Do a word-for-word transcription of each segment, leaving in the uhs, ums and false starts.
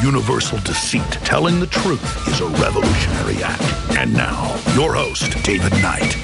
universal deceit. Telling the truth is a revolutionary act. And now, your host, David Knight.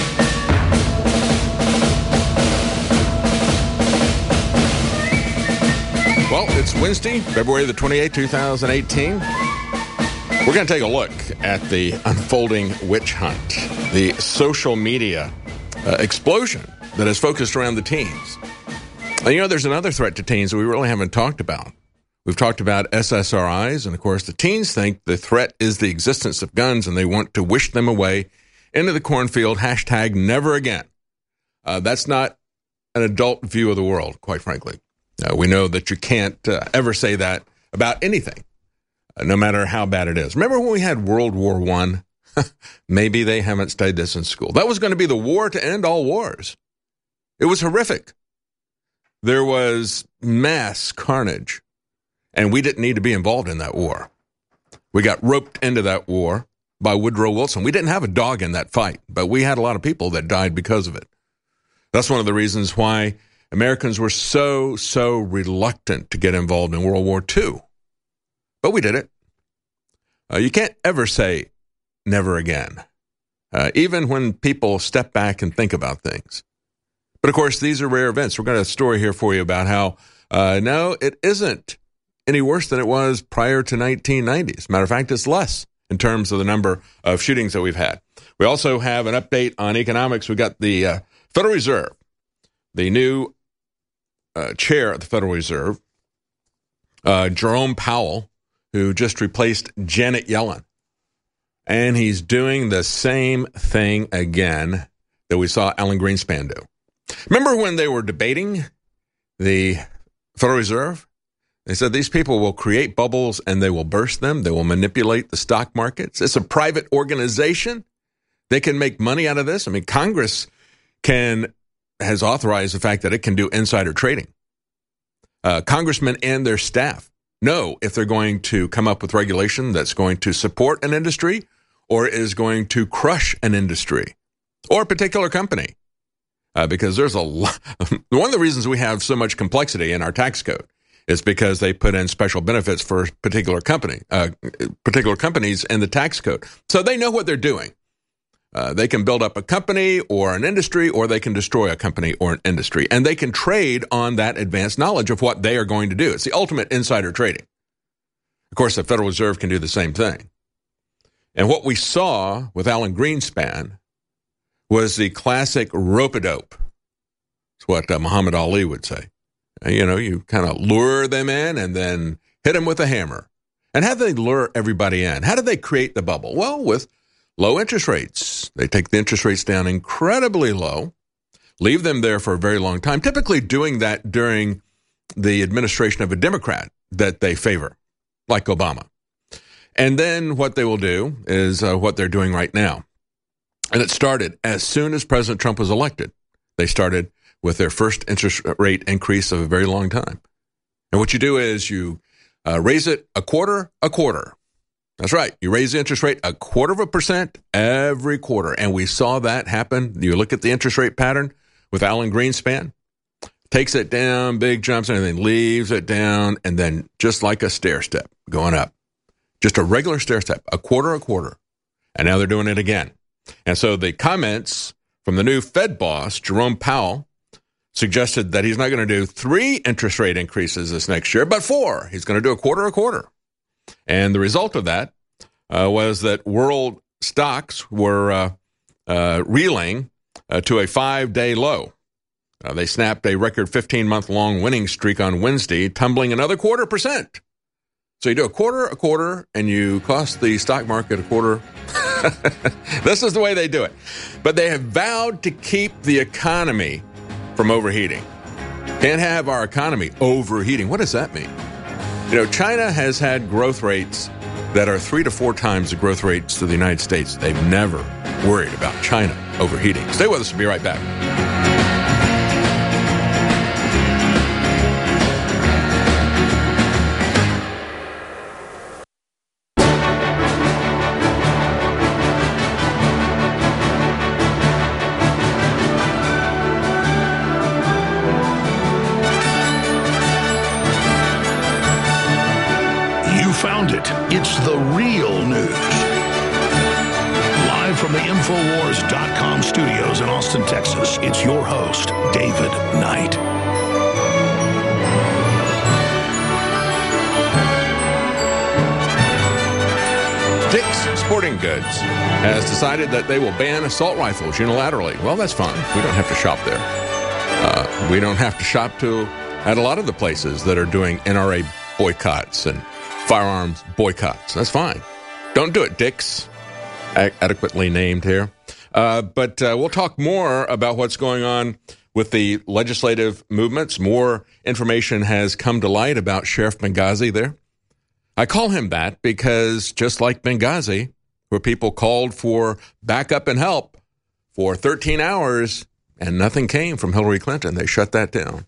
Well, it's Wednesday, February the twenty-eighth, two thousand eighteen. We're going to take a look at the unfolding witch hunt, the social media uh, explosion that is focused around the teens. And, you know, there's another threat to teens that we really haven't talked about. We've talked about S S R Is, and, of course, the teens think the threat is the existence of guns, and they want to wish them away into the cornfield, hashtag never again. Uh, that's not an adult view of the world, quite frankly. Uh, we know that you can't uh, ever say that about anything, uh, no matter how bad it is. Remember when we had World War One? Maybe they haven't studied this in school. That was going to be the war to end all wars. It was horrific. There was mass carnage, and we didn't need to be involved in that war. We got roped into that war by Woodrow Wilson. We didn't have a dog in that fight, but we had a lot of people that died because of it. That's one of the reasons why Americans were so, so reluctant to get involved in World War Two. But we did it. Uh, you can't ever say never again, uh, even when people step back and think about things. But, of course, these are rare events. We're going to have a story here for you about how, uh, no, it isn't any worse than it was prior to nineteen ninety. As a matter of fact, it's less in terms of the number of shootings that we've had. We also have an update on economics. We got the uh, Federal Reserve, the new Uh, chair of the Federal Reserve, uh, Jerome Powell, who just replaced Janet Yellen. And he's doing the same thing again that we saw Alan Greenspan do. Remember when they were debating the Federal Reserve? They said these people will create bubbles and they will burst them. They will manipulate the stock markets. It's a private organization. They can make money out of this. I mean, Congress can has authorized the fact that it can do insider trading. Uh, congressmen and their staff know if they're going to come up with regulation that's going to support an industry or is going to crush an industry or a particular company. Uh, because there's a lot. One of the reasons we have so much complexity in our tax code is because they put in special benefits for particular company, uh, particular companies in the tax code. So they know what they're doing. Uh, they can build up a company or an industry, or they can destroy a company or an industry. And they can trade on that advanced knowledge of what they are going to do. It's the ultimate insider trading. Of course, the Federal Reserve can do the same thing. And what we saw with Alan Greenspan was the classic rope-a-dope. It's what uh, Muhammad Ali would say. Uh, you know, you kind of lure them in and then hit them with a hammer. And how do they lure everybody in? How do they create the bubble? Well, with low interest rates. They take the interest rates down incredibly low, leave them there for a very long time, typically doing that during the administration of a Democrat that they favor, like Obama. And then what they will do is uh, what they're doing right now. And it started as soon as President Trump was elected. They started with their first interest rate increase of a very long time. And what you do is you uh, raise it a quarter, a quarter. That's right. You raise the interest rate a quarter of a percent every quarter. And we saw that happen. You look at the interest rate pattern with Alan Greenspan. Takes it down, big jumps, and then leaves it down, and then just like a stair step going up. Just a regular stair step, a quarter, a quarter. And now they're doing it again. And so the comments from the new Fed boss, Jerome Powell, suggested that he's not going to do three interest rate increases this next year, but four. He's going to do a quarter, a quarter. And the result of that uh, was that world stocks were uh, uh, reeling uh, to a five-day low. Uh, they snapped a record fifteen-month-long winning streak on Wednesday, tumbling another quarter percent. So you do a quarter, a quarter, and you cost the stock market a quarter. This is the way they do it. But they have vowed to keep the economy from overheating. Can't have our economy overheating. What does that mean? You know, China has had growth rates that are three to four times the growth rates of the United States. They've never worried about China overheating. Stay with us. We'll be right back. from the Infowars dot com studios in Austin, Texas, it's your host, David Knight. Dick's Sporting Goods has decided that they will ban assault rifles unilaterally. Well, that's fine. We don't have to shop there. Uh, we don't have to shop to at a lot of the places that are doing N R A boycotts and firearms boycotts. That's fine. Don't do it, Dick's. A- adequately named here. Uh, but uh, we'll talk more about what's going on with the legislative movements. More information has come to light about Sheriff Benghazi there. I call him that because just like Benghazi, where people called for backup and help for thirteen hours and nothing came from Hillary Clinton, they shut that down.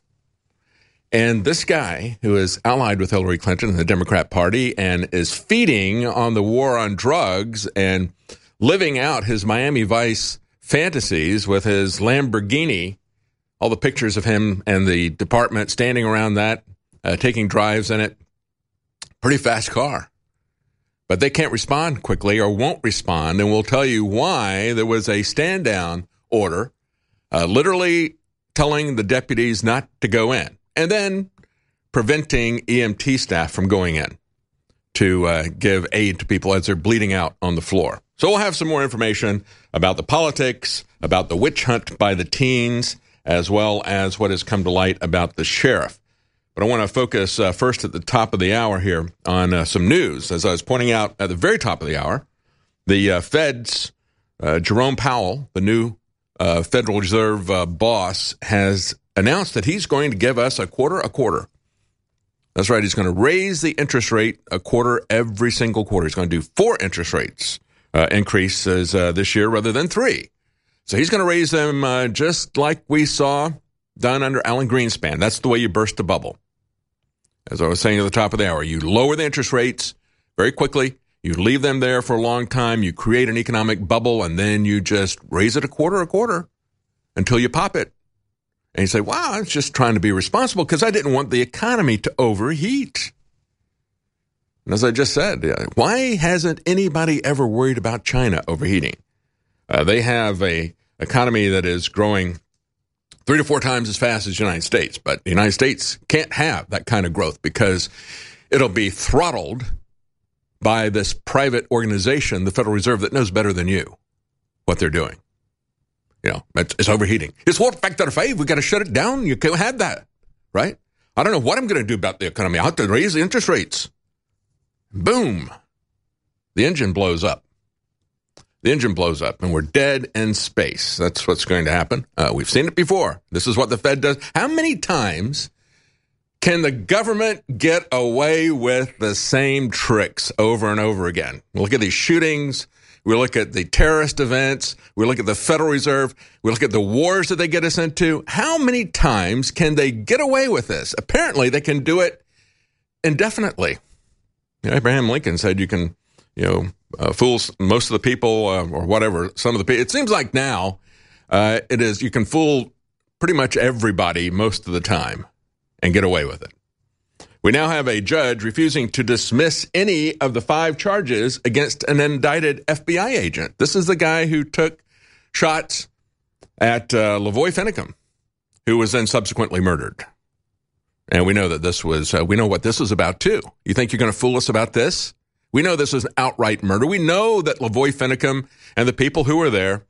And this guy, who is allied with Hillary Clinton and the Democrat Party and is feeding on the war on drugs and living out his Miami Vice fantasies with his Lamborghini, all the pictures of him and the department standing around that, uh, taking drives in it. Pretty fast car. But they can't respond quickly or won't respond, and we'll tell you why there was a stand-down order, uh, literally telling the deputies not to go in, and then preventing E M T staff from going in to uh, give aid to people as they're bleeding out on the floor. So we'll have some more information about the politics, about the witch hunt by the teens, as well as what has come to light about the sheriff. But I want to focus uh, first at the top of the hour here on uh, some news. As I was pointing out at the very top of the hour, the uh, Fed's uh, Jerome Powell, the new uh, Federal Reserve uh, boss, has announced that he's going to give us a quarter a quarter. That's right. He's going to raise the interest rate a quarter every single quarter. He's going to do four interest rates uh, increases uh, this year rather than three. So he's going to raise them uh, just like we saw done under Alan Greenspan. That's the way you burst a bubble. As I was saying at the top of the hour, you lower the interest rates very quickly. You leave them there for a long time. You create an economic bubble, and then you just raise it a quarter a quarter until you pop it. And you say, wow, I was just trying to be responsible because I didn't want the economy to overheat. And as I just said, why hasn't anybody ever worried about China overheating? Uh, they have a economy that is growing three to four times as fast as the United States. But the United States can't have that kind of growth because it'll be throttled by this private organization, the Federal Reserve, that knows better than you what they're doing. You know, it's, it's overheating. It's what factor five. We got to shut it down. You can't have that, right? I don't know what I'm going to do about the economy. I'll have to raise the interest rates. Boom. The engine blows up. The engine blows up, and we're dead in space. That's what's going to happen. Uh, we've seen it before. This is what the Fed does. How many times can the government get away with the same tricks over and over again? We look at these shootings. We look at the terrorist events. We look at the Federal Reserve. We look at the wars that they get us into. How many times can they get away with this? Apparently, they can do it indefinitely. You know, Abraham Lincoln said you can, you know, Uh, fools most of the people uh, or whatever, some of the people. It seems like now uh, it is you can fool pretty much everybody most of the time and get away with it. We now have a judge refusing to dismiss any of the five charges against an indicted F B I agent. This is the guy who took shots at uh, Lavoy Finicum, who was then subsequently murdered. And we know that this was, uh, we know what this is about too. You think you're going to fool us about this? We know this was an outright murder. We know that Lavoy Finicum and the people who were there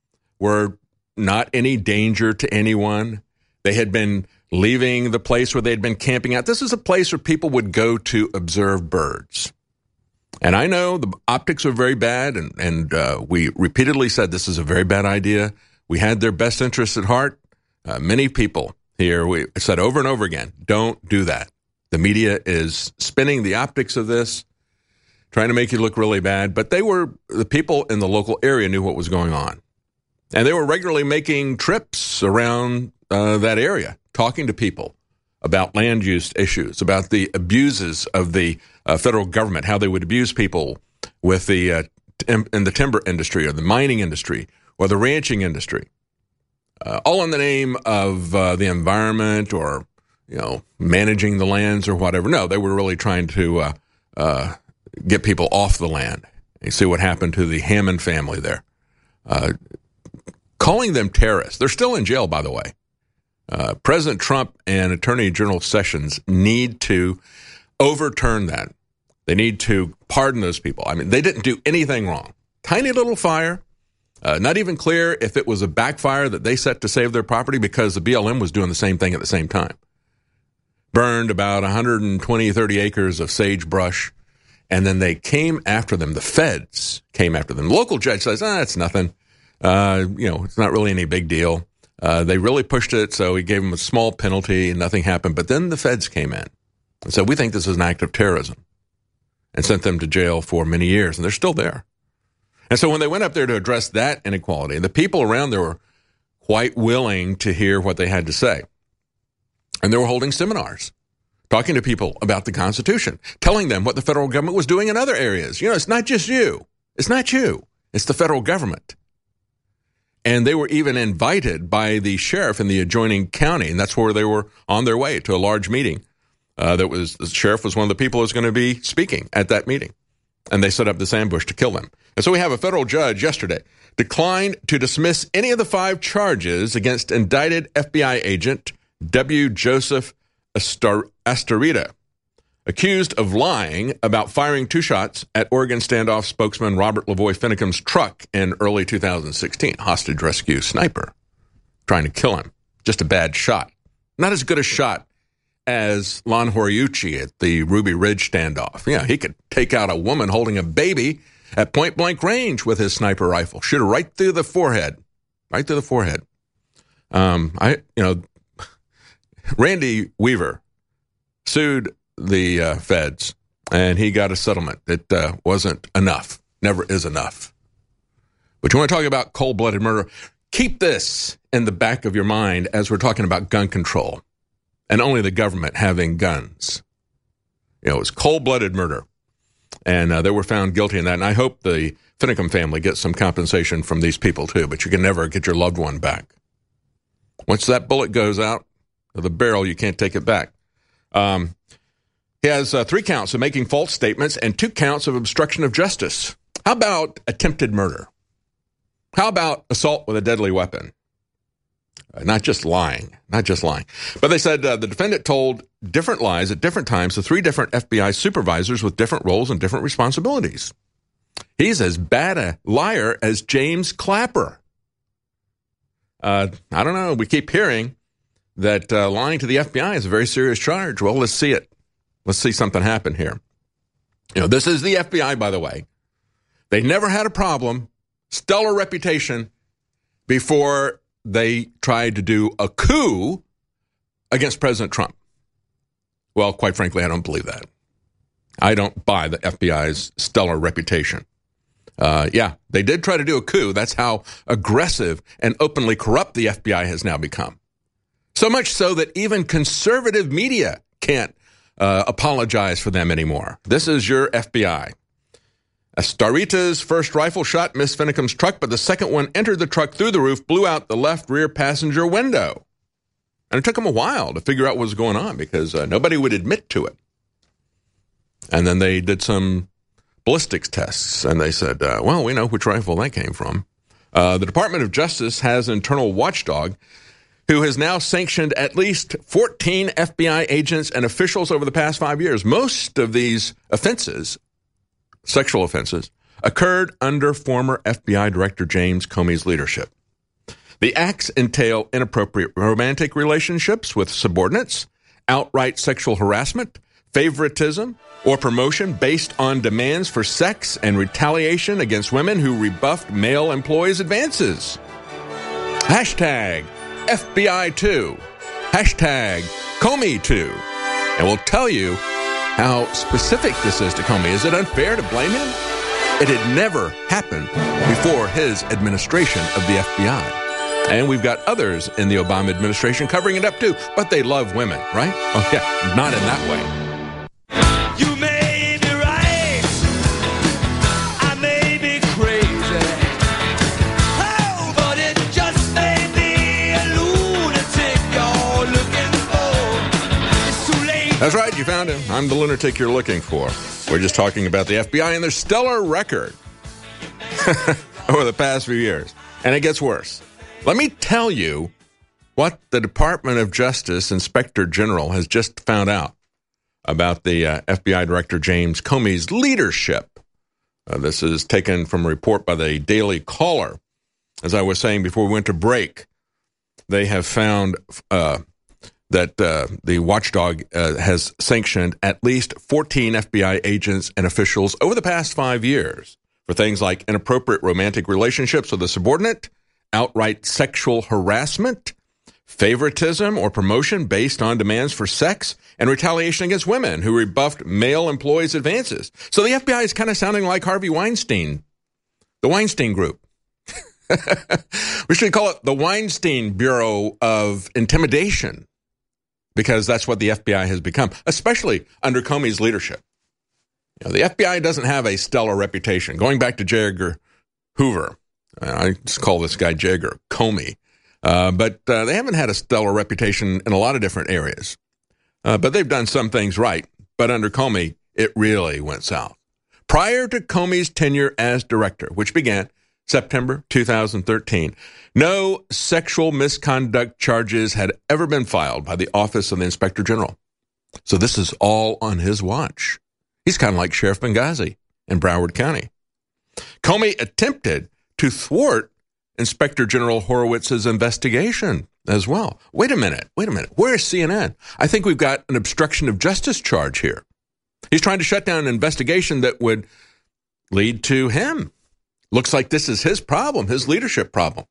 were not any danger to anyone. They had been leaving the place where they had been camping out. This is a place where people would go to observe birds. And I know the optics are very bad, and, and uh, we repeatedly said this is a very bad idea. We had their best interests at heart. Uh, many people here, we said over and over again, don't do that. The media is spinning the optics of this, trying to make you look really bad. But they were, the people in the local area knew what was going on. And they were regularly making trips around uh, that area, talking to people about land use issues, about the abuses of the uh, federal government, how they would abuse people with the uh, t- in the timber industry or the mining industry or the ranching industry, uh, all in the name of uh, the environment or, you know, managing the lands or whatever. No, they were really trying to uh, uh, get people off the land. You see what happened to the Hammond family there. uh, calling them terrorists. They're still in jail, by the way. Uh, President Trump and Attorney General Sessions need to overturn that. They need to pardon those people. I mean, they didn't do anything wrong. Tiny little fire. Uh, not even clear if it was a backfire that they set to save their property, because the B L M was doing the same thing at the same time. Burned about one hundred twenty, thirty acres of sagebrush, and then they came after them. The feds came after them. The local judge says, ah, it's nothing. Uh, you know, it's not really any big deal. Uh, they really pushed it, so he gave them a small penalty, and nothing happened. But then the feds came in and said, we think this is an act of terrorism, and sent them to jail for many years, and they're still there. And so when they went up there to address that inequality, the people around there were quite willing to hear what they had to say. And they were holding seminars, talking to people about the Constitution, telling them what the federal government was doing in other areas. You know, it's not just you. It's not you. It's the federal government. And they were even invited by the sheriff in the adjoining county, and that's where they were on their way to a large meeting. Uh, that was the sheriff was one of the people who was going to be speaking at that meeting. And they set up this ambush to kill them. And so we have a federal judge yesterday declined to dismiss any of the five charges against indicted F B I agent W. Joseph Astar- Astarita, accused of lying about firing two shots at Oregon standoff spokesman Robert Lavoy Finicum's truck in early two thousand sixteen. Hostage rescue sniper trying to kill him. Just a bad shot. Not as good a shot as Lon Horiuchi at the Ruby Ridge standoff. Yeah, he could take out a woman holding a baby at point-blank range with his sniper rifle. Shoot her right through the forehead. Right through the forehead. Um, I, you know, Randy Weaver sued the uh, feds, and he got a settlement that uh, wasn't enough. Never is enough. But you want to talk about cold-blooded murder? Keep this in the back of your mind as we're talking about gun control. And only the government having guns. You know, it was cold-blooded murder. And uh, they were found guilty in that. And I hope the Finicum family gets some compensation from these people, too. But you can never get your loved one back. Once that bullet goes out of the barrel, you can't take it back. Um, he has uh, three counts of making false statements and two counts of obstruction of justice. How about attempted murder? How about assault with a deadly weapon? Uh, not just lying, not just lying. But they said uh, the defendant told different lies at different times to three different F B I supervisors with different roles and different responsibilities. He's as bad a liar as James Clapper. Uh, I don't know. We keep hearing that uh, lying to the F B I is a very serious charge. Well, let's see it. Let's see something happen here. You know, this is the F B I, by the way. They never had a problem, stellar reputation, before they tried to do a coup against President Trump. Well, quite frankly, I don't believe that. I don't buy the F B I's stellar reputation. Uh, yeah, they did try to do a coup. That's how aggressive and openly corrupt the F B I has now become. So much so that even conservative media can't uh, apologize for them anymore. This is your F B I. Astarita's first rifle shot missed Finicum's truck, but the second one entered the truck through the roof, blew out the left rear passenger window. And it took them a while to figure out what was going on because uh, nobody would admit to it. And then they did some ballistics tests, and they said, uh, well, we know which rifle that came from. Uh, the Department of Justice has an internal watchdog who has now sanctioned at least fourteen F B I agents and officials over the past five years. Most of these offenses, sexual offenses, occurred under former F B I Director James Comey's leadership. The acts entail inappropriate romantic relationships with subordinates, outright sexual harassment, favoritism, or promotion based on demands for sex and retaliation against women who rebuffed male employees' advances. Hashtag F B I two. Hashtag Comey two. And we'll tell you how specific this is to Comey. Is it unfair to blame him? It had never happened before his administration of the F B I. And we've got others in the Obama administration covering it up too. But they love women, right? Oh, yeah, not in that way. You may be right. I may be crazy. Oh, but it just may be a lunatic you're looking for. It's too late. That's right, you found him. I'm the lunatic you're looking for. We're just talking about the F B I and their stellar record. over the past few years. And it gets worse. Let me tell you what the Department of Justice Inspector General has just found out about the uh, F B I Director James Comey's leadership. Uh, this is taken from a report by the Daily Caller. As I was saying before we went to break, they have found uh, that uh, the watchdog uh, has sanctioned at least fourteen F B I agents and officials over the past five years for things like inappropriate romantic relationships with a subordinate, outright sexual harassment, favoritism or promotion based on demands for sex, and retaliation against women who rebuffed male employees' advances. So the F B I is kind of sounding like Harvey Weinstein, the Weinstein Group. We should call it the Weinstein Bureau of Intimidation, because that's what the F B I has become, especially under Comey's leadership. You know, the F B I doesn't have a stellar reputation. Going back to J. Edgar Hoover, I just call this guy J. Edgar Comey, uh, but uh, they haven't had a stellar reputation in a lot of different areas. Uh, but they've done some things right. But under Comey, it really went south. Prior to Comey's tenure as director, which began September two thousand thirteen, no sexual misconduct charges had ever been filed by the Office of the Inspector General. So this is all on his watch. He's kind of like Sheriff Benghazi in Broward County. Comey attempted to thwart Inspector General Horowitz's investigation as well. Wait a minute, wait a minute. Where's C N N? I think we've got an obstruction of justice charge here. He's trying to shut down an investigation that would lead to him. Looks like this is his problem, his leadership problem.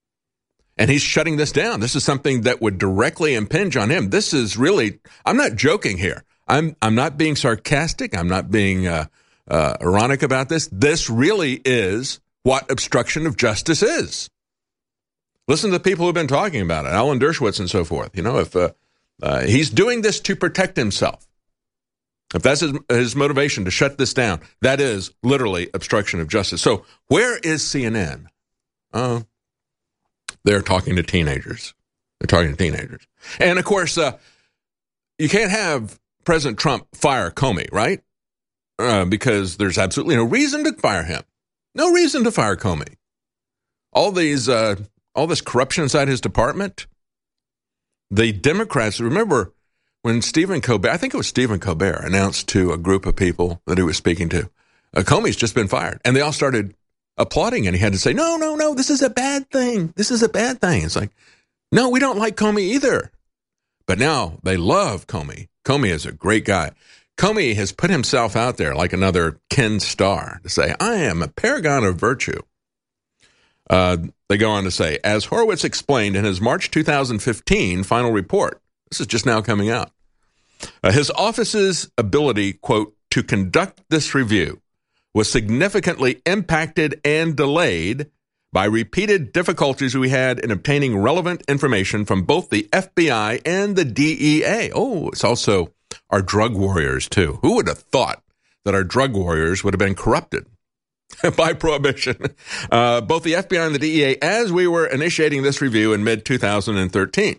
And he's shutting this down. This is something that would directly impinge on him. This is really, I'm not joking here. I'm I'm not being sarcastic. I'm not being uh, uh, ironic about this. This really is what obstruction of justice is. Listen to the people who've been talking about it, Alan Dershowitz and so forth. You know, if uh, uh, he's doing this to protect himself, if that's his, his motivation to shut this down, that is literally obstruction of justice. So where is C N N? Uh, they're talking to teenagers. They're talking to teenagers. And, of course, uh, you can't have President Trump fire Comey, right? Uh, because there's absolutely no reason to fire him. No reason to fire Comey. All these, uh, all this corruption inside his department. The Democrats, remember when Stephen Colbert, I think it was Stephen Colbert, announced to a group of people that he was speaking to, uh, Comey's just been fired. And they all started applauding, and he had to say, no, no, no, this is a bad thing. This is a bad thing. It's like, no, we don't like Comey either. But now they love Comey. Comey is a great guy. Comey has put himself out there like another Ken Starr to say, I am a paragon of virtue. Uh, they go on to say, as Horowitz explained in his March two thousand fifteen final report, this is just now coming out, uh, his office's ability, quote, to conduct this review was significantly impacted and delayed by repeated difficulties we had in obtaining relevant information from both the F B I and the D E A. Oh, it's also our drug warriors, too. Who would have thought that our drug warriors would have been corrupted by prohibition? Uh, both the F B I and the D E A, as we were initiating this review in mid twenty thirteen.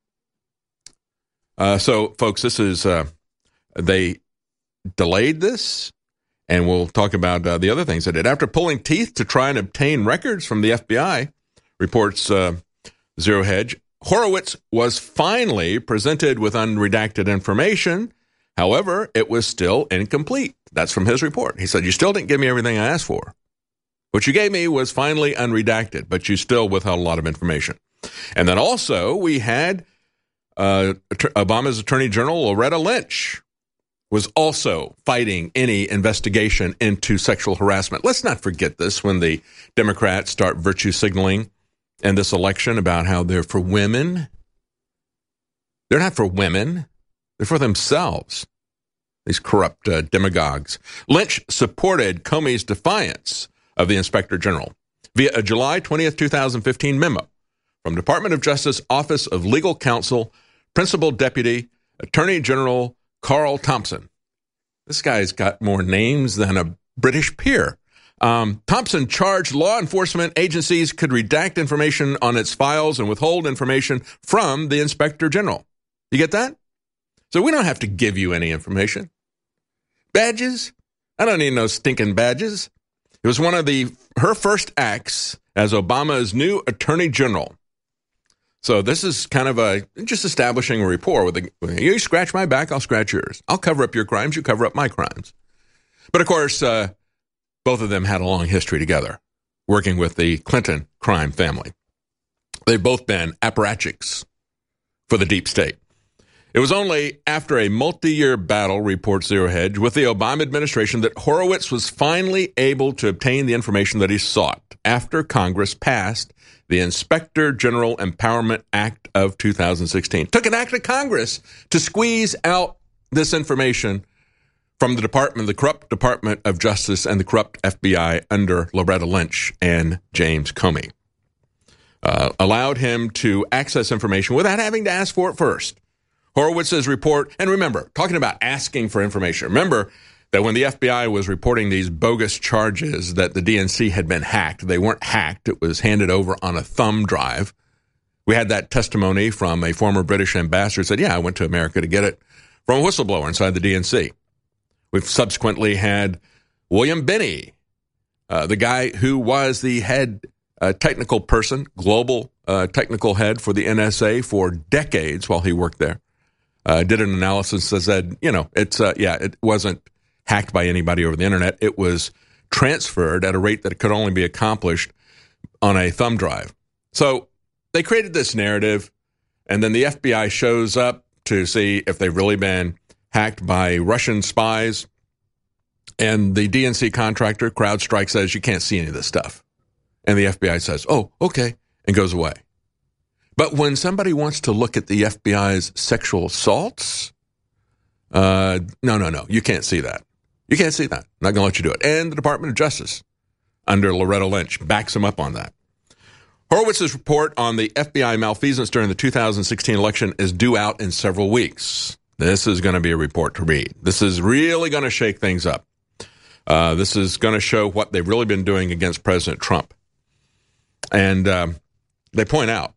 Uh, so, folks, this is, uh, they delayed this. And we'll talk about uh, the other things they did. After pulling teeth to try and obtain records from the F B I, reports uh, Zero Hedge, Horowitz was finally presented with unredacted information. However, it was still incomplete. That's from his report. He said, you still didn't give me everything I asked for. What you gave me was finally unredacted, but you still withheld a lot of information. And then also we had uh, Obama's Attorney General Loretta Lynch was also fighting any investigation into sexual harassment. Let's not forget this when the Democrats start virtue signaling in this election about how they're for women. They're not for women. They're for themselves, these corrupt uh, demagogues. Lynch supported Comey's defiance of the Inspector General via a July twentieth, twenty fifteen memo from Department of Justice Office of Legal Counsel, Principal Deputy Attorney General Carl Thompson. This guy's got more names than a British peer. Um, Thompson charged law enforcement agencies could redact information on its files and withhold information from the Inspector General. You get that? So we don't have to give you any information. Badges? I don't need no stinking badges. It was one of the her first acts as Obama's new attorney general. So this is kind of a just establishing a rapport with the, you scratch my back, I'll scratch yours. I'll cover up your crimes, you cover up my crimes. But of course, uh, both of them had a long history together, working with the Clinton crime family. They've both been apparatchiks for the deep state. It was only after a multi-year battle, reports Zero Hedge, with the Obama administration that Horowitz was finally able to obtain the information that he sought after Congress passed the Inspector General Empowerment Act of two thousand sixteen. Took an act of Congress to squeeze out this information from the department, the corrupt Department of Justice and the corrupt F B I under Loretta Lynch and James Comey. Uh, allowed him to access information without having to ask for it first. Horowitz's report, and remember, talking about asking for information, remember that when the F B I was reporting these bogus charges that the D N C had been hacked, they weren't hacked, it was handed over on a thumb drive. We had that testimony from a former British ambassador who said, yeah, I went to America to get it from a whistleblower inside the D N C. We've subsequently had William Binney, uh, the guy who was the head uh, technical person, global uh, technical head for the N S A for decades while he worked there. Uh, did an analysis that said, you know, it's, uh, yeah, it wasn't hacked by anybody over the internet. It was transferred at a rate that it could only be accomplished on a thumb drive. So they created this narrative, and then the F B I shows up to see if they've really been hacked by Russian spies. And the D N C contractor, CrowdStrike, says, you can't see any of this stuff. And the F B I says, oh, okay, and goes away. But when somebody wants to look at the F B I's sexual assaults, uh, no, no, no, you can't see that. You can't see that. I'm not going to let you do it. And the Department of Justice, under Loretta Lynch, backs them up on that. Horowitz's report on the F B I malfeasance during the two thousand sixteen election is due out in several weeks. This is going to be a report to read. This is really going to shake things up. Uh, this is going to show what they've really been doing against President Trump. And um, they point out,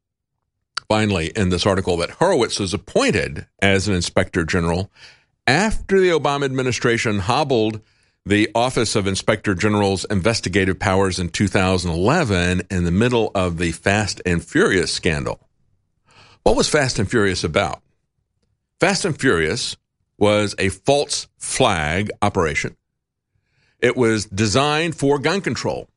finally, in this article, that Horowitz was appointed as an inspector general after the Obama administration hobbled the Office of Inspector General's investigative powers in two thousand eleven in the middle of the Fast and Furious scandal. What was Fast and Furious about? Fast and Furious was a false flag operation. It was designed for gun control.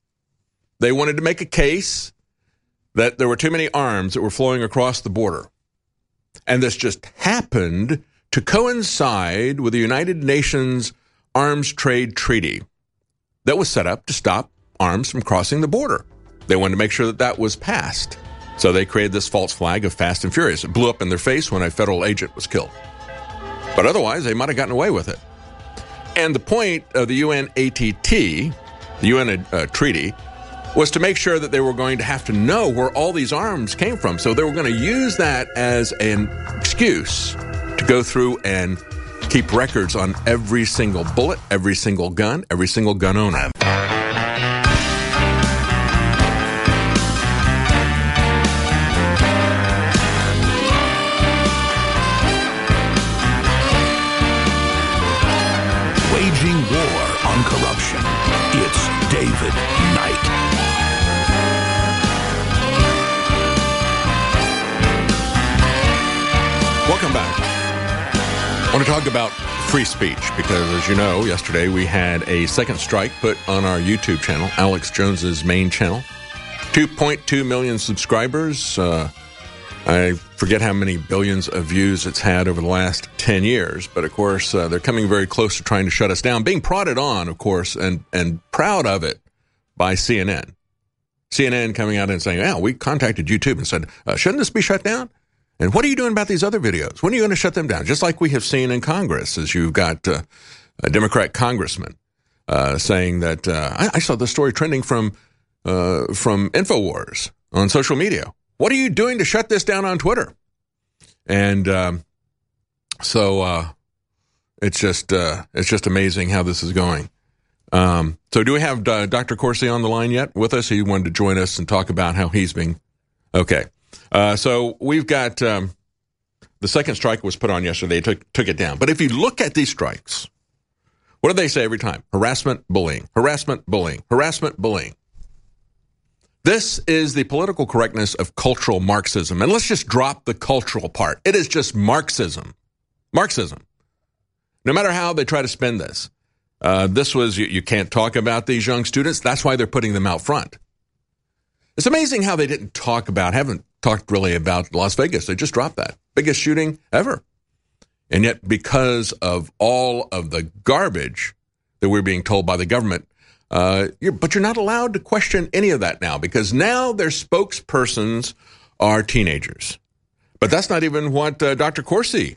They wanted to make a case that there were too many arms that were flowing across the border. And this just happened to coincide with the United Nations Arms Trade Treaty that was set up to stop arms from crossing the border. They wanted to make sure that that was passed. So they created this false flag of Fast and Furious. It blew up in their face when a federal agent was killed. But otherwise, they might have gotten away with it. And the point of the U N A T T, the U N uh, treaty, was to make sure that they were going to have to know where all these arms came from. So they were going to use that as an excuse to go through and keep records on every single bullet, every single gun, every single gun owner. Waging war on corruption. It's David Knight. Welcome back. I want to talk about free speech because, as you know, yesterday we had a second strike put on our YouTube channel, Alex Jones's main channel. two point two million subscribers. Uh, I forget how many billions of views it's had over the last ten years, but of course uh, they're coming very close to trying to shut us down, being prodded on, of course, and, and proud of it by C N N. C N N coming out and saying, yeah, we contacted YouTube and said, uh, shouldn't this be shut down? And what are you doing about these other videos? When are you going to shut them down? Just like we have seen in Congress, as you've got uh, a Democrat congressman uh, saying that, uh, I, I saw the story trending from uh, from InfoWars on social media. What are you doing to shut this down on Twitter? And um, so uh, it's just uh, it's just amazing how this is going. Um, so do we have uh, Doctor Corsi on the line yet with us? He wanted to join us and talk about how he's being... Okay. Uh, so we've got... Um, the second strike was put on yesterday. They took, took it down. But if you look at these strikes, What do they say every time? Harassment, bullying, harassment, bullying, harassment, bullying. This is the political correctness of cultural Marxism. And let's just drop the cultural part. It is just Marxism. Marxism. No matter how they try to spin this. Uh, this was, you, you can't talk about these young students. That's why they're putting them out front. It's amazing how they didn't talk about, haven't talked really about Las Vegas. They just dropped that. Biggest shooting ever. And yet, because of all of the garbage that we're being told by the government, uh, you're, but you're not allowed to question any of that now, because now their spokespersons are teenagers. But that's not even what uh, Doctor Corsi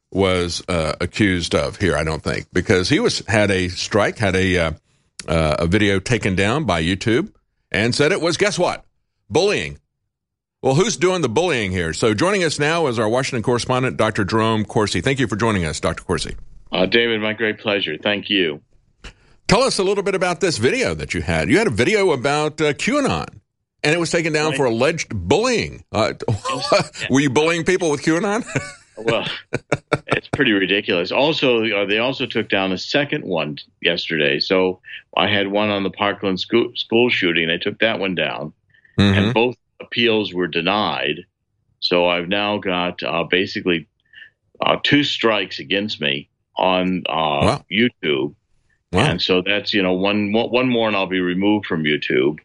was uh, accused of here, I don't think, because he was had a strike, had a uh, uh, a video taken down by YouTube, and said it was, guess what? Bullying. Well, who's doing the bullying here? So joining us now is our Washington correspondent, Doctor Jerome Corsi. Thank you for joining us, Doctor Corsi. Uh, David, my great pleasure. Thank you. Tell us a little bit about this video that you had. You had a video about uh, QAnon, and it was taken down right. for alleged bullying. Uh, were you bullying people with QAnon? Well, it's pretty ridiculous. Also, uh, they also took down a second one yesterday. So I had one on the Parkland school, school shooting. They took that one down, mm-hmm. and both appeals were denied. So I've now got uh, basically uh, two strikes against me on uh, wow. YouTube. Wow. And so that's, you know, one, one more and I'll be removed from YouTube.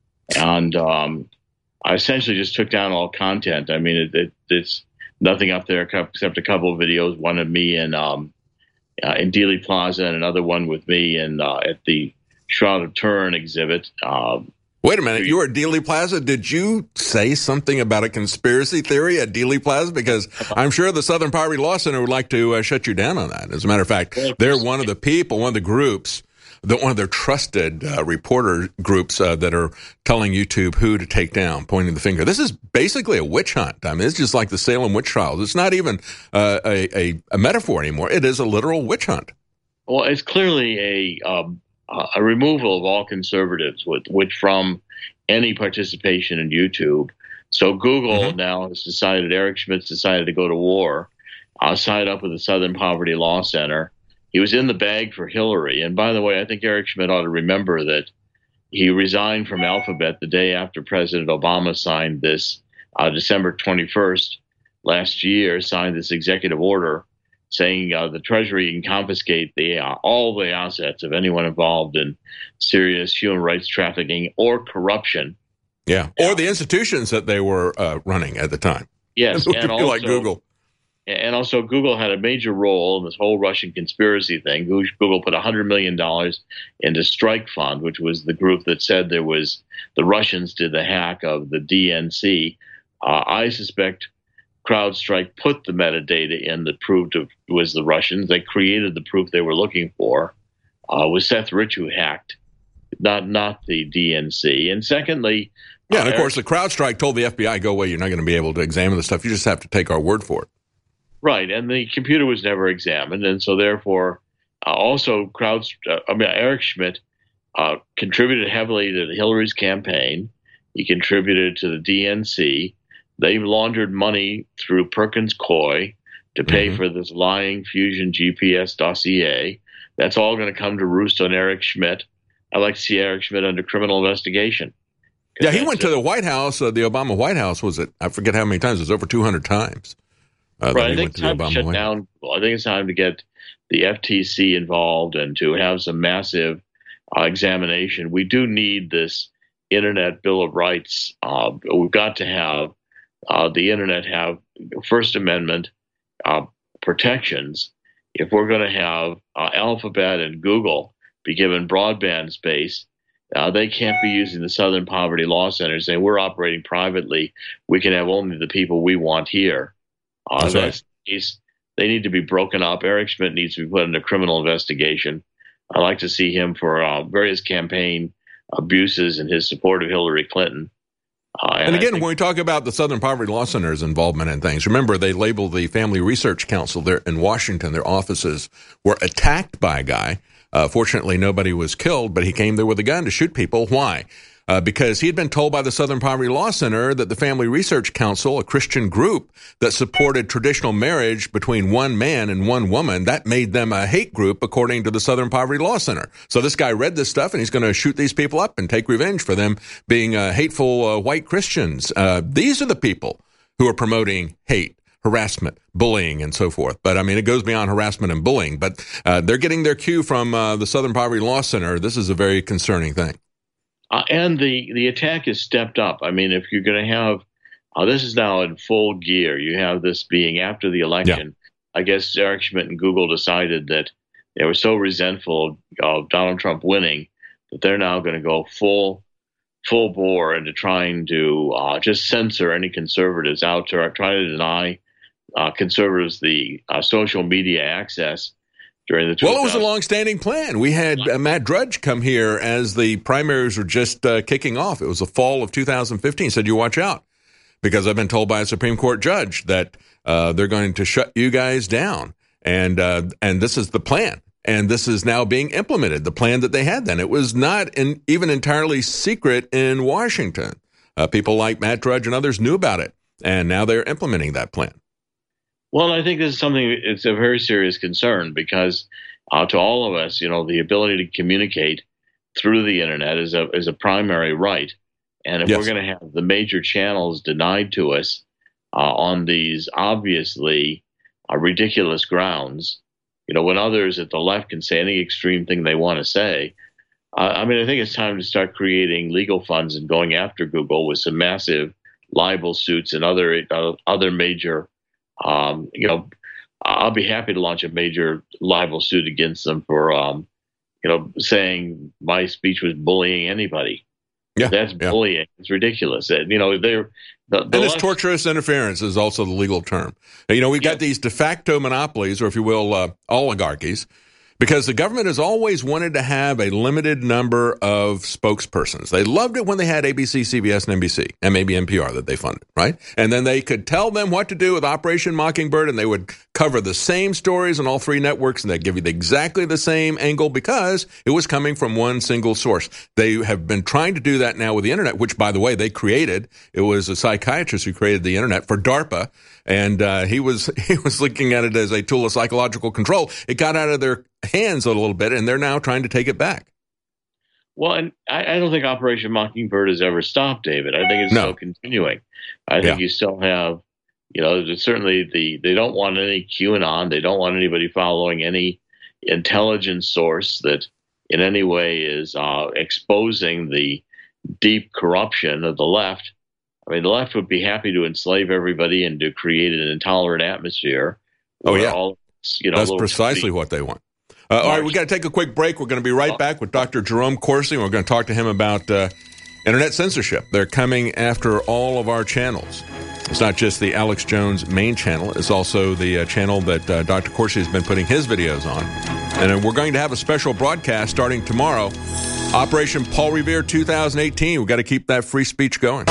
And um, I essentially just took down all content. I mean, it, it, it's nothing up there except a couple of videos, one of me in, um, uh, in Dealey Plaza and another one with me in, uh, at the Shroud of Turin exhibit. Um, Wait a minute, you were at Dealey Plaza. Did you say something about a conspiracy theory at Dealey Plaza? Because I'm sure the Southern Poverty Law Center would like to uh, shut you down on that. As a matter of fact, they're one of the people, one of the groups, the, one of their trusted uh, reporter groups uh, that are telling YouTube who to take down, pointing the finger. This is basically a witch hunt. I mean, it's just like the Salem witch trials. It's not even uh, a, a, a metaphor anymore. It is a literal witch hunt. Well, it's clearly a... Um a removal of all conservatives with, with from any participation in YouTube. So Google mm-hmm. now has decided, Eric Schmidt's decided to go to war, uh, side up with the Southern Poverty Law Center. He was in the bag for Hillary. And by the way, I think Eric Schmidt ought to remember that he resigned from Alphabet the day after President Obama signed this, uh, December twenty-first last year, signed this executive order saying uh, the Treasury can confiscate the uh, all the assets of anyone involved in serious human rights trafficking or corruption. Yeah, or the institutions that they were uh, running at the time. Yes, and also, like Google. And also Google had a major role in this whole Russian conspiracy thing. Google put one hundred million dollars into Strike Fund, which was the group that said there was the Russians did the hack of the D N C. Uh, I suspect CrowdStrike put the metadata in that proved it was the Russians. They created the proof they were looking for. Uh, was Seth Rich who hacked, not not the D N C. And secondly, yeah, and uh, of course, the CrowdStrike told the F B I, "Go away. You're not going to be able to examine the stuff. You just have to take our word for it." Right, and the computer was never examined, and so therefore, uh, also Crowd, uh, I mean, Eric Schmidt uh, contributed heavily to Hillary's campaign. He contributed to the D N C. They laundered money through Perkins Coie to pay mm-hmm. for this lying Fusion G P S dossier. That's all going to come to roost on Eric Schmidt. I'd like to see Eric Schmidt under criminal investigation. Yeah, he went to the White House, uh, the Obama White House, was it? I forget how many times. It was over two hundred times. Uh, right, I think it's time to shut down. Well, I think it's time to get the F T C involved and to have some massive uh, examination. We do need this Internet Bill of Rights. Uh, we've got to have Uh, the internet have First Amendment uh, protections. If we're going to have uh, Alphabet and Google be given broadband space, uh, they can't be using the Southern Poverty Law Center saying we're operating privately. We can have only the people we want here. Uh, that's that's right. They need to be broken up. Eric Schmidt needs to be put into criminal investigation. I'd like to see him for uh, various campaign abuses and his support of Hillary Clinton. Uh, and and again, think, when we talk about the Southern Poverty Law Center's involvement in things, remember they labeled the Family Research Council there in Washington. Their offices were attacked by a guy. Uh, fortunately, nobody was killed, but he came there with a gun to shoot people. Why? uh, because he had been told by the Southern Poverty Law Center that the Family Research Council, a Christian group that supported traditional marriage between one man and one woman, that made them a hate group, according to the Southern Poverty Law Center. So this guy read this stuff, and he's going to shoot these people up and take revenge for them being uh, hateful uh, white Christians. Uh, these are the people who are promoting hate, harassment, bullying, and so forth. But, I mean, it goes beyond harassment and bullying. But uh, they're getting their cue from uh, the Southern Poverty Law Center. This is a very concerning thing. Uh, and the, the attack is stepped up. I mean, if you're going to have, uh, this is now in full gear. You have this being after the election. Yeah. I guess Eric Schmidt and Google decided that they were so resentful of Donald Trump winning that they're now going to go full full bore into trying to uh, just censor any conservatives out to try to deny uh, conservatives the uh, social media access during the. Well, it was a long-standing plan. We had uh, Matt Drudge come here as the primaries were just uh, kicking off. It was the fall of two thousand fifteen. He said, "You watch out, because I've been told by a Supreme Court judge that uh, they're going to shut you guys down, and uh, and this is the plan." And this is now being implemented, the plan that they had then. It was not in, even entirely secret in Washington. Uh, people like Matt Drudge and others knew about it, and now they're implementing that plan. Well, I think this is something, it's a very serious concern, because uh, to all of us, you know, the ability to communicate through the internet is a is a primary right. And if yes. we're going to have the major channels denied to us uh, on these obviously uh, ridiculous grounds, you know, when others at the left can say any extreme thing they want to say, uh, I mean, I think it's time to start creating legal funds and going after Google with some massive libel suits and other uh, other major, um, you know, I'll be happy to launch a major libel suit against them for, um, you know, saying my speech was bullying anybody. Yeah, that's yeah. bullying. It's ridiculous. You know, they're the, the and it's left- torturous interference is also the legal term. You know, we've got yeah. these de facto monopolies, or if you will, uh, oligarchies, because the government has always wanted to have a limited number of spokespersons. They loved it when they had A B C, C B S, and N B C, and maybe N P R that they funded, right? And then they could tell them what to do with Operation Mockingbird, and they would cover the same stories on all three networks, and they'd give you exactly the same angle because it was coming from one single source. They have been trying to do that now with the internet, which, by the way, they created. It was a psychiatrist who created the internet for DARPA, and uh, he was he was looking at it as a tool of psychological control. It got out of their hands a little bit, and they're now trying to take it back. Well, and I, I don't think Operation Mockingbird has ever stopped, David. I think it's no. still continuing. I think yeah. you still have, you know, certainly the they don't want any QAnon. They don't want anybody following any intelligence source that in any way is uh, exposing the deep corruption of the left. I mean, the left would be happy to enslave everybody and to create an intolerant atmosphere. Oh, yeah. All, you know, that's precisely what they want. Uh, all right, we got to take a quick break. We're going to be right back with Doctor Jerome Corsi, and we're going to talk to him about uh, internet censorship. They're coming after all of our channels. It's not just the Alex Jones main channel. It's also the uh, channel that uh, Doctor Corsi has been putting his videos on. And uh, we're going to have a special broadcast starting tomorrow, Operation Paul Revere two thousand eighteen. We've got to keep that free speech going.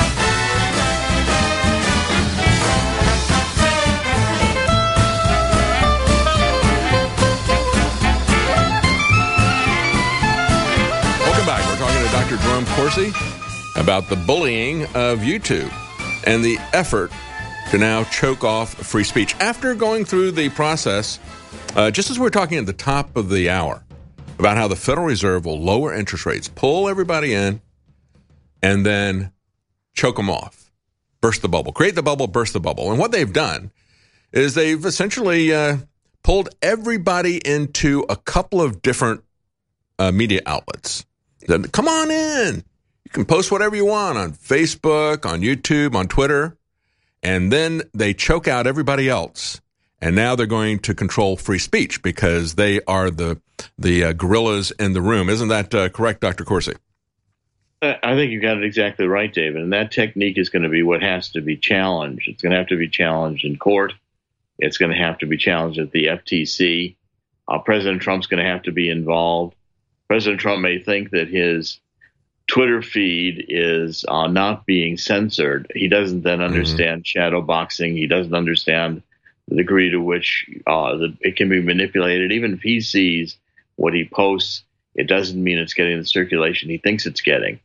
Doctor Jerome Corsi about the bullying of YouTube and the effort to now choke off free speech. After going through the process, uh, just as we we're talking at the top of the hour, about how the Federal Reserve will lower interest rates, pull everybody in, and then choke them off, burst the bubble, create the bubble, burst the bubble. And what they've done is they've essentially uh, pulled everybody into a couple of different uh, media outlets. Come on in. You can post whatever you want on Facebook, on YouTube, on Twitter, and then they choke out everybody else. And now they're going to control free speech because they are the the uh, gorillas in the room. Isn't that uh, correct, Doctor Corsi? I think you got it exactly right, David. And that technique is going to be what has to be challenged. It's going to have to be challenged in court. It's going to have to be challenged at the F T C. Uh, President Trump's going to have to be involved. President Trump may think that his Twitter feed is uh, not being censored. He doesn't then understand mm-hmm. shadow boxing. He doesn't understand the degree to which uh, the, it can be manipulated. Even if he sees what he posts, it doesn't mean it's getting the circulation he thinks it's getting.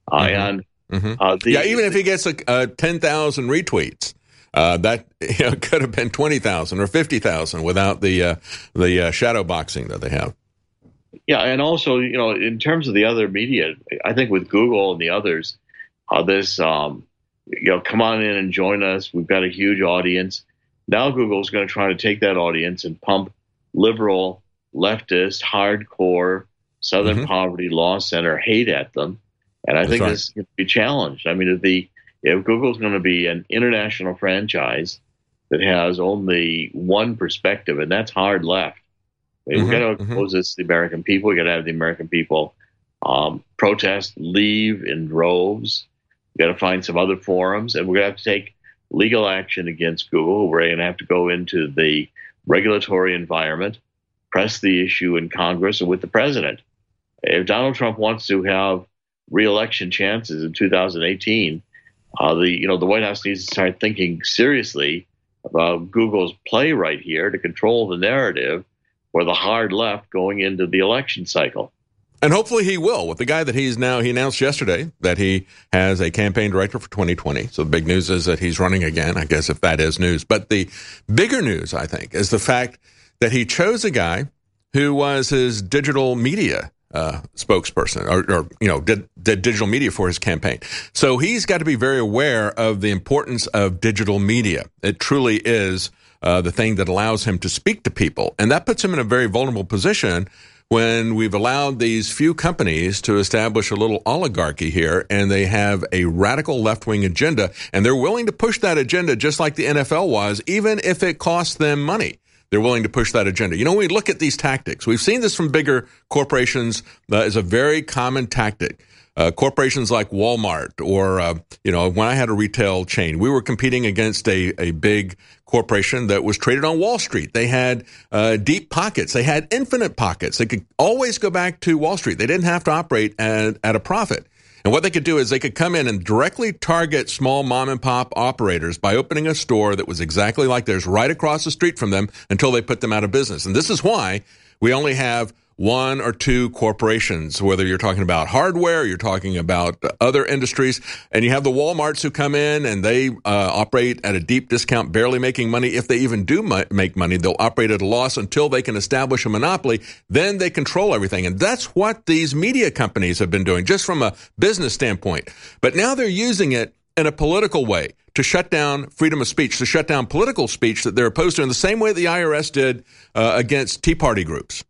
Uh, mm-hmm. And mm-hmm. Uh, the, yeah, even if he gets a, a ten thousand retweets, uh, that you know, could have been twenty thousand or fifty thousand without the uh, the uh, shadow boxing that they have. Yeah, and also, you know, in terms of the other media, I think with Google and the others, uh, this, um, you know, come on in and join us. We've got a huge audience. Now Google's going to try to take that audience and pump liberal, leftist, hardcore, Southern mm-hmm. Poverty Law Center hate at them. And I That's think right. this is going to be challenged. I mean, if, the, if Google's going to be an international franchise that has only one perspective, and that's hard left, I mean, mm-hmm. we're going to expose mm-hmm. this to the American people. We're going to have the American people um, protest, leave in droves. We've got to find some other forums, and we're going to have to take legal action against Google. We're going to have to go into the regulatory environment, press the issue in Congress and with the president. If Donald Trump wants to have re-election chances in two thousand eighteen, uh, the you know the White House needs to start thinking seriously about Google's play right here to control the narrative for the hard left going into the election cycle. And hopefully he will. With the guy that he's now, he announced yesterday that he has a campaign director for twenty twenty. So the big news is that he's running again, I guess, if that is news. But the bigger news, I think, is the fact that he chose a guy who was his digital media uh, spokesperson or, or, you know, did, did digital media for his campaign. So he's got to be very aware of the importance of digital media. It truly is uh, the thing that allows him to speak to people. And that puts him in a very vulnerable position when we've allowed these few companies to establish a little oligarchy here, and they have a radical left-wing agenda, and they're willing to push that agenda just like the N F L was, even if it costs them money. They're willing to push that agenda. You know, when we look at these tactics, we've seen this from bigger corporations uh, as a very common tactic. Uh, corporations like Walmart or, uh, you know, when I had a retail chain, we were competing against a, a big corporation that was traded on Wall Street. They had uh, deep pockets. They had infinite pockets. They could always go back to Wall Street. They didn't have to operate at, at a profit. And what they could do is they could come in and directly target small mom and pop operators by opening a store that was exactly like theirs right across the street from them until they put them out of business. And this is why we only have one or two corporations, whether you're talking about hardware, you're talking about other industries, and you have the Walmarts who come in and they uh, operate at a deep discount, barely making money. If they even do mo- make money, they'll operate at a loss until they can establish a monopoly. Then they control everything. And that's what these media companies have been doing, just from a business standpoint. But now they're using it in a political way to shut down freedom of speech, to shut down political speech that they're opposed to in the same way the I R S did uh, against Tea Party groups.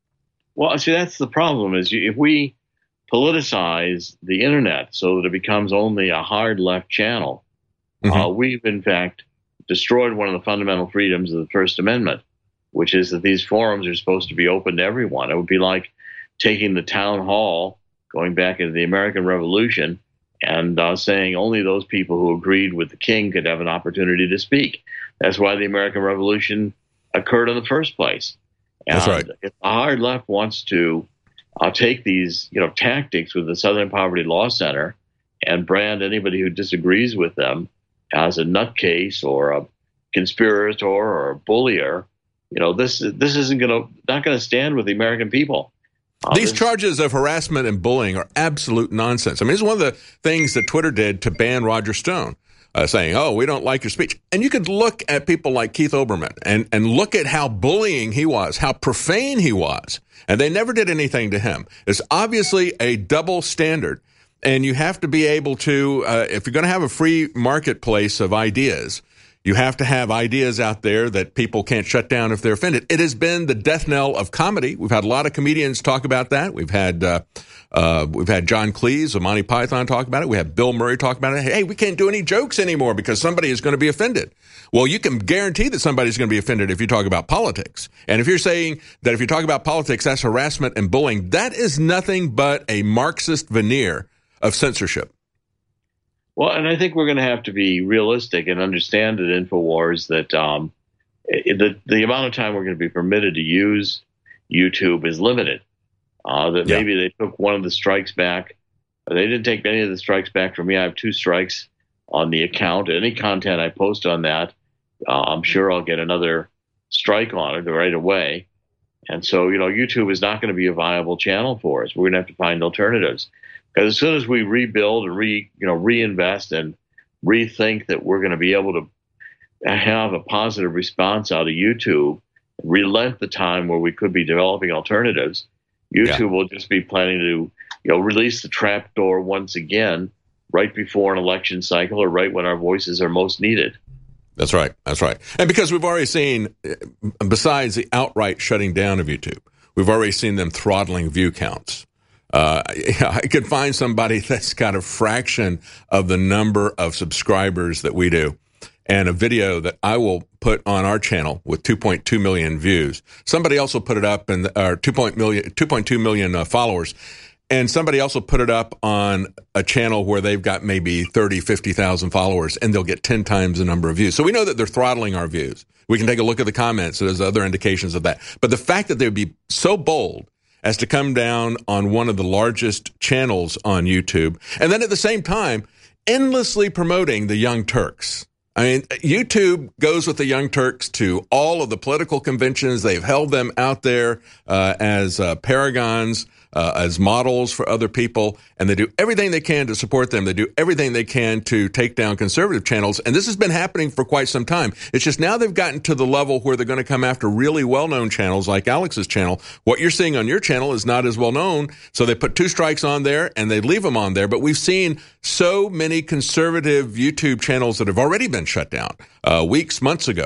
Well, see, that's the problem is if we politicize the internet so that it becomes only a hard left channel, mm-hmm. uh, we've in fact destroyed one of the fundamental freedoms of the First Amendment, which is that these forums are supposed to be open to everyone. It would be like taking the town hall, going back into the American Revolution, and uh, saying only those people who agreed with the king could have an opportunity to speak. That's why the American Revolution occurred in the first place. And That's right. If the hard left wants to uh, take these, you know, tactics with the Southern Poverty Law Center and brand anybody who disagrees with them as a nutcase or a conspirator or a bullier, you know, this this isn't going to not going to stand with the American people. Uh, These this, charges of harassment and bullying are absolute nonsense. I mean, it's one of the things that Twitter did to ban Roger Stone. Uh, saying, oh, we don't like your speech. And you could look at people like Keith Olbermann and, and look at how bullying he was, how profane he was, and they never did anything to him. It's obviously a double standard, and you have to be able to, uh, if you're going to have a free marketplace of ideas, you have to have ideas out there that people can't shut down if they're offended. It has been the death knell of comedy. We've had a lot of comedians talk about that. We've had uh, uh, we've had John Cleese of Monty Python talk about it. We had Bill Murray talk about it. Hey, we can't do any jokes anymore because somebody is going to be offended. Well, you can guarantee that somebody's going to be offended if you talk about politics. And if you're saying that if you talk about politics, that's harassment and bullying, that is nothing but a Marxist veneer of censorship. Well, and I think we're going to have to be realistic and understand at InfoWars that um, the the amount of time we're going to be permitted to use YouTube is limited. Uh, that yeah. maybe they took one of the strikes back. They didn't take any of the strikes back from me. I have two strikes on the account. Any content I post on that, uh, I'm sure I'll get another strike on it right away. And so, you know, YouTube is not going to be a viable channel for us. We're going to have to find alternatives. Because as soon as we rebuild and re, you know, reinvest and rethink that we're going to be able to have a positive response out of YouTube, relent the time where we could be developing alternatives, YouTube yeah. will just be planning to, you know, release the trap door once again right before an election cycle or right when our voices are most needed. That's right. That's right. And because we've already seen, besides the outright shutting down of YouTube, we've already seen them throttling view counts. Uh, I could find somebody that's got a fraction of the number of subscribers that we do, and a video that I will put on our channel with two point two million views. Somebody also put it up in, or two point two million uh, followers. And somebody also put it up on a channel where they've got maybe thirty, fifty thousand followers, and they'll get ten times the number of views. So we know that they're throttling our views. We can take a look at the comments. So there's other indications of that. But the fact that they'd be so bold as to come down on one of the largest channels on YouTube, and then at the same time, endlessly promoting the Young Turks. I mean, YouTube goes with the Young Turks to all of the political conventions. They've held them out there uh, as uh, paragons, uh, as models for other people, and they do everything they can to support them. They do everything they can to take down conservative channels, and this has been happening for quite some time. It's just now they've gotten to the level where they're going to come after really well-known channels like Alex's channel. What you're seeing on your channel is not as well-known, so they put two strikes on there, and they leave them on there. But we've seen so many conservative YouTube channels that have already been shut down uh, weeks, months ago.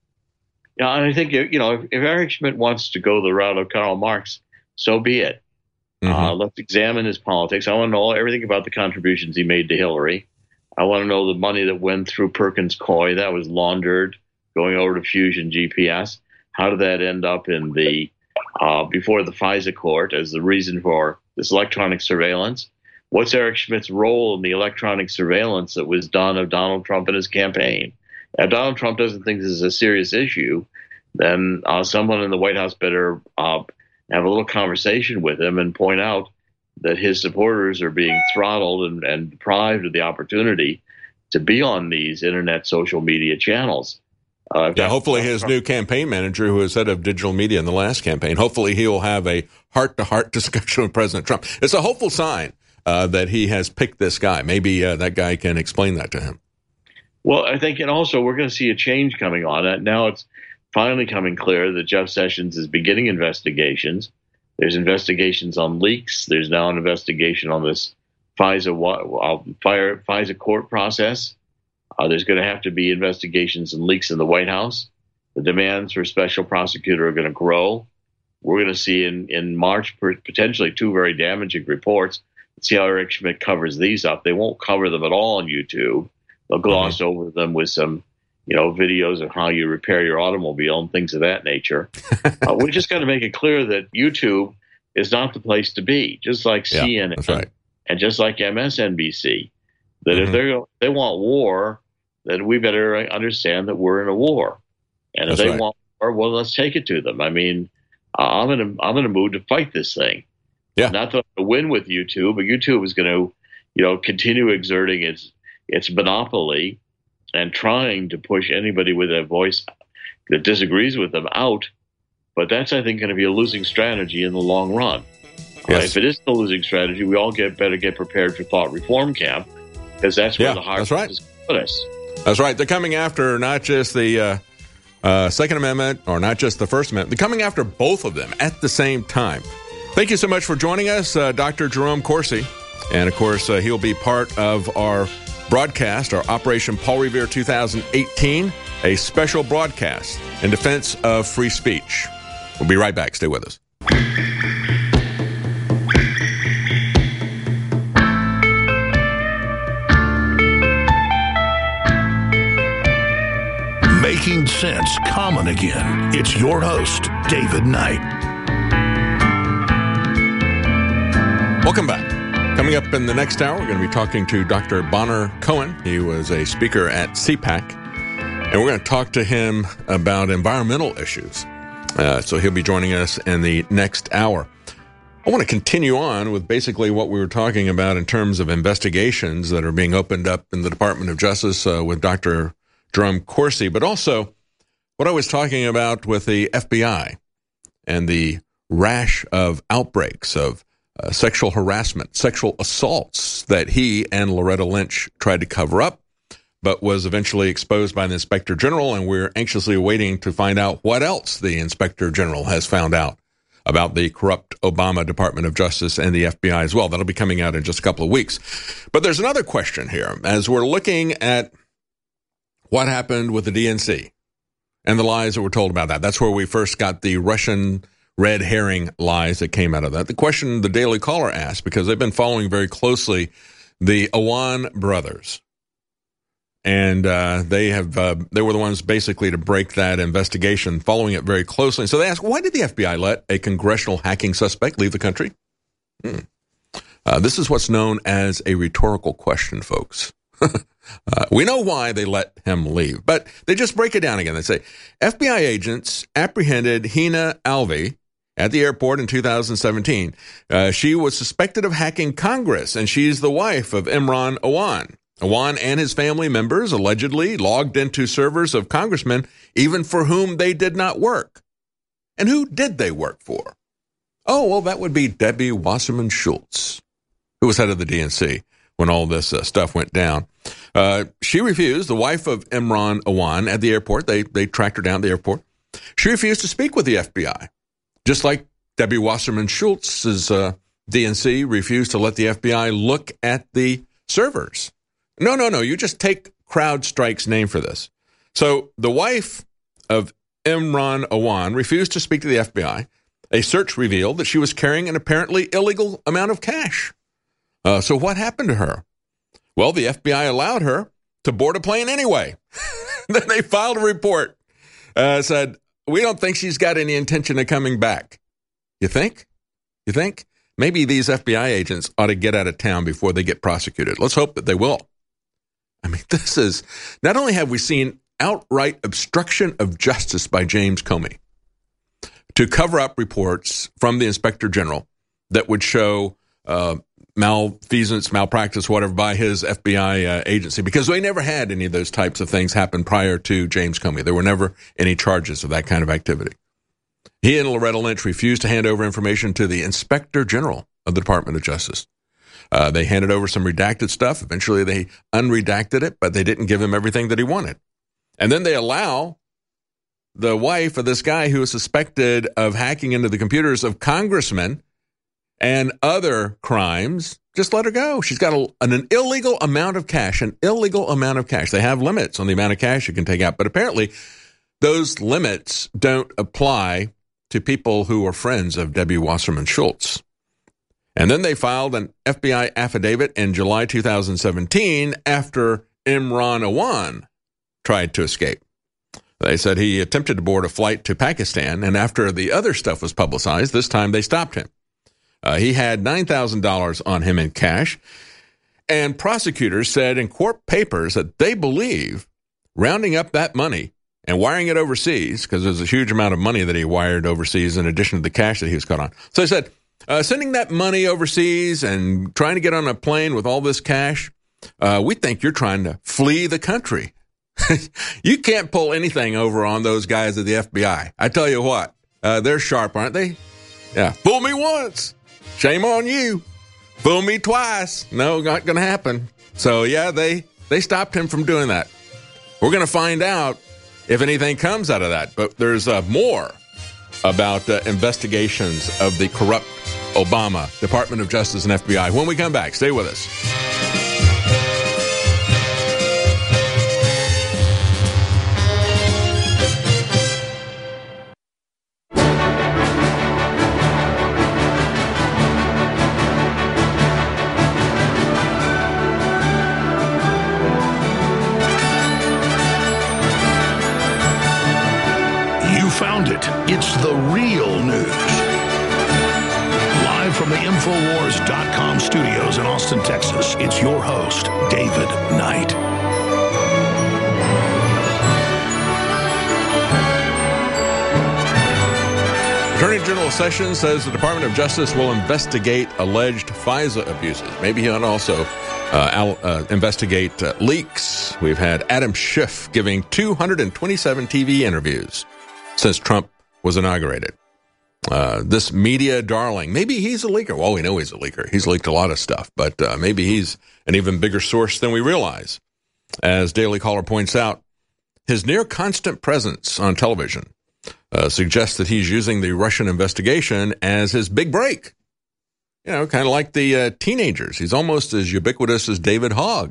Yeah, and I think, you know, if, if Eric Schmidt wants to go the route of Karl Marx, so be it. Mm-hmm. Uh, let's examine his politics. I want to know everything about the contributions he made to Hillary. I want to know the money that went through Perkins Coie that was laundered going over to Fusion G P S. How did that end up in the uh, before the FISA court as the reason for this electronic surveillance? What's Eric Schmidt's role in the electronic surveillance that was done of Donald Trump and his campaign? If Donald Trump doesn't think this is a serious issue, then uh, someone in the White House better uh, have a little conversation with him and point out that his supporters are being throttled and, and deprived of the opportunity to be on these internet social media channels. Uh, yeah, hopefully his new campaign manager, who was head of digital media in the last campaign, hopefully he'll have a heart-to-heart discussion with President Trump. It's a hopeful sign uh, that he has picked this guy. Maybe uh, that guy can explain that to him. Well, I think, and also we're going to see a change coming on. Now it's finally coming clear that Jeff Sessions is beginning investigations. There's investigations on leaks. There's now an investigation on this FISA, uh, fire, FISA court process. Uh, there's going to have to be investigations and leaks in the White House. The demands for a special prosecutor are going to grow. We're going to see in, in March potentially two very damaging reports. Let's see how Eric Schmidt covers these up. They won't cover them at all on YouTube. They'll gloss mm-hmm. over them with some, you know, videos of how you repair your automobile and things of that nature. uh, we just got to make it clear that YouTube is not the place to be, just like yeah, C N N that's right. and just like M S N B C. That mm-hmm. if they they want war, then we better understand that we're in a war. And that's if they right. want war, well, let's take it to them. I mean, uh, I'm in a, I'm in a mood to fight this thing. Yeah. Not to win with YouTube, but YouTube is going to, you know, continue exerting its its monopoly and trying to push anybody with a voice that disagrees with them out. But that's, I think, going to be a losing strategy in the long run. Yes. Uh, if it is the losing strategy, we all get better get prepared for Thought Reform Camp, because that's where yeah, the hard right. is going to put us. That's right. They're coming after not just the uh, uh, Second Amendment or not just the First Amendment. They're coming after both of them at the same time. Thank you so much for joining us, uh, Doctor Jerome Corsi. And, of course, uh, he'll be part of our broadcast, our Operation Paul Revere two thousand eighteen, a special broadcast in defense of free speech. We'll be right back. Stay with us. Making sense common again. It's your host, David Knight. Welcome back. Coming up in the next hour, we're going to be talking to Doctor Bonner Cohen. He was a speaker at C PAC, and we're going to talk to him about environmental issues. Uh, so he'll be joining us in the next hour. I want to continue on with basically what we were talking about in terms of investigations that are being opened up in the Department of Justice uh, with Doctor Jerome Corsi, but also what I was talking about with the F B I and the rash of outbreaks of uh, sexual harassment, sexual assaults that he and Loretta Lynch tried to cover up, but was eventually exposed by the Inspector General, and we're anxiously waiting to find out what else the Inspector General has found out about the corrupt Obama Department of Justice and the F B I as well. That'll be coming out in just a couple of weeks. But there's another question here. As we're looking at what happened with the D N C and the lies that were told about that, that's where we first got the Russian red herring lies that came out of that. The question the Daily Caller asked, because they've been following very closely the Awan brothers, and uh, they have uh, they were the ones basically to break that investigation, following it very closely. And so they asked, why did the F B I let a congressional hacking suspect leave the country? Hmm. Uh, this is what's known as a rhetorical question, folks. uh, we know why they let him leave, but they just break it down again. They say, F B I agents apprehended Hina Alvi at the airport in two thousand seventeen. Uh, she was suspected of hacking Congress, and she's the wife of Imran Awan. Awan and his family members allegedly logged into servers of congressmen, even for whom they did not work. And who did they work for? Oh, well, that would be Debbie Wasserman Schultz, who was head of the D N C when all this uh, stuff went down. Uh, she refused, the wife of Imran Awan, at the airport. They, they tracked her down at the airport. She refused to speak with the F B I, just like Debbie Wasserman Schultz's uh, D N C refused to let the F B I look at the servers. No, no, no. You just take CrowdStrike's name for this. So the wife of Imran Awan refused to speak to the F B I. A search revealed that she was carrying an apparently illegal amount of cash. Uh, so what happened to her? Well, the F B I allowed her to board a plane anyway. Then they filed a report. Uh, said, we don't think she's got any intention of coming back. You think? You think? Maybe these F B I agents ought to get out of town before they get prosecuted. Let's hope that they will. I mean, this is, not only have we seen outright obstruction of justice by James Comey to cover up reports from the Inspector General that would show uh, malfeasance, malpractice, whatever, by his F B I uh, agency, because they never had any of those types of things happen prior to James Comey. There were never any charges of that kind of activity. He and Loretta Lynch refused to hand over information to the Inspector General of the Department of Justice. Uh, they handed over some redacted stuff. Eventually, they unredacted it, but they didn't give him everything that he wanted. And then they allow the wife of this guy who is suspected of hacking into the computers of congressmen and other crimes, just let her go. She's got a, an, an illegal amount of cash, an illegal amount of cash. They have limits on the amount of cash you can take out, but apparently those limits don't apply to people who are friends of Debbie Wasserman Schultz. And then they filed an F B I affidavit in July two thousand seventeen after Imran Awan tried to escape. They said he attempted to board a flight to Pakistan, and after the other stuff was publicized, this time they stopped him. Uh, he had nine thousand dollars on him in cash, and prosecutors said in court papers that they believe rounding up that money and wiring it overseas, because there's a huge amount of money that he wired overseas in addition to the cash that he was caught on. So they said, Uh, sending that money overseas and trying to get on a plane with all this cash, uh, we think you're trying to flee the country. You can't pull anything over on those guys at the F B I. I tell you what, uh, they're sharp, aren't they? Yeah. Fool me once. Shame on you. Fool me twice. No, not going to happen. So, yeah, they, they stopped him from doing that. We're going to find out if anything comes out of that. But there's uh, more about uh, investigations of the corrupt Obama Department of Justice and F B I when we come back. Stay with us. You found it. It's the real news. Live from the Infowars dot com studios in Austin, Texas, it's your host, David Knight. Attorney General Sessions says the Department of Justice will investigate alleged FISA abuses. Maybe he'll also uh, al- uh, investigate uh, leaks. We've had Adam Schiff giving two hundred twenty-seven T V interviews since Trump was inaugurated. Uh, this media darling, maybe he's a leaker. Well, we know he's a leaker. He's leaked a lot of stuff, but uh, maybe he's an even bigger source than we realize. As Daily Caller points out, his near constant presence on television uh, suggests that he's using the Russian investigation as his big break. You know, kind of like the uh, teenagers. He's almost as ubiquitous as David Hogg.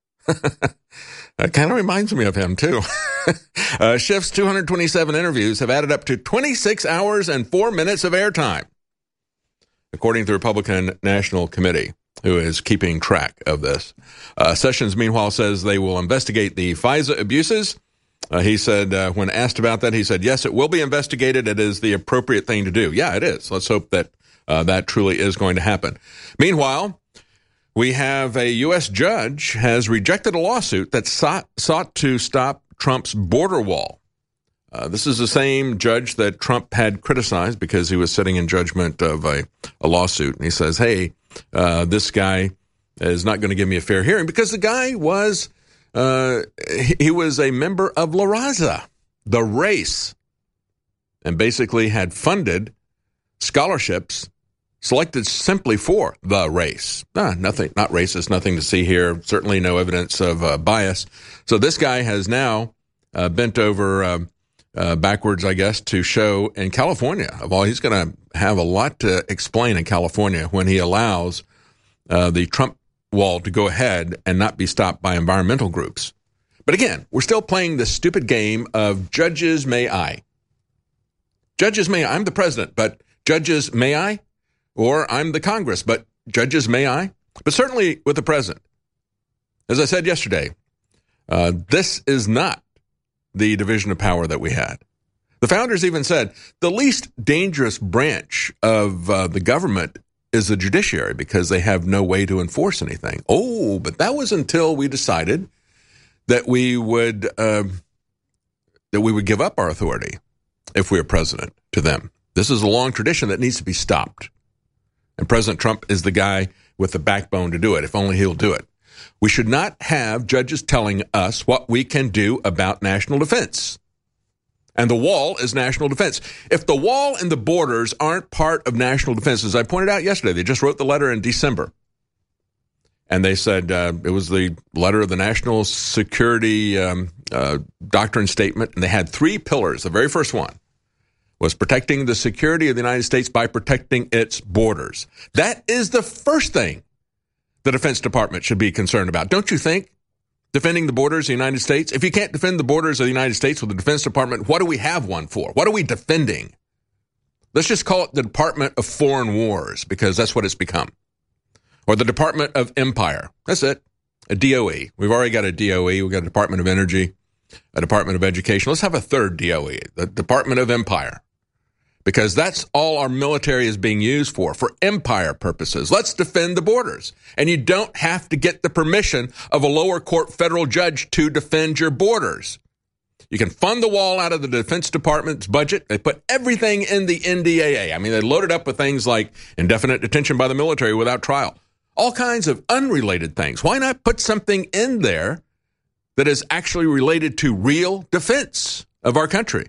That kind of reminds me of him, too. uh, Schiff's two hundred twenty-seven interviews have added up to twenty-six hours and four minutes of airtime, according to the Republican National Committee, who is keeping track of this. Uh, Sessions, meanwhile, says they will investigate the FISA abuses. Uh, he said, uh, when asked about that, he said, yes, it will be investigated. It is the appropriate thing to do. Yeah, it is. Let's hope that uh, that truly is going to happen. Meanwhile, we have a U S judge has rejected a lawsuit that sought, sought to stop Trump's border wall. Uh, this is the same judge that Trump had criticized because he was sitting in judgment of a, a lawsuit. And he says, hey, uh, this guy is not going to give me a fair hearing because the guy was, uh, he, he was a member of La Raza, the race, and basically had funded scholarships selected simply for the race. Ah, nothing, not racist, nothing to see here. Certainly no evidence of uh, bias. So this guy has now uh, bent over uh, uh, backwards, I guess, to show in California. Of all, he's going to have a lot to explain in California when he allows uh, the Trump wall to go ahead and not be stopped by environmental groups. But again, we're still playing the stupid game of judges may I. Judges may I. I'm the president, but judges may I? Or I'm the Congress, but judges may I? But certainly with the president. As I said yesterday, uh, this is not the division of power that we had. The founders even said the least dangerous branch of uh, the government is the judiciary because they have no way to enforce anything. Oh, but that was until we decided that we would uh, that we would give up our authority if we were president to them. This is a long tradition that needs to be stopped. And President Trump is the guy with the backbone to do it, if only he'll do it. We should not have judges telling us what we can do about national defense. And the wall is national defense. If the wall and the borders aren't part of national defense, as I pointed out yesterday, they just wrote the letter in December. And they said uh, it was the letter of the National Security um, uh, Doctrine Statement, and they had three pillars. The very first one was protecting the security of the United States by protecting its borders. That is the first thing the Defense Department should be concerned about. Don't you think? Defending the borders of the United States? If you can't defend the borders of the United States with the Defense Department, what do we have one for? What are we defending? Let's just call it the Department of Foreign Wars, because that's what it's become. Or the Department of Empire. That's it. A D O E. We've already got a D O E. We've got a Department of Energy, a Department of Education. Let's have a third D O E, the Department of Empire. Because that's all our military is being used for, for empire purposes. Let's defend the borders. And you don't have to get the permission of a lower court federal judge to defend your borders. You can fund the wall out of the Defense Department's budget. They put everything in the N D A A. I mean, they loaded up with things like indefinite detention by the military without trial. All kinds of unrelated things. Why not put something in there that is actually related to real defense of our country?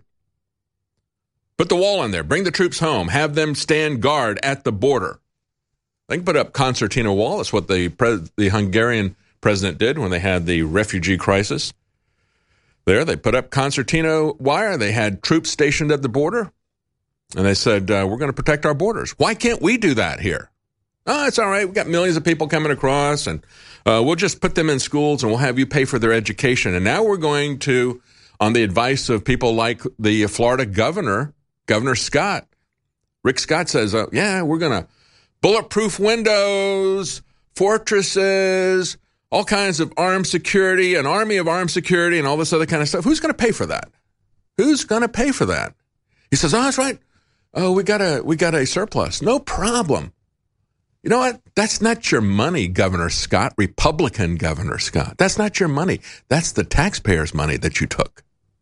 Put the wall in there. Bring the troops home. Have them stand guard at the border. They can put up Concertina Wall. That's what the pre- the Hungarian president did when they had the refugee crisis. There, they put up Concertina Wire. They had troops stationed at the border. And they said, uh, we're going to protect our borders. Why can't we do that here? Oh, it's all right. We've got millions of people coming across, and uh, we'll just put them in schools, and we'll have you pay for their education. And now we're going to, on the advice of people like the Florida governor, Governor Scott, Rick Scott says, uh, yeah, we're going to bulletproof windows, fortresses, all kinds of armed security, an army of armed security, and all this other kind of stuff. Who's going to pay for that? Who's going to pay for that? He says, oh, that's right. Oh, we got a, we got a surplus. No problem. You know what? That's not your money, Governor Scott, Republican Governor Scott. That's not your money. That's the taxpayers' money that you took.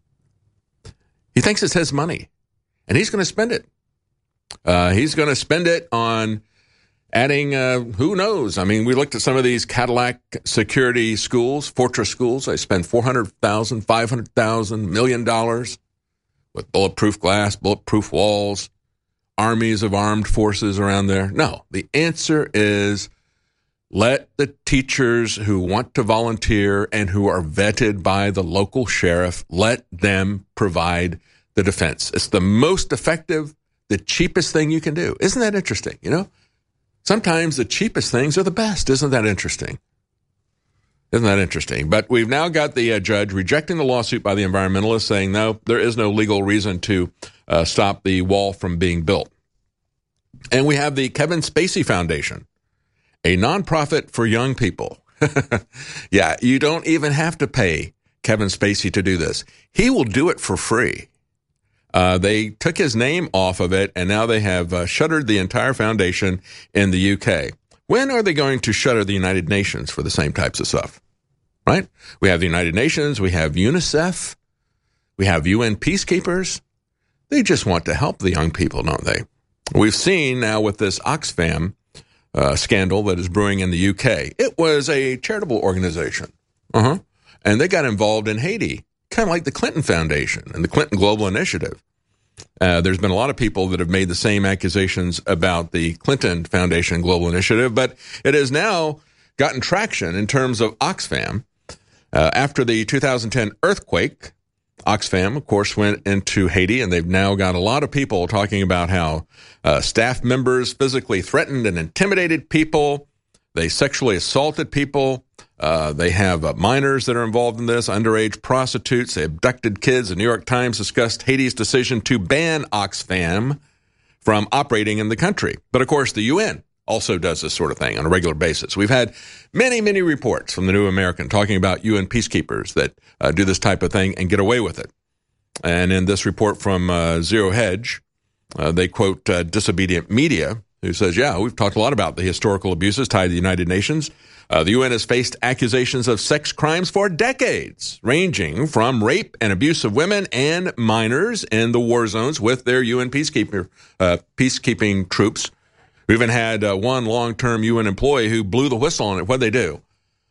He thinks it's his money. And he's going to spend it. Uh, he's going to spend it on adding, uh, who knows? I mean, we looked at some of these Cadillac security schools, fortress schools. They spend four hundred thousand dollars, five hundred thousand dollars, million dollars with bulletproof glass, bulletproof walls, armies of armed forces around there. No, the answer is let the teachers who want to volunteer and who are vetted by the local sheriff, let them provide the defense. It's the most effective, the cheapest thing you can do. Isn't that interesting? You know, sometimes the cheapest things are the best. Isn't that interesting? Isn't that interesting? But we've now got the uh, judge rejecting the lawsuit by the environmentalists, saying, no, there is no legal reason to uh, stop the wall from being built. And we have the Kevin Spacey Foundation, a nonprofit for young people. Yeah, you don't even have to pay Kevin Spacey to do this. He will do it for free. Uh, they took his name off of it, and now they have uh, shuttered the entire foundation in the U K. When are they going to shutter the United Nations for the same types of stuff? Right? We have the United Nations, we have UNICEF, we have U N peacekeepers. They just want to help the young people, don't they? We've seen now with this Oxfam uh, scandal that is brewing in the U K. It was a charitable organization. Uh-huh. And they got involved in Haiti, kind of like the Clinton Foundation and the Clinton Global Initiative. Uh, there's been a lot of people that have made the same accusations about the Clinton Foundation Global Initiative, but it has now gotten traction in terms of Oxfam. Uh, after the two thousand ten earthquake, Oxfam, of course, went into Haiti, and they've now got a lot of people talking about how uh, staff members physically threatened and intimidated people. They sexually assaulted people. Uh, they have uh, minors that are involved in this, underage prostitutes. They abducted kids. The New York Times discussed Haiti's decision to ban Oxfam from operating in the country. But, of course, the U N also does this sort of thing on a regular basis. We've had many, many reports from the New American talking about U N peacekeepers that uh, do this type of thing and get away with it. And in this report from uh, Zero Hedge, uh, they quote uh, Disobedient Media, who says, yeah, we've talked a lot about the historical abuses tied to the United Nations. Uh, the U N has faced accusations of sex crimes for decades, ranging from rape and abuse of women and minors in the war zones with their U N peacekeeper, uh, peacekeeping troops. We even had uh, one long-term U N employee who blew the whistle on it. What'd they do?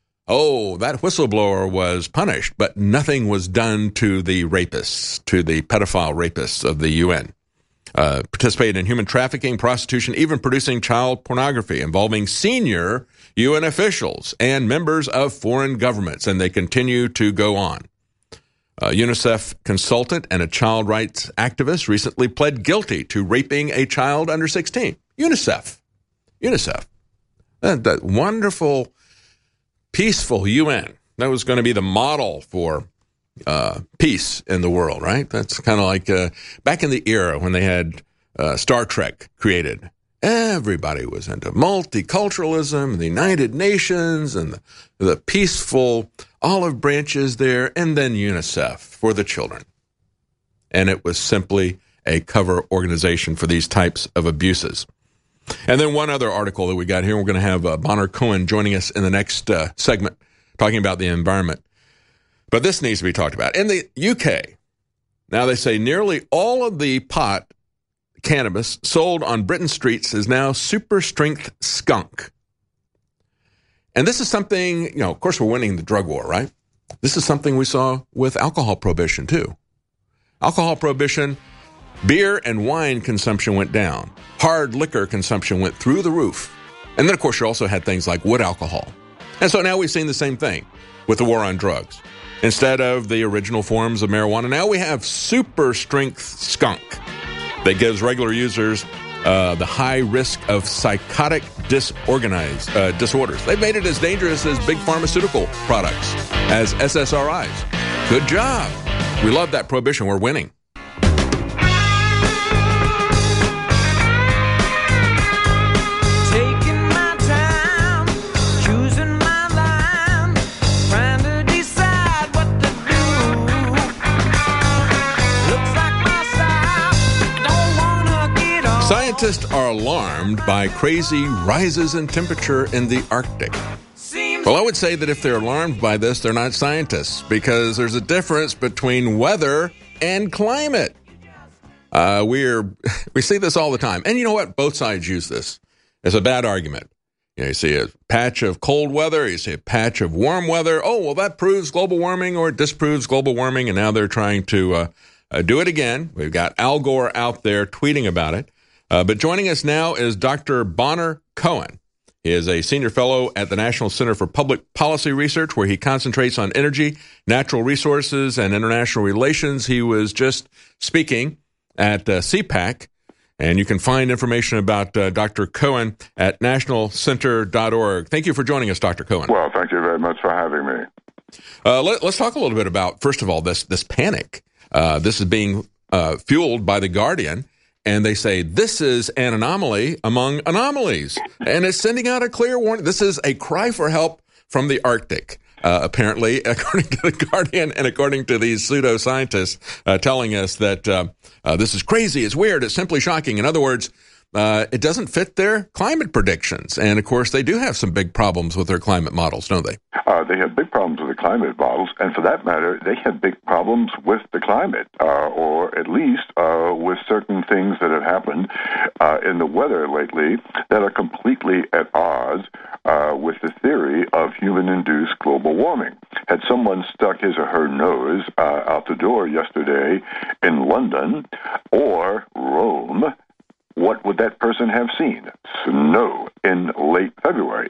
Oh, that whistleblower was punished, but nothing was done to the rapists, to the pedophile rapists of the U N. Uh, participated in human trafficking, prostitution, even producing child pornography involving senior U N officials and members of foreign governments, and they continue to go on. A UNICEF consultant and a child rights activist recently pled guilty to raping a child under sixteen. UNICEF. UNICEF. That, that wonderful, peaceful U N. That was going to be the model for uh, peace in the world, right? That's kind of like uh, back in the era when they had uh, Star Trek created. Everybody was into multiculturalism, the United Nations, and the, the peaceful olive branches there, and then UNICEF for the children. And it was simply a cover organization for these types of abuses. And then one other article that we got here, we're going to have uh, Bonner Cohen joining us in the next uh, segment, talking about the environment. But this needs to be talked about. In the U K, now they say nearly all of the pot cannabis sold on Britain streets is now super strength skunk. And this is something, you know, of course we're winning the drug war, right? This is something we saw with alcohol prohibition too. Alcohol prohibition, beer and wine consumption went down. Hard liquor consumption went through the roof. And then of course you also had things like wood alcohol. And so now we've seen the same thing with the war on drugs. Instead of the original forms of marijuana, now we have super strength skunk that gives regular users uh, the high risk of psychotic disorganized uh, disorders. They've made it as dangerous as big pharmaceutical products, as S S R Is. Good job. We love that prohibition. We're winning. Scientists are alarmed by crazy rises in temperature in the Arctic. Well, I would say that if they're alarmed by this, they're not scientists, because there's a difference between weather and climate. Uh, we're we see this all the time. And you know what? Both sides use this. It's a bad argument. You know, you see a patch of cold weather, you see a patch of warm weather. Oh, well, that proves global warming or it disproves global warming, and now they're trying to uh, uh, do it again. We've got Al Gore out there tweeting about it. Uh, but joining us now is Doctor Bonner Cohen. He is a senior fellow at the National Center for Public Policy Research, where he concentrates on energy, natural resources, and international relations. He was just speaking at uh, C PAC, and you can find information about uh, Doctor Cohen at national center dot org. Thank you for joining us, Doctor Cohen. Well, thank you very much for having me. Uh, let, let's talk a little bit about, first of all, this this panic. Uh, this is being uh, fueled by The Guardian. And they say this is an anomaly among anomalies, and it's sending out a clear warning. This is a cry for help from the Arctic, uh, apparently, according to The Guardian and according to these pseudoscientists uh, telling us that uh, uh, this is crazy, it's weird, it's simply shocking. In other words, uh, it doesn't fit their climate predictions. And, of course, they do have some big problems with their climate models, don't they? Uh, they have big problems with the climate models, and for that matter, they have big problems with the climate, uh, or at least uh, with certain things that have happened uh, in the weather lately that are completely at odds uh, with the theory of human-induced global warming. Had someone stuck his or her nose uh, out the door yesterday in London or Rome, what would that person have seen? Snow in late February.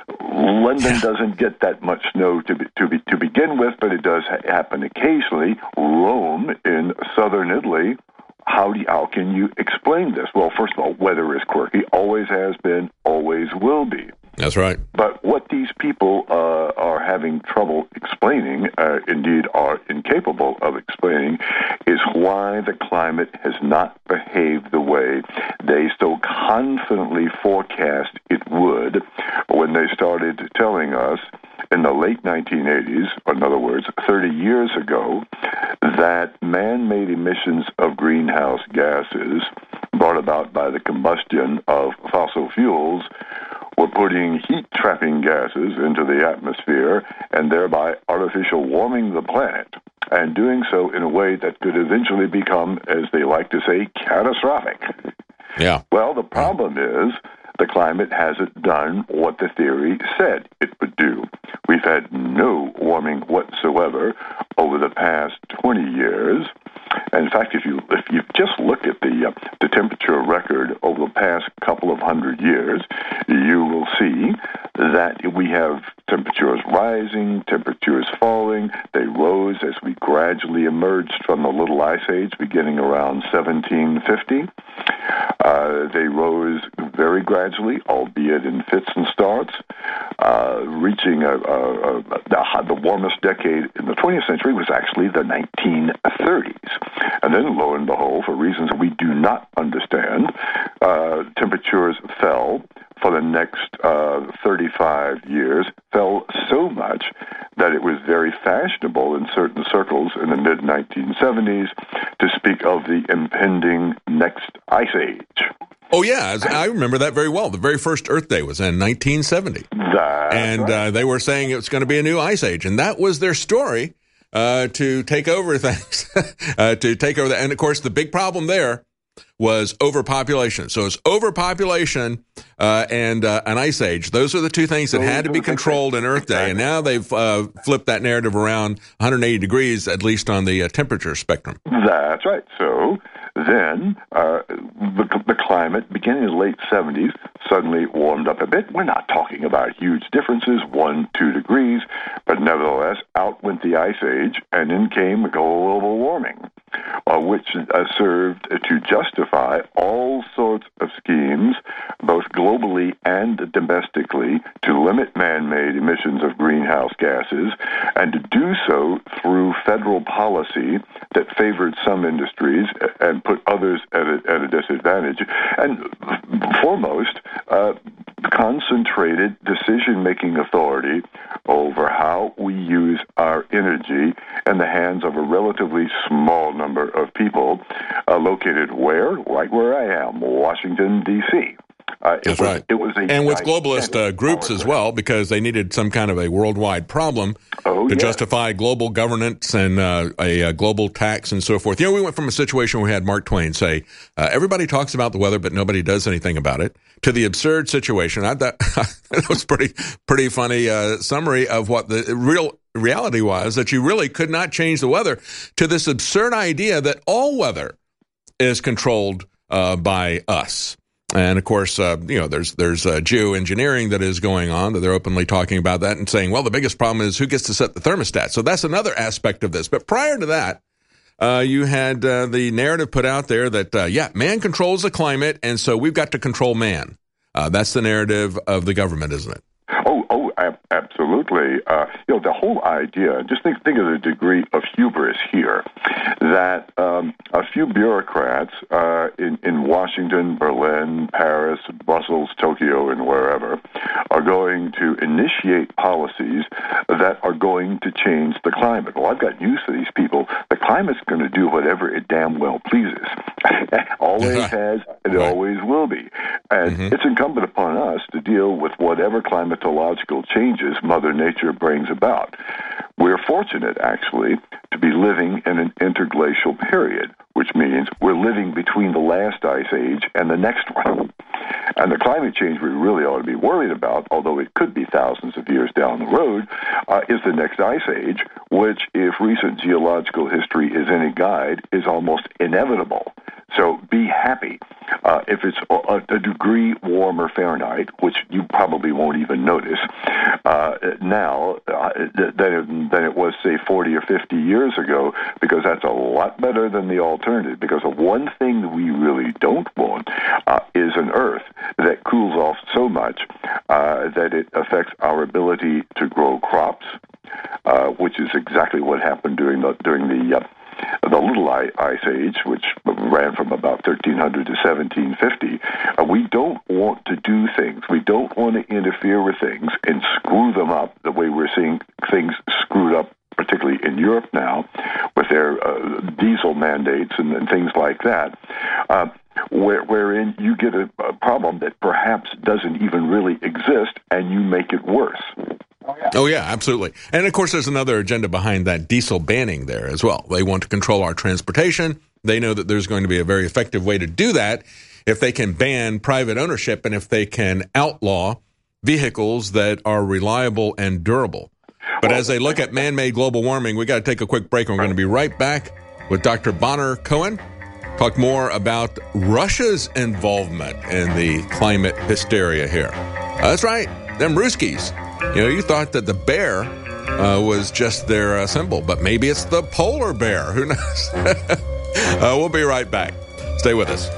London doesn't get that much snow to be, to be, to begin with, but it does ha- happen occasionally. Rome in southern Italy. How do you, how can you explain this? Well, first of all, weather is quirky, always has been, always will be. That's right. But what these people uh, are having trouble explaining, uh, indeed are incapable of explaining, is why the climate has not behaved the way they so confidently forecast it would when they started telling us in the late nineteen eighties, or in other words, thirty years ago, that man-made emissions of greenhouse gases brought about by the combustion of fossil fuels were putting heat-trapping gases into the atmosphere and thereby artificial warming the planet, and doing so in a way that could eventually become, as they like to say, catastrophic. Yeah. Well, the problem is the climate hasn't done what the theory said it would do. We've had no warming whatsoever over the past twenty years. And in fact, if you if you just look at the uh, the temperature record over the past couple of hundred years, you will see that we have temperatures rising, temperatures falling. They rose as we gradually emerged from the Little Ice Age, beginning around seventeen fifty. Uh, they rose very gradually, albeit in fits and starts, uh, reaching a, a, a, the, the warmest decade in the twentieth century was actually the nineteen thirties. And then, lo and behold, for reasons we do not understand, uh, temperatures fell for the next uh, thirty-five years, fell so much that it was very fashionable in certain circles in the mid nineteen seventies to speak of the impending next ice age. Oh, yeah. I remember that very well. The very first Earth Day was in nineteen seventy. That's and right. uh, they were saying it was going to be a new ice age. And that was their story uh, to take over things, uh, to take over that. And, of course, the big problem there was overpopulation. So it's overpopulation uh, and uh, an ice age. Those are the two things that had to be controlled in Earth Day. And now they've uh, flipped that narrative around one hundred eighty degrees, at least on the uh, temperature spectrum. That's right. So then uh, the, the climate, beginning in the late seventies, suddenly warmed up a bit. We're not talking about huge differences, one, two degrees, but nevertheless, out went the ice age, and in came global warming, uh, which uh, served to justify all sorts of schemes, both globally and domestically, to limit man-made emissions of greenhouse gases, and to do so through federal policy that favored some industries and put others at a, at a disadvantage. And foremost, uh, concentrated decision-making authority over how we use our energy in the hands of a relatively small number of people uh, located where? Right where I am, Washington, D C Uh, it That's was, right. It was a and with globalist uh, groups as well, because they needed some kind of a worldwide problem oh, to yes. justify global governance and uh, a, a global tax and so forth. You know, we went from a situation where we had Mark Twain say, uh, everybody talks about the weather, but nobody does anything about it, to the absurd situation. I thought that was pretty, pretty funny uh, summary of what the real reality was, that you really could not change the weather, to this absurd idea that all weather is controlled uh, by us. And of course, uh, you know, there's there's uh, geoengineering that is going on, that they're openly talking about that and saying, well, the biggest problem is who gets to set the thermostat. So that's another aspect of this. But prior to that, uh, you had uh, the narrative put out there that, uh, yeah, man controls the climate, and so we've got to control man. Uh, that's the narrative of the government, isn't it? Oh, oh, ab- absolutely. Uh, you know, the whole idea, just think, think of the degree of hubris here, that um, a few bureaucrats uh, in, in Washington, Berlin, Paris, Brussels, Tokyo, and wherever are going to initiate policies that are going to change the climate. Well, I've got news for these people. The climate's going to do whatever it damn well pleases. Always has, and right. always will be. And mm-hmm. it's incumbent upon us to deal with whatever climatological changes Mother Nature brings about. We're fortunate, actually, to be living in an interglacial period, which means we're living between the last ice age and the next one. And the climate change we really ought to be worried about, although it could be thousands of years down the road, uh, is the next ice age, which, if recent geological history is any guide, is almost inevitable. So be happy. Uh, if it's a, a degree warmer Fahrenheit, which you probably won't even notice uh, now uh, than, it, than it was, say, forty or fifty years ago, because that's a lot better than the alternative. Because the one thing that we really don't want uh, is an Earth that cools off so much uh, that it affects our ability to grow crops, uh, which is exactly what happened during the during the uh, the Little Ice Age, which ran from about thirteen hundred to seventeen fifty. Uh, we don't want to do things. We don't want to interfere with things and screw them up the way we're seeing things screwed up, particularly in Europe now, with their uh, diesel mandates and, and things like that, uh, where, wherein you get a, a problem that perhaps doesn't even really exist, and you make it worse. Oh yeah. oh, yeah, absolutely. And, of course, there's another agenda behind that diesel banning there as well. They want to control our transportation. They know that there's going to be a very effective way to do that if they can ban private ownership and if they can outlaw vehicles that are reliable and durable. But as they look at man-made global warming, we got to take a quick break. And we're going to be right back with Doctor Bonner Cohen. Talk more about Russia's involvement in the climate hysteria here. Uh, that's right, them Ruskies. You know, you thought that the bear uh, was just their uh, symbol, but maybe it's the polar bear. Who knows? uh, we'll be right back. Stay with us.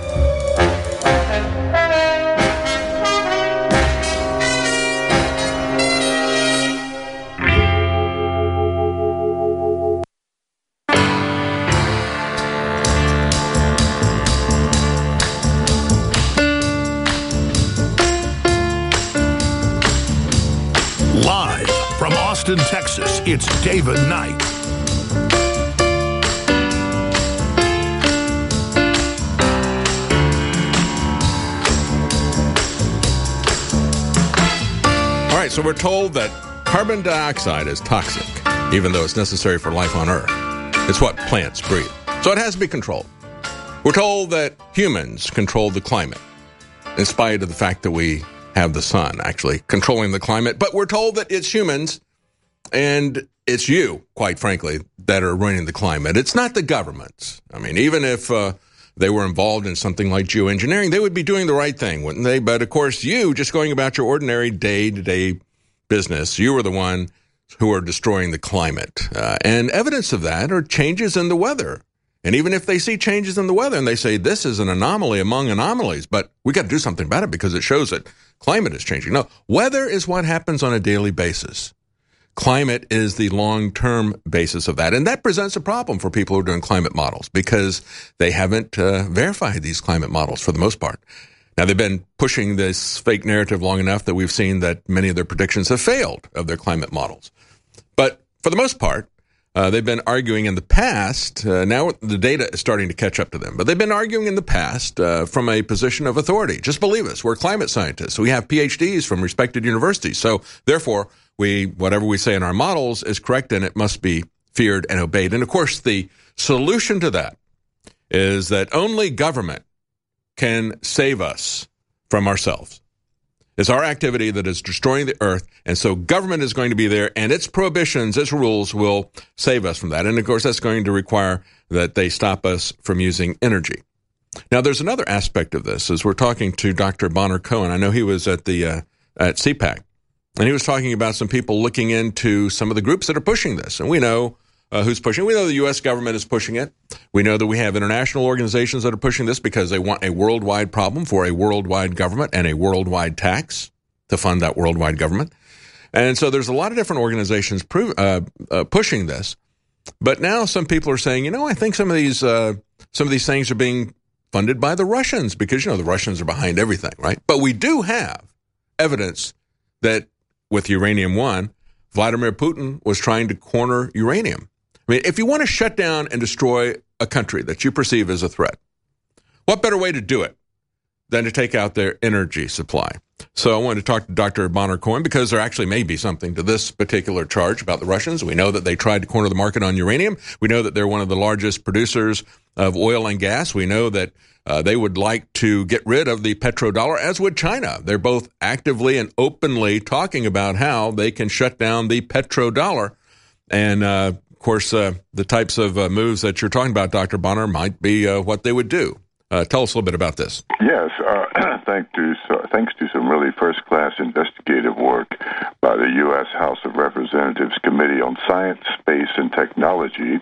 Austin, Texas, it's David Knight. All right, so we're told that carbon dioxide is toxic, even though it's necessary for life on Earth. It's what plants breathe. So it has to be controlled. We're told that humans control the climate, in spite of the fact that we have the sun actually controlling the climate. But we're told that it's humans, and it's you, quite frankly, that are ruining the climate. It's not the governments. I mean, even if uh, they were involved in something like geoengineering, they would be doing the right thing, wouldn't they? But, of course, you, just going about your ordinary day-to-day business, you are the one who are destroying the climate. Uh, and evidence of that are changes in the weather. And even if they see changes in the weather and they say this is an anomaly among anomalies, but we got to do something about it because it shows that climate is changing. No, weather is what happens on a daily basis. Climate is the long-term basis of that. And that presents a problem for people who are doing climate models because they haven't uh, verified these climate models for the most part. Now, they've been pushing this fake narrative long enough that we've seen that many of their predictions have failed of their climate models. But for the most part, uh, they've been arguing in the past. Uh, now the data is starting to catch up to them. But they've been arguing in the past uh, from a position of authority. Just believe us. We're climate scientists. We have P H Ds from respected universities. So therefore, we whatever we say in our models is correct, and it must be feared and obeyed. And, of course, the solution to that is that only government can save us from ourselves. It's our activity that is destroying the earth, and so government is going to be there, and its prohibitions, its rules will save us from that. And, of course, that's going to require that they stop us from using energy. Now, there's another aspect of this. As we're talking to Doctor Bonner Cohen, I know he was at the uh, at C PAC, and he was talking about some people looking into some of the groups that are pushing this. And we know uh, who's pushing. We know the U S government is pushing it. We know that we have international organizations that are pushing this because they want a worldwide problem for a worldwide government and a worldwide tax to fund that worldwide government. And so there's a lot of different organizations prove, uh, uh, pushing this. But now some people are saying, you know, I think some of these uh, some of these things are being funded by the Russians because, you know, the Russians are behind everything, right? But we do have evidence that with Uranium One, Vladimir Putin was trying to corner uranium. I mean, if you want to shut down and destroy a country that you perceive as a threat, what better way to do it than to take out their energy supply? So I wanted to talk to Doctor Bonner Cohen because there actually may be something to this particular charge about the Russians. We know that they tried to corner the market on uranium. We know that they're one of the largest producers of oil and gas. We know that uh, they would like to get rid of the petrodollar, as would China. They're both actively and openly talking about how they can shut down the petrodollar. And, uh, of course, uh, the types of uh, moves that you're talking about, Doctor Bonner, might be uh, what they would do. Uh, tell us a little bit about this. Yes, uh, thanks to so, thanks to some really first-class investigative work by the U S House of Representatives Committee on Science, Space, and Technology,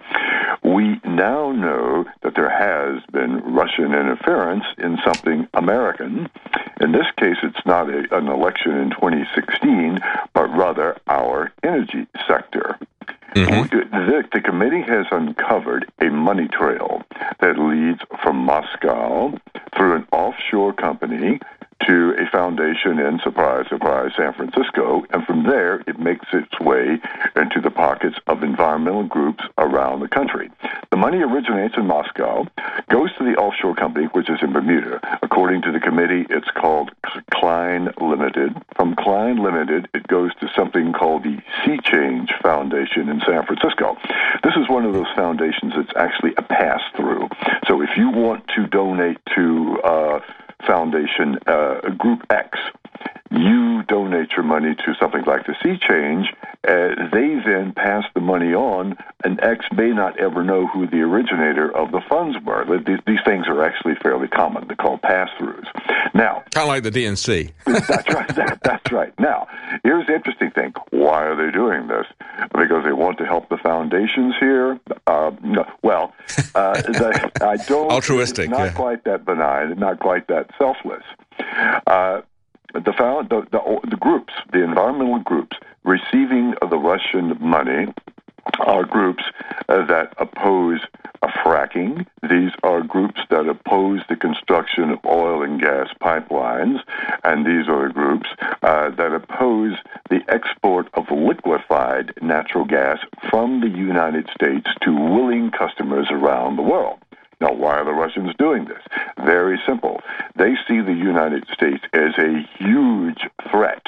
we now know that there has been Russian interference in something American. In this case, it's not a, an election in twenty sixteen, but rather our energy sector. Mm-hmm. The, the committee has uncovered a money trail that leads from Moscow through an offshore company to a foundation in, surprise, surprise, San Francisco, and from there it makes its way into the pockets of environmental groups around the country. The money originates in Moscow, goes to the offshore company, which is in Bermuda. According to the committee, it's called Klein Limited. From Klein Limited, it goes to something called the Sea Change Foundation in San Francisco. This is one of those foundations that's actually a pass-through. So if you want to donate to uh, Foundation uh, Group X, you donate your money to something like the Sea Change, uh, they then pass the money on, and X may not ever know who the originator of the funds were. These, these things are actually fairly common. They're called pass-throughs. Now, kind of like the D N C. That's right. That, that's right. Now, here's the interesting thing. Why are they doing this? Because they want to help the foundations here? Uh, no, well, uh, the, I don't... Altruistic, it's not yeah. quite that benign, not quite that selfless. Uh, the, found, the, the, the groups, the environmental groups, receiving the Russian money are groups uh, that oppose uh, fracking. These are groups that oppose the construction of oil and gas pipelines, and these are the groups uh, that oppose the export of liquefied natural gas from the United States to willing customers around the world. Now, why are the Russians doing this? Very simple. They see the United States as a huge threat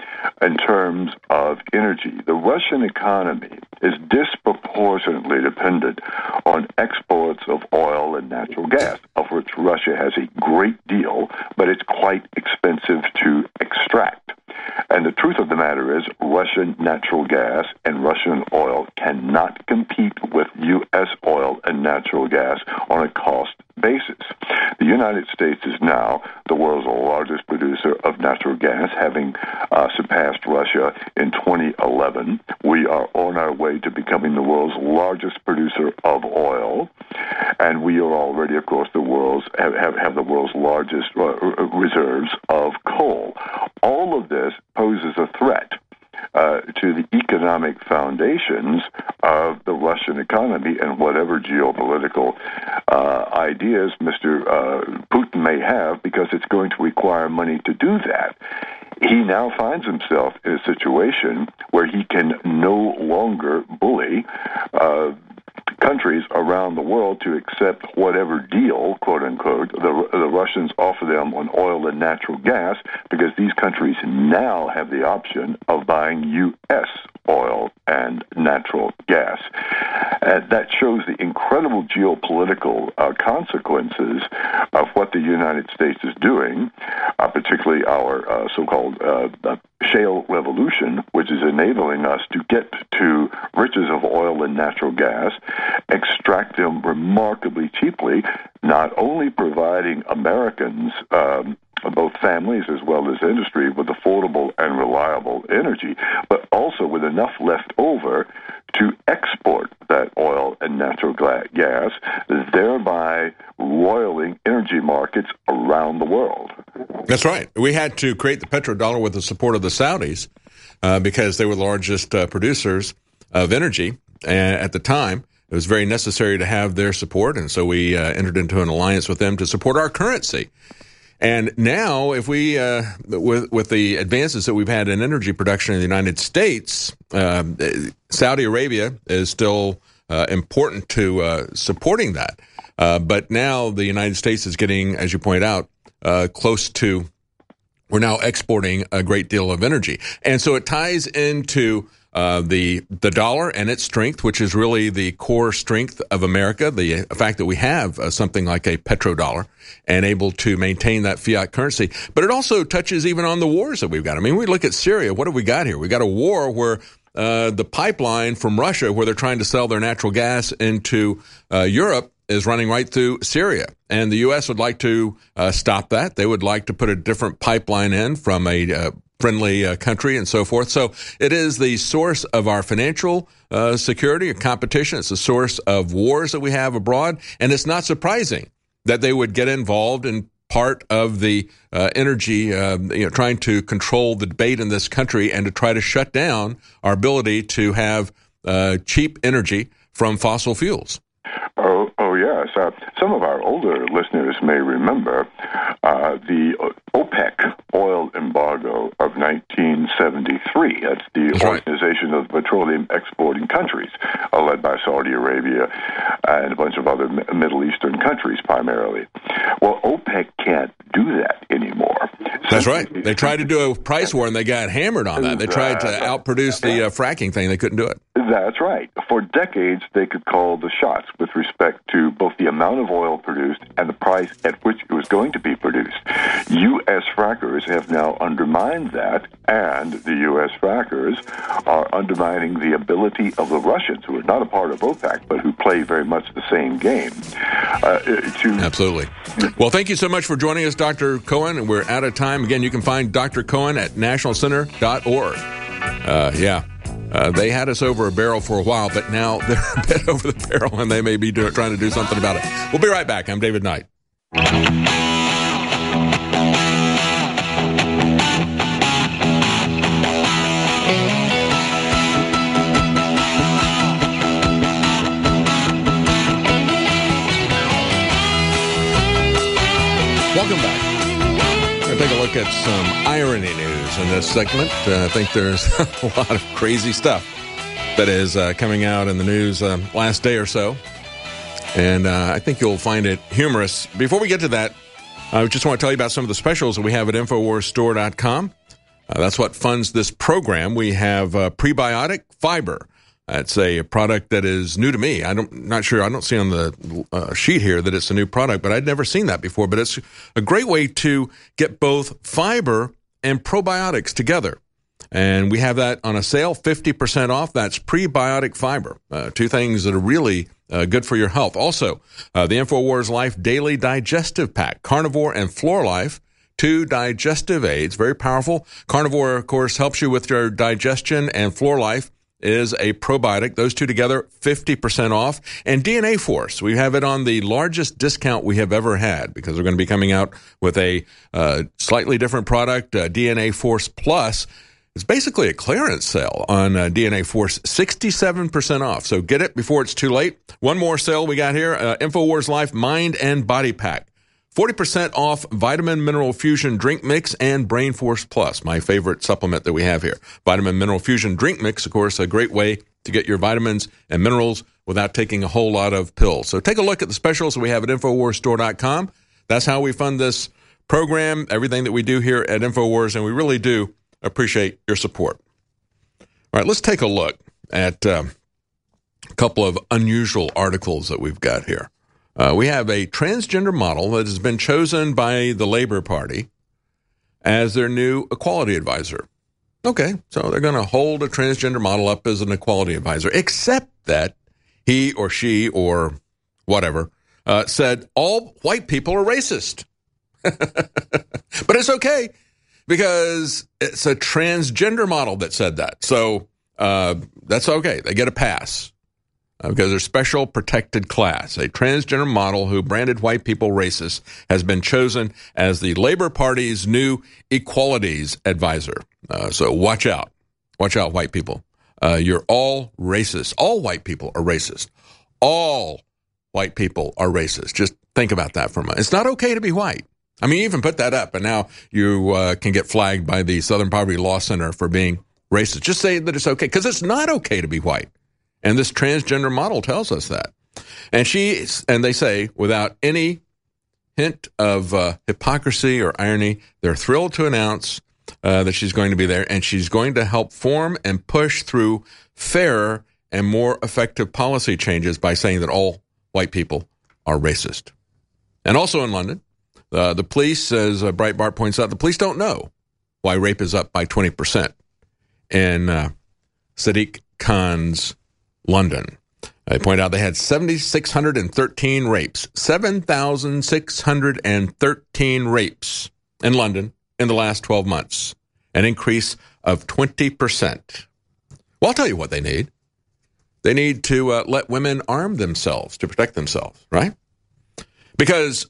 in terms of energy. The Russian economy is disproportionately dependent on exports of oil and natural gas, of which Russia has a great deal, but it's quite expensive to extract. And the truth of the matter is Russian natural gas and Russian oil cannot compete with U S oil and natural gas on a cost basis. The United States is now the world's largest producer of natural gas, having uh, surpassed Russia in twenty eleven. We are on our way to becoming the world's largest producer of oil, and we are already, of course, the world's have, have, have the world's largest uh, reserves of coal. All of this poses a threat Uh, to the economic foundations of the Russian economy and whatever geopolitical uh, ideas Mister Uh, Putin may have, because it's going to require money to do that. He now finds himself in a situation where he can no longer bully uh, countries around the world to accept whatever deal, quote unquote, the, the Russians offer them on oil and natural gas, because these countries now have the option of buying U S oil and natural gas. And that shows the incredible geopolitical uh, consequences of what the United States is doing, uh, particularly our uh, so-called uh, uh, shale revolution, which is enabling us to get to riches of oil and natural gas extract them remarkably cheaply, not only providing Americans, um, both families as well as industry, with affordable and reliable energy, but also with enough left over to export that oil and natural gas, thereby roiling energy markets around the world. That's right. We had to create the petrodollar with the support of the Saudis uh, because they were the largest uh, producers of energy and at the time. It was very necessary to have their support, and so we uh, entered into an alliance with them to support our currency. And now, if we, uh, with with the advances that we've had in energy production in the United States, uh, Saudi Arabia is still uh, important to uh, supporting that. Uh, but now the United States is getting, as you point out, uh, close to, we're now exporting a great deal of energy. And so it ties into Uh, the the dollar and its strength, which is really the core strength of America, the fact that we have uh, something like a petrodollar and able to maintain that fiat currency. But it also touches even on the wars that we've got. I mean, we look at Syria. What have we got here? We got a war where uh, the pipeline from Russia, where they're trying to sell their natural gas into uh, Europe, is running right through Syria. And the U S would like to uh, stop that. They would like to put a different pipeline in from a uh, friendly uh, country and so forth. So it is the source of our financial uh, security or competition. It's the source of wars that we have abroad. And it's not surprising that they would get involved in part of the uh, energy, uh, you know, trying to control the debate in this country and to try to shut down our ability to have uh, cheap energy from fossil fuels. Oh, oh yes. Uh, some of our older listeners may remember uh, the OPEC oil embargo of nineteen seventy-three. That's the That's right. Organization of Petroleum Exporting Countries, uh, led by Saudi Arabia and a bunch of other M- Middle Eastern countries primarily. Well, OPEC can't do that anymore. That's right. They tried to do a price war, and they got hammered on that. They tried to outproduce the uh, fracking thing. They couldn't do it. That's right. For decades, they could call the shots with respect to both the amount of oil produced and the price at which it was going to be produced. U S frackers have now undermined that, and the U S frackers are undermining the ability of the Russians, who are not a part of OPEC, but who play very much the same game. Uh, to Absolutely. Well, thank you so much for joining us, Doctor Cohen. We're out of time. Again, you can find Doctor Cohen at national center dot org. Uh, yeah. Uh, they had us over a barrel for a while, but now they're a bit over the barrel, and they may be do, trying to do something about it. We'll be right back. I'm David Knight. Welcome back. We're going to take a look at some irony news in this segment. Uh, I think there's a lot of crazy stuff that is uh, coming out in the news uh, last day or so. And uh, I think you'll find it humorous. Before we get to that, I just want to tell you about some of the specials that we have at Infowars Store dot com. Uh, that's what funds this program. We have uh, prebiotic fiber. That's a product that is new to me. I don't, not sure. I don't see on the uh, sheet here that it's a new product, but I'd never seen that before. But it's a great way to get both fiber and probiotics together. And we have that on a sale, fifty percent off. That's prebiotic fiber. Uh, two things that are really uh, good for your health. Also, uh, the InfoWars Life Daily Digestive Pack, Carnivore and Floor Life. Two digestive aids, very powerful. Carnivore, of course, helps you with your digestion, and Floor Life is a probiotic. Those two together, fifty percent off. And D N A Force, we have it on the largest discount we have ever had because we're going to be coming out with a uh, slightly different product, uh, D N A Force Plus. It's basically a clearance sale on uh, D N A Force, sixty-seven percent off. So get it before it's too late. One more sale we got here, uh, InfoWars Life Mind and Body Pack. forty percent off Vitamin Mineral Fusion Drink Mix and Brain Force Plus, my favorite supplement that we have here. Vitamin Mineral Fusion Drink Mix, of course, a great way to get your vitamins and minerals without taking a whole lot of pills. So take a look at the specials that we have at Infowars Store dot com. That's how we fund this program, everything that we do here at InfoWars, and we really do appreciate your support. All right, let's take a look at um, a couple of unusual articles that we've got here. Uh, we have a transgender model that has been chosen by the Labor Party as their new equality advisor. Okay, so they're going to hold a transgender model up as an equality advisor, except that he or she or whatever uh, said all white people are racist. But it's okay because it's a transgender model that said that. So uh, that's okay. They get a pass uh, because they're special protected class. A transgender model who branded white people racist has been chosen as the Labor Party's new equalities advisor. Uh, so watch out. Watch out, white people. Uh, you're all racist. All white people are racist. All white people are racist. Just think about that for a moment. It's not okay to be white. I mean, you even put that up, and now you uh, can get flagged by the Southern Poverty Law Center for being racist. Just say that it's okay, because it's not okay to be white. And this transgender model tells us that. And she, and they say, without any hint of uh, hypocrisy or irony, they're thrilled to announce uh, that she's going to be there, and she's going to help form and push through fairer and more effective policy changes by saying that all white people are racist. And also in London, Uh, the police, as uh, Breitbart points out, the police don't know why rape is up by twenty percent in uh, Sadiq Khan's London. They point out they had seven thousand six hundred thirteen rapes, seven thousand six hundred thirteen rapes in London in the last twelve months, an increase of twenty percent. Well, I'll tell you what they need. They need to uh, let women arm themselves to protect themselves, right? Because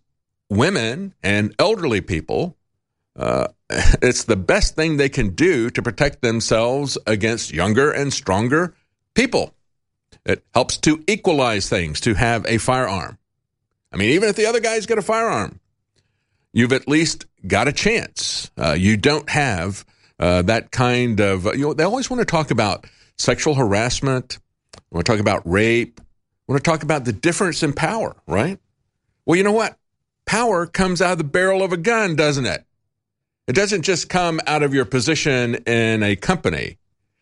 women and elderly people, uh, it's the best thing they can do to protect themselves against younger and stronger people. It helps to equalize things, to have a firearm. I mean, even if the other guy's got a firearm, you've at least got a chance. Uh, you don't have uh, that kind of, you know, they always want to talk about sexual harassment, they want to talk about rape, they want to talk about the difference in power, right? Well, you know what? Power comes out of the barrel of a gun, doesn't it? It doesn't just come out of your position in a company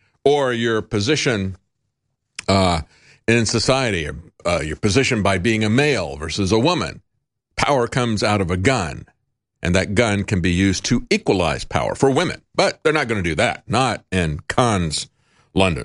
or your position uh, in society, or uh, your position by being a male versus a woman. Power comes out of a gun, and that gun can be used to equalize power for women. But they're not going to do that, not in Khan's London.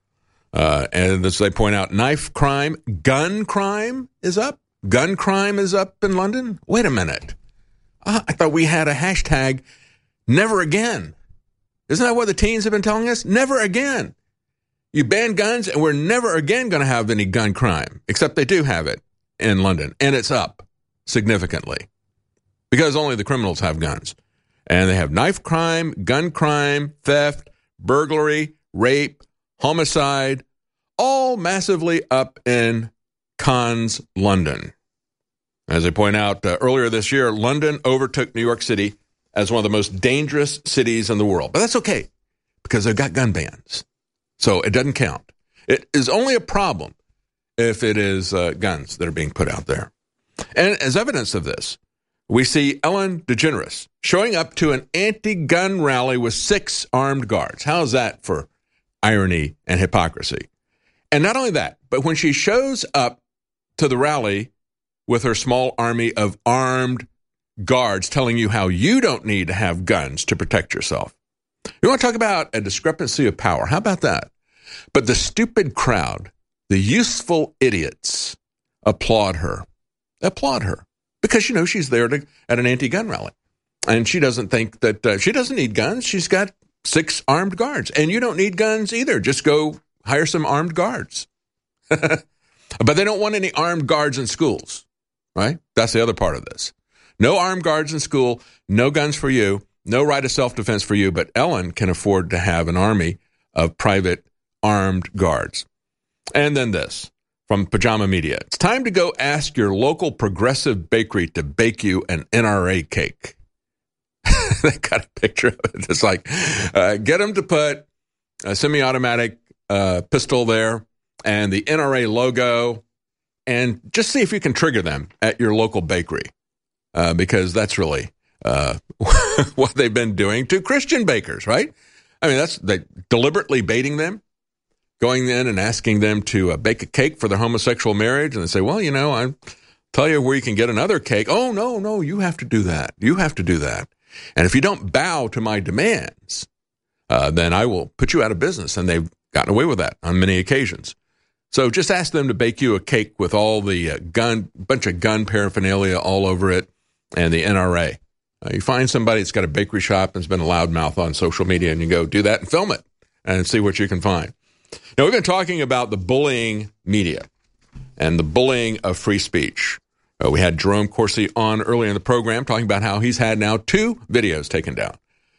Uh, and as they point out, knife crime, gun crime is up. Gun crime is up in London? Wait a minute. Uh, I thought we had a hashtag, never again. Isn't that what the teens have been telling us? Never again. You ban guns and we're never again going to have any gun crime, except they do have it in London. And it's up significantly because only the criminals have guns. And they have knife crime, gun crime, theft, burglary, rape, homicide, all massively up in Khan's London. As I point out, uh, earlier this year, London overtook New York City as one of the most dangerous cities in the world. But that's okay, because they've got gun bans. So it doesn't count. It is only a problem if it is uh, guns that are being put out there. And as evidence of this, we see Ellen DeGeneres showing up to an anti-gun rally with six armed guards. How's that for irony and hypocrisy? And not only that, but when she shows up to the rally with her small army of armed guards telling you how you don't need to have guns to protect yourself. You want to talk about a discrepancy of power? How about that? But the stupid crowd, the useful idiots, applaud her. Applaud her. Because, you know, she's there to, at an anti-gun rally. And she doesn't think that, uh, she doesn't need guns. She's got six armed guards. And you don't need guns either. Just go hire some armed guards. But they don't want any armed guards in schools, right? That's the other part of this. No armed guards in school, no guns for you, no right of self-defense for you, but Ellen can afford to have an army of private armed guards. And then this, from Pajama Media. It's time to go ask your local progressive bakery to bake you an N R A cake. They got a picture of it. It's like, uh, get them to put a semi-automatic uh, pistol there, and the N R A logo, and just see if you can trigger them at your local bakery, uh, because that's really uh, what they've been doing to Christian bakers, right? I mean, that's they deliberately baiting them, going in and asking them to uh, bake a cake for their homosexual marriage, and they say, well, you know, I'll tell you where you can get another cake. Oh, no, no, you have to do that. You have to do that. And if you don't bow to my demands, uh, then I will put you out of business. And they've gotten away with that on many occasions. So just ask them to bake you a cake with all the uh, gun, bunch of gun paraphernalia all over it and the N R A. Uh, you find somebody that's got a bakery shop and has been a loudmouth on social media, and you go do that and film it and see what you can find. Now, we've been talking about the bullying media and the bullying of free speech. Uh, we had Jerome Corsi on earlier in the program talking about how he's had now two videos taken down.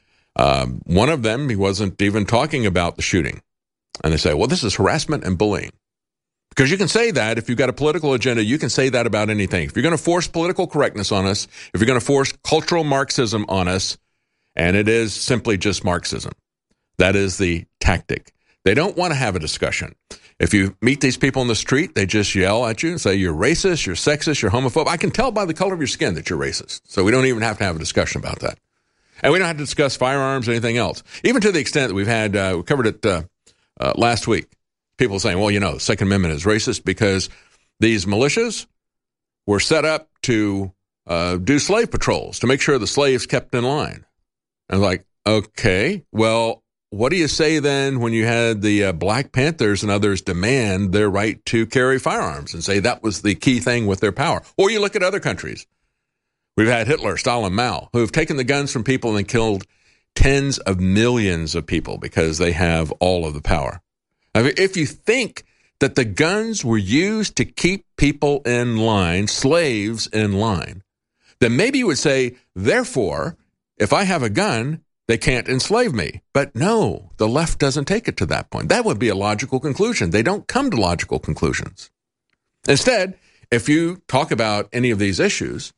Um, one of them, he wasn't even talking about the shooting. And they say, well, this is harassment and bullying. Because you can say that if you've got a political agenda, you can say that about anything. If you're going to force political correctness on us, if you're going to force cultural Marxism on us, and it is simply just Marxism, that is the tactic. They don't want to have a discussion. If you meet these people in the street, they just yell at you and say, you're racist, you're sexist, you're homophobe. I can tell by the color of your skin that you're racist. So we don't even have to have a discussion about that. And we don't have to discuss firearms or anything else. Even to the extent that we've had, uh, we covered it uh, uh, last week. People saying, well, you know, the Second Amendment is racist because these militias were set up to uh, do slave patrols, to make sure the slaves kept in line. And like, okay, well, what do you say then when you had the uh, Black Panthers and others demand their right to carry firearms and say that was the key thing with their power? Or you look at other countries. We've had Hitler, Stalin, Mao, who have taken the guns from people and killed tens of millions of people because they have all of the power. I mean, if you think that the guns were used to keep people in line, slaves in line, then maybe you would say, therefore, if I have a gun, they can't enslave me. But no, the left doesn't take it to that point. That would be a logical conclusion. They don't come to logical conclusions. Instead, if you talk about any of these issues,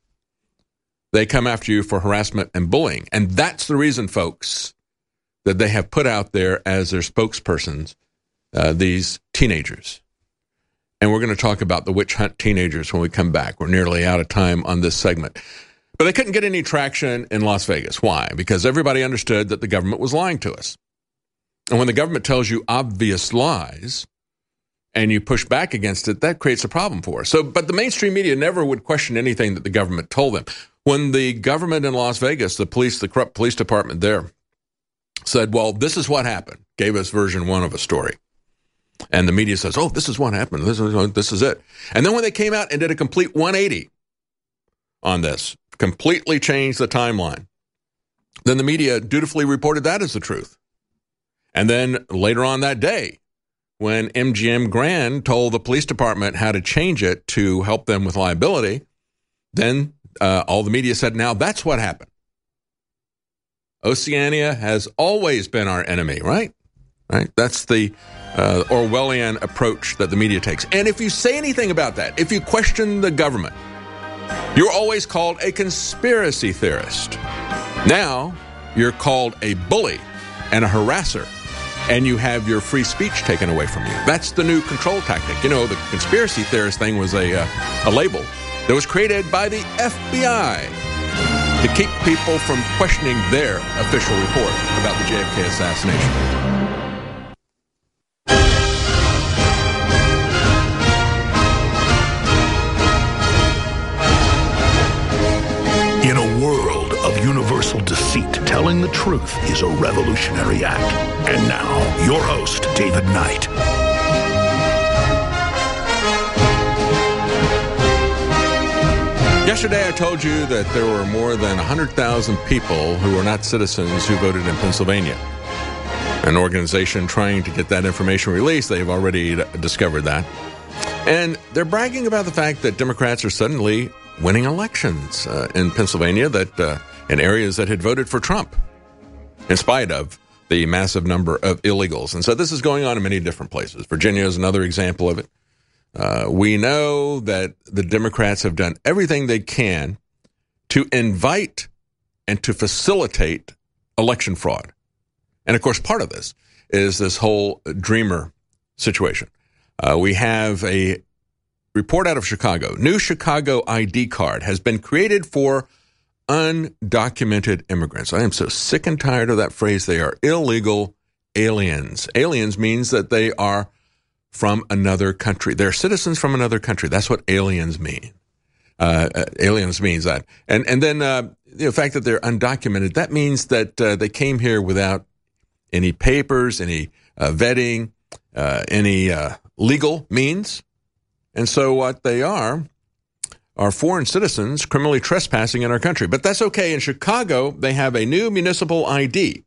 they come after you for harassment and bullying. And that's the reason, folks, that they have put out there as their spokespersons Uh, these teenagers. And we're going to talk about the witch hunt teenagers when we come back. We're nearly out of time on this segment. But they couldn't get any traction in Las Vegas. Why? Because everybody understood that the government was lying to us. And when the government tells you obvious lies and you push back against it, that creates a problem for us. So, but the mainstream media never would question anything that the government told them. When the government in Las Vegas, the police, the corrupt police department there, said, well, this is what happened, gave us version one of a story. And the media says, oh, this is what happened. This is, this is it. And then when they came out and did a complete one eighty on this, completely changed the timeline, then the media dutifully reported that as the truth. And then later on that day, when M G M Grand told the police department how to change it to help them with liability, then uh, all the media said, now that's what happened. Oceania has always been our enemy, right? Right? That's the uh, Orwellian approach that the media takes. And if you say anything about that, if you question the government, you're always called a conspiracy theorist. Now, you're called a bully and a harasser, and you have your free speech taken away from you. That's the new control tactic. You know, the conspiracy theorist thing was a, uh, a label that was created by the F B I to keep people from questioning their official report about the J F K assassination. In a world of universal deceit, telling the truth is a revolutionary act. And now, your host, David Knight. Yesterday, I told you that there were more than one hundred thousand people who were not citizens who voted in Pennsylvania. An organization trying to get that information released, they've already discovered that. And they're bragging about the fact that Democrats are suddenly winning elections uh, in Pennsylvania, that uh, in areas that had voted for Trump, in spite of the massive number of illegals. And so this is going on in many different places. Virginia is another example of it. Uh, we know that the Democrats have done everything they can to invite and to facilitate election fraud. And, of course, part of this is this whole Dreamer situation. Uh, we have a report out of Chicago. New Chicago I D card has been created for undocumented immigrants. I am so sick and tired of that phrase. They are illegal aliens. Aliens means that they are from another country. They're citizens from another country. That's what aliens mean. Uh, uh, aliens means that. And and then uh, the fact that they're undocumented, that means that uh, they came here without any papers, any uh, vetting, uh, any uh, legal means. And so what they are are foreign citizens criminally trespassing in our country. But that's okay. In Chicago, they have a new municipal I D.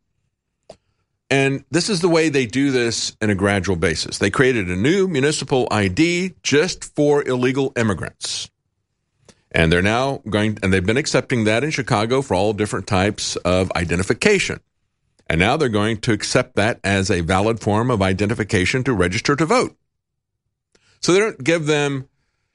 And this is the way they do this in a gradual basis. They created a new municipal I D just for illegal immigrants. And they're now going, and they've been accepting that in Chicago for all different types of identification. And now they're going to accept that as a valid form of identification to register to vote. So they don't give them,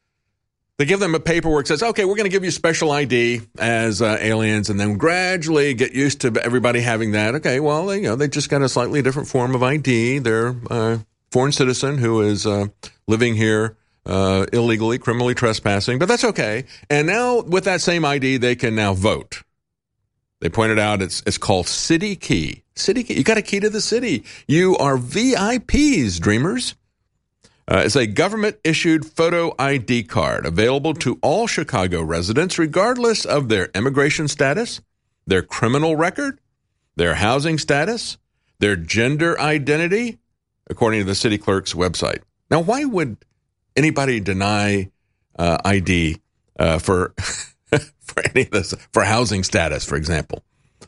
they give them a paperwork that says, okay, we're going to give you special I D as uh, aliens, and then gradually get used to everybody having that. Okay, well, they, you know, they just got a slightly different form of I D. They're a foreign citizen who is uh, living here uh, illegally, criminally trespassing, but that's okay. And now with that same I D, they can now vote. They pointed out it's it's called City Key. City Key. You got a key to the city. You are V I Ps, dreamers. Uh, it's a government-issued photo I D card available to all Chicago residents, regardless of their immigration status, their criminal record, their housing status, their gender identity, according to the city clerk's website. Now, why would anybody deny uh, I D uh, for for any of this, for housing status, for example?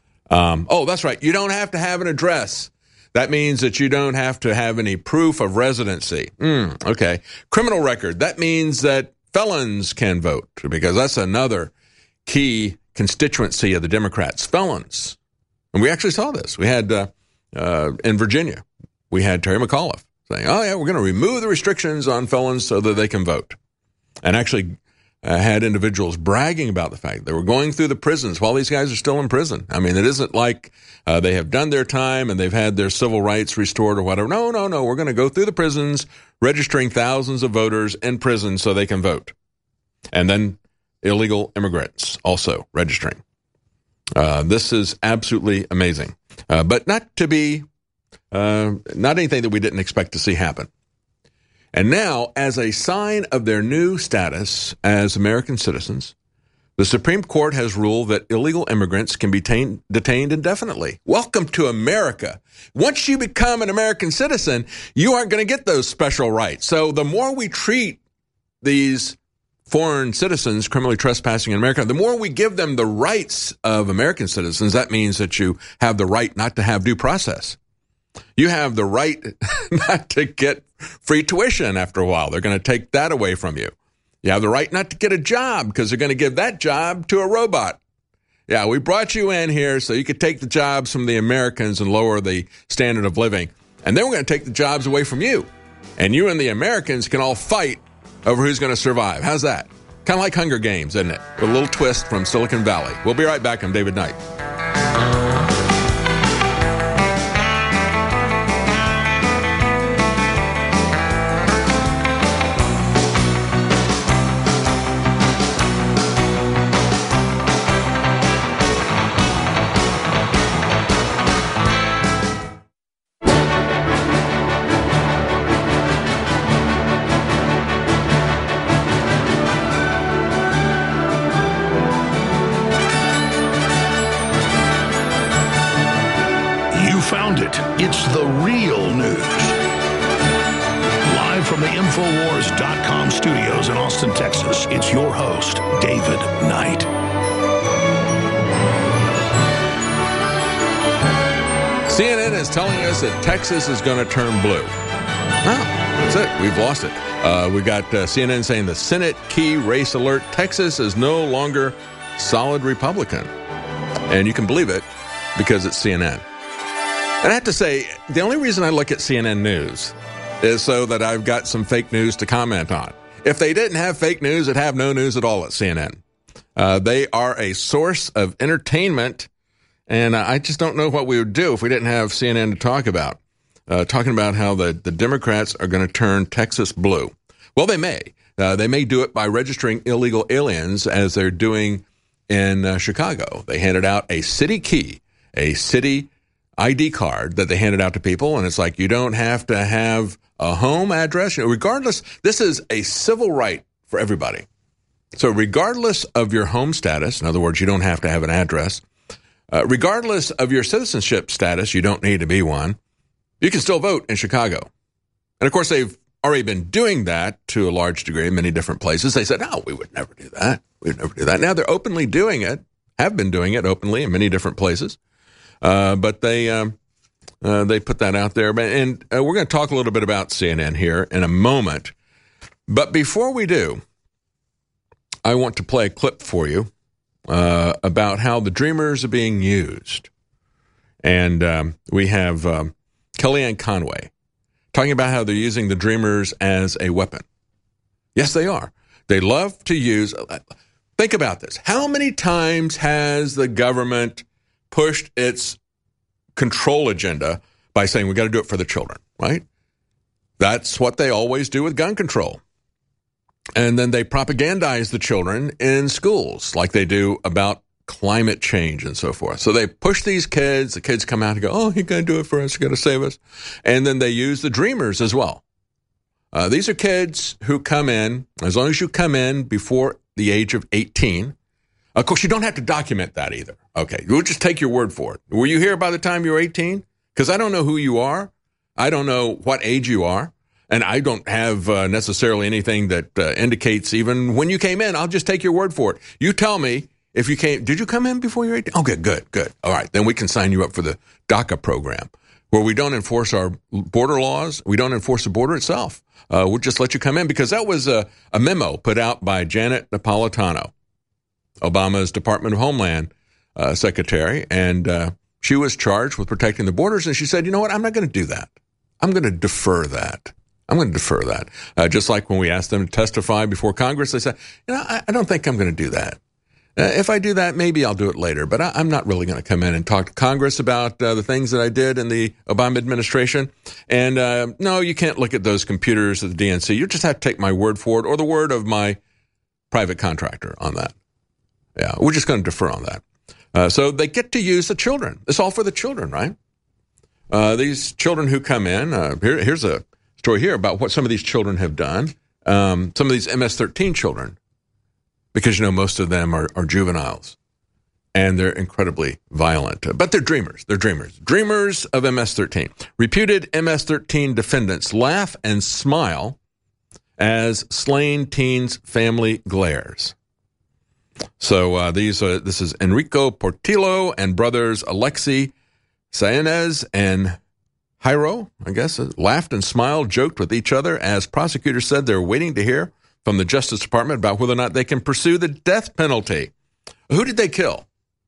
Um, oh, that's right. You don't have to have an address. That means that you don't have to have any proof of residency. Mm, okay. Criminal record. That means that felons can vote, because that's another key constituency of the Democrats, felons. And we actually saw this. We had, uh, uh, in Virginia, we had Terry McAuliffe saying, oh, yeah, we're going to remove the restrictions on felons so that they can vote. And actually uh, had individuals bragging about the fact they were going through the prisons while these guys are still in prison. I mean, it isn't like uh, they have done their time and they've had their civil rights restored or whatever. No, no, no. We're going to go through the prisons, registering thousands of voters in prison so they can vote. And then illegal immigrants also registering. Uh, this is absolutely amazing, uh, but not to be, uh, not anything that we didn't expect to see happen. And now, as a sign of their new status as American citizens, the Supreme Court has ruled that illegal immigrants can be tain- detained indefinitely. Welcome to America. Once you become an American citizen, you aren't going to get those special rights. So the more we treat these foreign citizens criminally trespassing in America, the more we give them the rights of American citizens, that means that you have the right not to have due process. You have the right not to get free tuition after a while. They're going to take that away from you. You have the right not to get a job because they're going to give that job to a robot. Yeah, we brought you in here so you could take the jobs from the Americans and lower the standard of living. And then we're going to take the jobs away from you. And you and the Americans can all fight over who's going to survive. How's that? Kind of like Hunger Games, isn't it? With a little twist from Silicon Valley. We'll be right back. I'm David Knight. It's the real news. Live from the Infowars dot com studios in Austin, Texas, it's your host, David Knight. C N N is telling us that Texas is going to turn blue. Oh, that's it. We've lost it. Uh, we got uh, C N N saying the Senate key race alert. Texas is no longer solid Republican. And you can believe it because it's C N N. And I have to say, the only reason I look at C N N News is so that I've got some fake news to comment on. If they didn't have fake news, it'd have no news at all at C N N. Uh, they are a source of entertainment, and I just don't know what we would do if we didn't have C N N to talk about. Uh, talking about how the, the Democrats are going to turn Texas blue. Well, they may. Uh, they may do it by registering illegal aliens as they're doing in uh, Chicago. They handed out a city key, a city I D card that they handed out to people, and it's like you don't have to have a home address. You know, regardless, this is a civil right for everybody. So regardless of your home status, in other words, you don't have to have an address, uh, regardless of your citizenship status, you don't need to be one, you can still vote in Chicago. And of course, they've already been doing that to a large degree in many different places. They said, no, we would never do that. We would never do that. Now they're openly doing it, have been doing it openly in many different places. Uh, but they um, uh, they put that out there. And uh, we're going to talk a little bit about C N N here in a moment. But before we do, I want to play a clip for you uh, about how the Dreamers are being used. And um, we have um, Kellyanne Conway talking about how they're using the Dreamers as a weapon. Yes, they are. They love to use... Think about this. How many times has the government pushed its control agenda by saying we got to do it for the children, right? That's what they always do with gun control. And then they propagandize the children in schools like they do about climate change and so forth. So they push these kids. The kids come out and go, oh, you're going to do it for us. You're going to save us. And then they use the Dreamers as well. Uh, these are kids who come in, as long as you come in before the age of eighteen. Of course, you don't have to document that either. Okay, we'll just take your word for it. Were you here by the time you were eighteen? Because I don't know who you are. I don't know what age you are. And I don't have uh, necessarily anything that uh, indicates even when you came in. I'll just take your word for it. You tell me if you came. Did you come in before you were eighteen? Okay, good, good. All right, then we can sign you up for the DACA program, where we don't enforce our border laws. We don't enforce the border itself. Uh, we'll just let you come in, because that was a, a memo put out by Janet Napolitano, Obama's Department of Homeland uh, Secretary, and uh, she was charged with protecting the borders, and she said, you know what, I'm not going to do that. I'm going to defer that. I'm going to defer that. Uh, just like when we asked them to testify before Congress, they said, you know, I, I don't think I'm going to do that. Uh, if I do that, maybe I'll do it later, but I, I'm not really going to come in and talk to Congress about uh, the things that I did in the Obama administration. And uh, no, you can't look at those computers at the D N C. You just have to take my word for it, or the word of my private contractor on that. Yeah, we're just going to defer on that. Uh, so they get to use the children. It's all for the children, right? Uh, these children who come in, uh, here, here's a story here about what some of these children have done. Um, some of these M S thirteen children, because, you know, most of them are, are juveniles, and they're incredibly violent. But they're dreamers. They're dreamers. Dreamers of M S thirteen. Reputed M S thirteen defendants laugh and smile as slain teen's family glares. So uh, these are, this is Enrico Portillo and brothers Alexi Saenz and Jairo, I guess, laughed and smiled, joked with each other as prosecutors said they're waiting to hear from the Justice Department about whether or not they can pursue the death penalty. Who did they kill?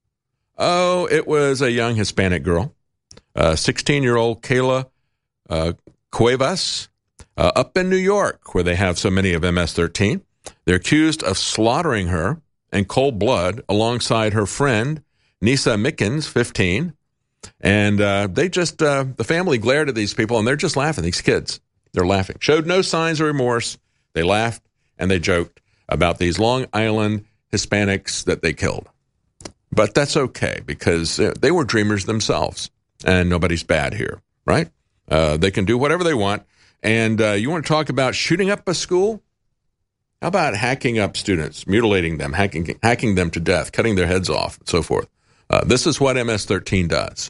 Oh, it was a young Hispanic girl, uh, sixteen-year-old Kayla uh, Cuevas, uh, up in New York, where they have so many of M S thirteen. They're accused of slaughtering her in cold blood alongside her friend, Nisa Mickens, fifteen. And uh, they just, uh, the family glared at these people, and they're just laughing, these kids. They're laughing. Showed no signs of remorse. They laughed and they joked about these Long Island Hispanics that they killed. But that's okay, because they were dreamers themselves, and nobody's bad here, right? Uh, they can do whatever they want. And uh, you want to talk about shooting up a school? How about hacking up students, mutilating them, hacking, hacking them to death, cutting their heads off, and so forth? Uh, this is what M S thirteen does.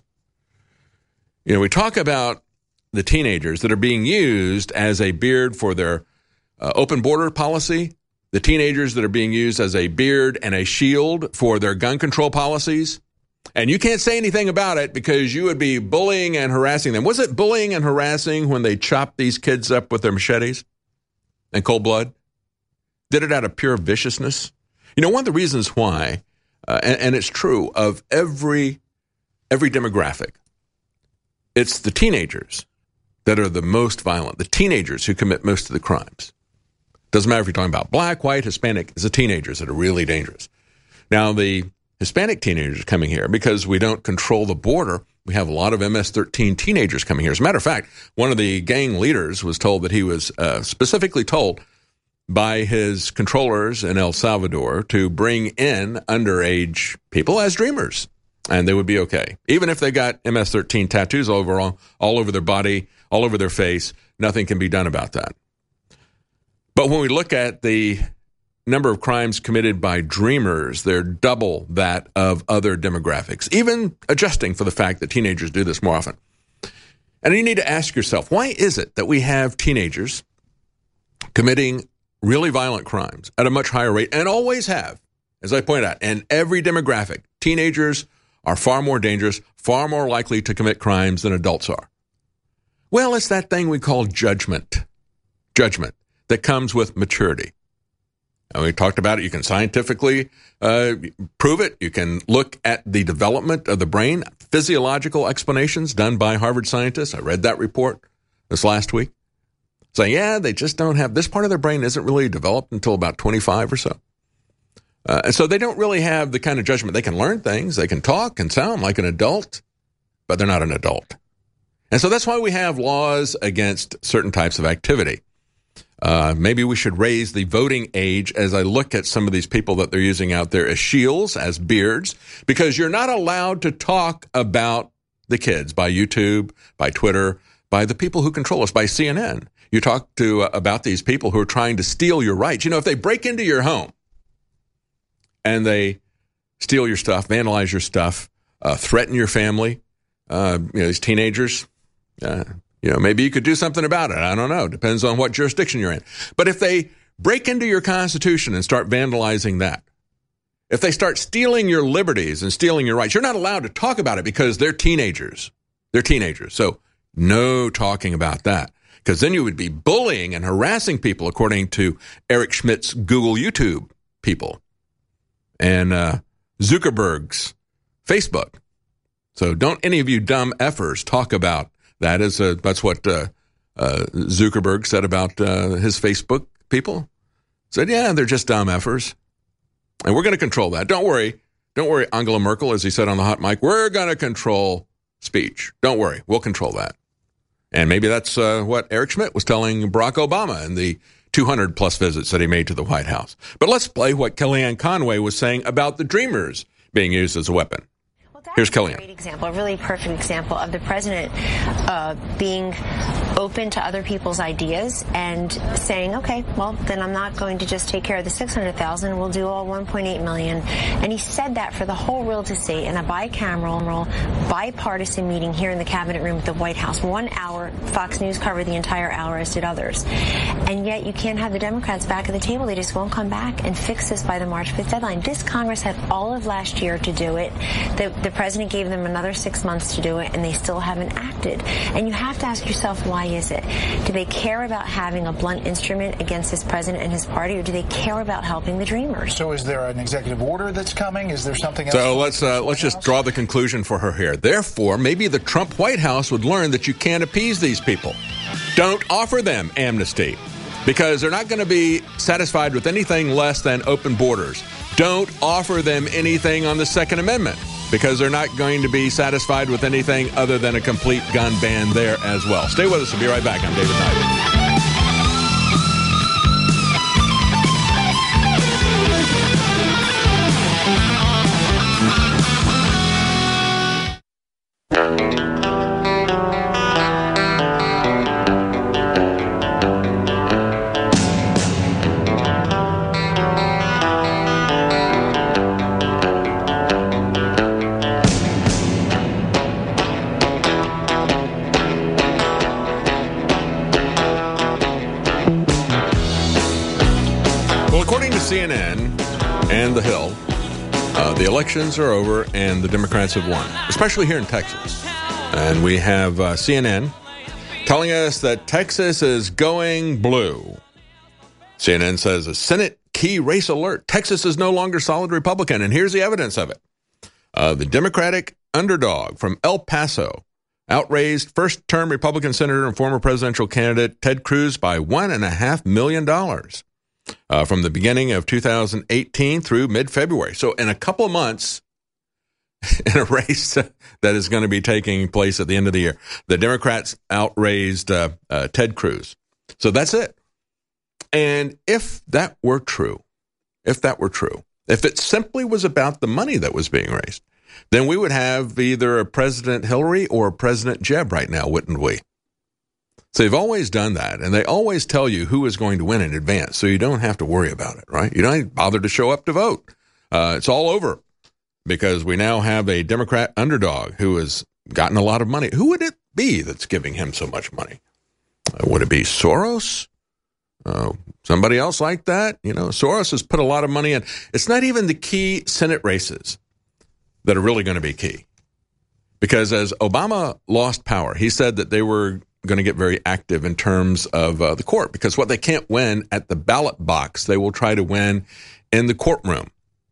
You know, we talk about the teenagers that are being used as a beard for their uh, open border policy, the teenagers that are being used as a beard and a shield for their gun control policies. And you can't say anything about it because you would be bullying and harassing them. Was it bullying and harassing when they chopped these kids up with their machetes in cold blood? Did it out of pure viciousness? You know, one of the reasons why, uh, and, and it's true of every every demographic, it's the teenagers that are the most violent, the teenagers who commit most of the crimes. Doesn't matter if you're talking about black, white, Hispanic, it's the teenagers that are really dangerous. Now, the Hispanic teenagers coming here, because we don't control the border, we have a lot of M S thirteen teenagers coming here. As a matter of fact, one of the gang leaders was told that he was uh, specifically told by his controllers in El Salvador to bring in underage people as dreamers, and they would be okay. Even if they got M S thirteen tattoos all over, all, all over their body, all over their face, nothing can be done about that. But when we look at the number of crimes committed by dreamers, they're double that of other demographics, even adjusting for the fact that teenagers do this more often. And you need to ask yourself, why is it that we have teenagers committing really violent crimes at a much higher rate, and always have, as I point out, in every demographic. Teenagers are far more dangerous, far more likely to commit crimes than adults are. Well, it's that thing we call judgment. Judgment that comes with maturity. And we talked about it. You can scientifically uh, prove it. You can look at the development of the brain, physiological explanations done by Harvard scientists. I read that report this last week, saying, yeah, they just don't have, this part of their brain isn't really developed until about twenty-five or so. Uh, and so they don't really have the kind of judgment. They can learn things. They can talk and sound like an adult, but they're not an adult. And so that's why we have laws against certain types of activity. Uh, maybe we should raise the voting age as I look at some of these people that they're using out there as shields, as beards, because you're not allowed to talk about the kids by YouTube, by Twitter, by the people who control us, by C N N. You talk to uh, about these people who are trying to steal your rights. You know, if they break into your home and they steal your stuff, vandalize your stuff, uh, threaten your family, uh, you know, these teenagers, uh, you know, maybe you could do something about it. I don't know. Depends on what jurisdiction you're in. But if they break into your Constitution and start vandalizing that, if they start stealing your liberties and stealing your rights, you're not allowed to talk about it because they're teenagers. They're teenagers. So no talking about that, because then you would be bullying and harassing people, according to Eric Schmidt's Google YouTube people and uh, Zuckerberg's Facebook. So don't any of you dumb effers talk about that. Is a, that's what uh, uh, Zuckerberg said about uh, his Facebook people. Said, yeah, they're just dumb effers. And we're going to control that. Don't worry. Don't worry, Angela Merkel, as he said on the hot mic, we're going to control speech. Don't worry. We'll control that. And maybe that's uh, what Eric Schmidt was telling Barack Obama in the two hundred plus visits that he made to the White House. But let's play what Kellyanne Conway was saying about the Dreamers being used as a weapon. Here's Kellyanne. A great example, a really perfect example of the president uh, being open to other people's ideas and saying, okay, well, then I'm not going to just take care of the six hundred thousand. We'll do all one point eight million. And he said that for the whole world to see in a bicameral, bipartisan meeting here in the cabinet room at the White House. One hour, Fox News covered the entire hour, as did others. And yet you can't have the Democrats back at the table. They just won't come back and fix this by the March fifth deadline. This Congress had all of last year to do it. The, the president gave them another six months to do it, and they still haven't acted. And you have to ask yourself, why is it? Do they care about having a blunt instrument against this president and his party, or do they care about helping the Dreamers? So is there an executive order that's coming? Is there something else? So let's uh, let's just draw the conclusion for her here. Therefore, maybe the Trump White House would learn that you can't appease these people. Don't offer them amnesty, because they're not going to be satisfied with anything less than open borders. Don't offer them anything on the Second Amendment, because they're not going to be satisfied with anything other than a complete gun ban there as well. Stay with us. We'll be right back. I'm David Knight. C N N and The Hill, uh, the elections are over and the Democrats have won, especially here in Texas. And we have uh, C N N telling us that Texas is going blue. C N N says a Senate key race alert. Texas is no longer solid Republican, and here's the evidence of it. Uh, the Democratic underdog from El Paso outraised first-term Republican Senator and former presidential candidate Ted Cruz by one and a half million dollars. Uh, from the beginning of two thousand eighteen through mid-February. So in a couple of months, in a race that is going to be taking place at the end of the year, the Democrats outraised uh, uh, Ted Cruz. So that's it. And if that were true, if that were true, if it simply was about the money that was being raised, then we would have either a President Hillary or a President Jeb right now, wouldn't we? So they've always done that, and they always tell you who is going to win in advance, so you don't have to worry about it, right? You don't bother to show up to vote. Uh, it's all over because we now have a Democrat underdog who has gotten a lot of money. Who would it be that's giving him so much money? Uh, would it be Soros? Uh, Somebody else like that? You know, Soros has put a lot of money in. It's not even the key Senate races that are really going to be key. Because as Obama lost power, he said that they were going to get very active in terms of uh, the court. Because what they can't win at the ballot box, they will try to win in the courtroom.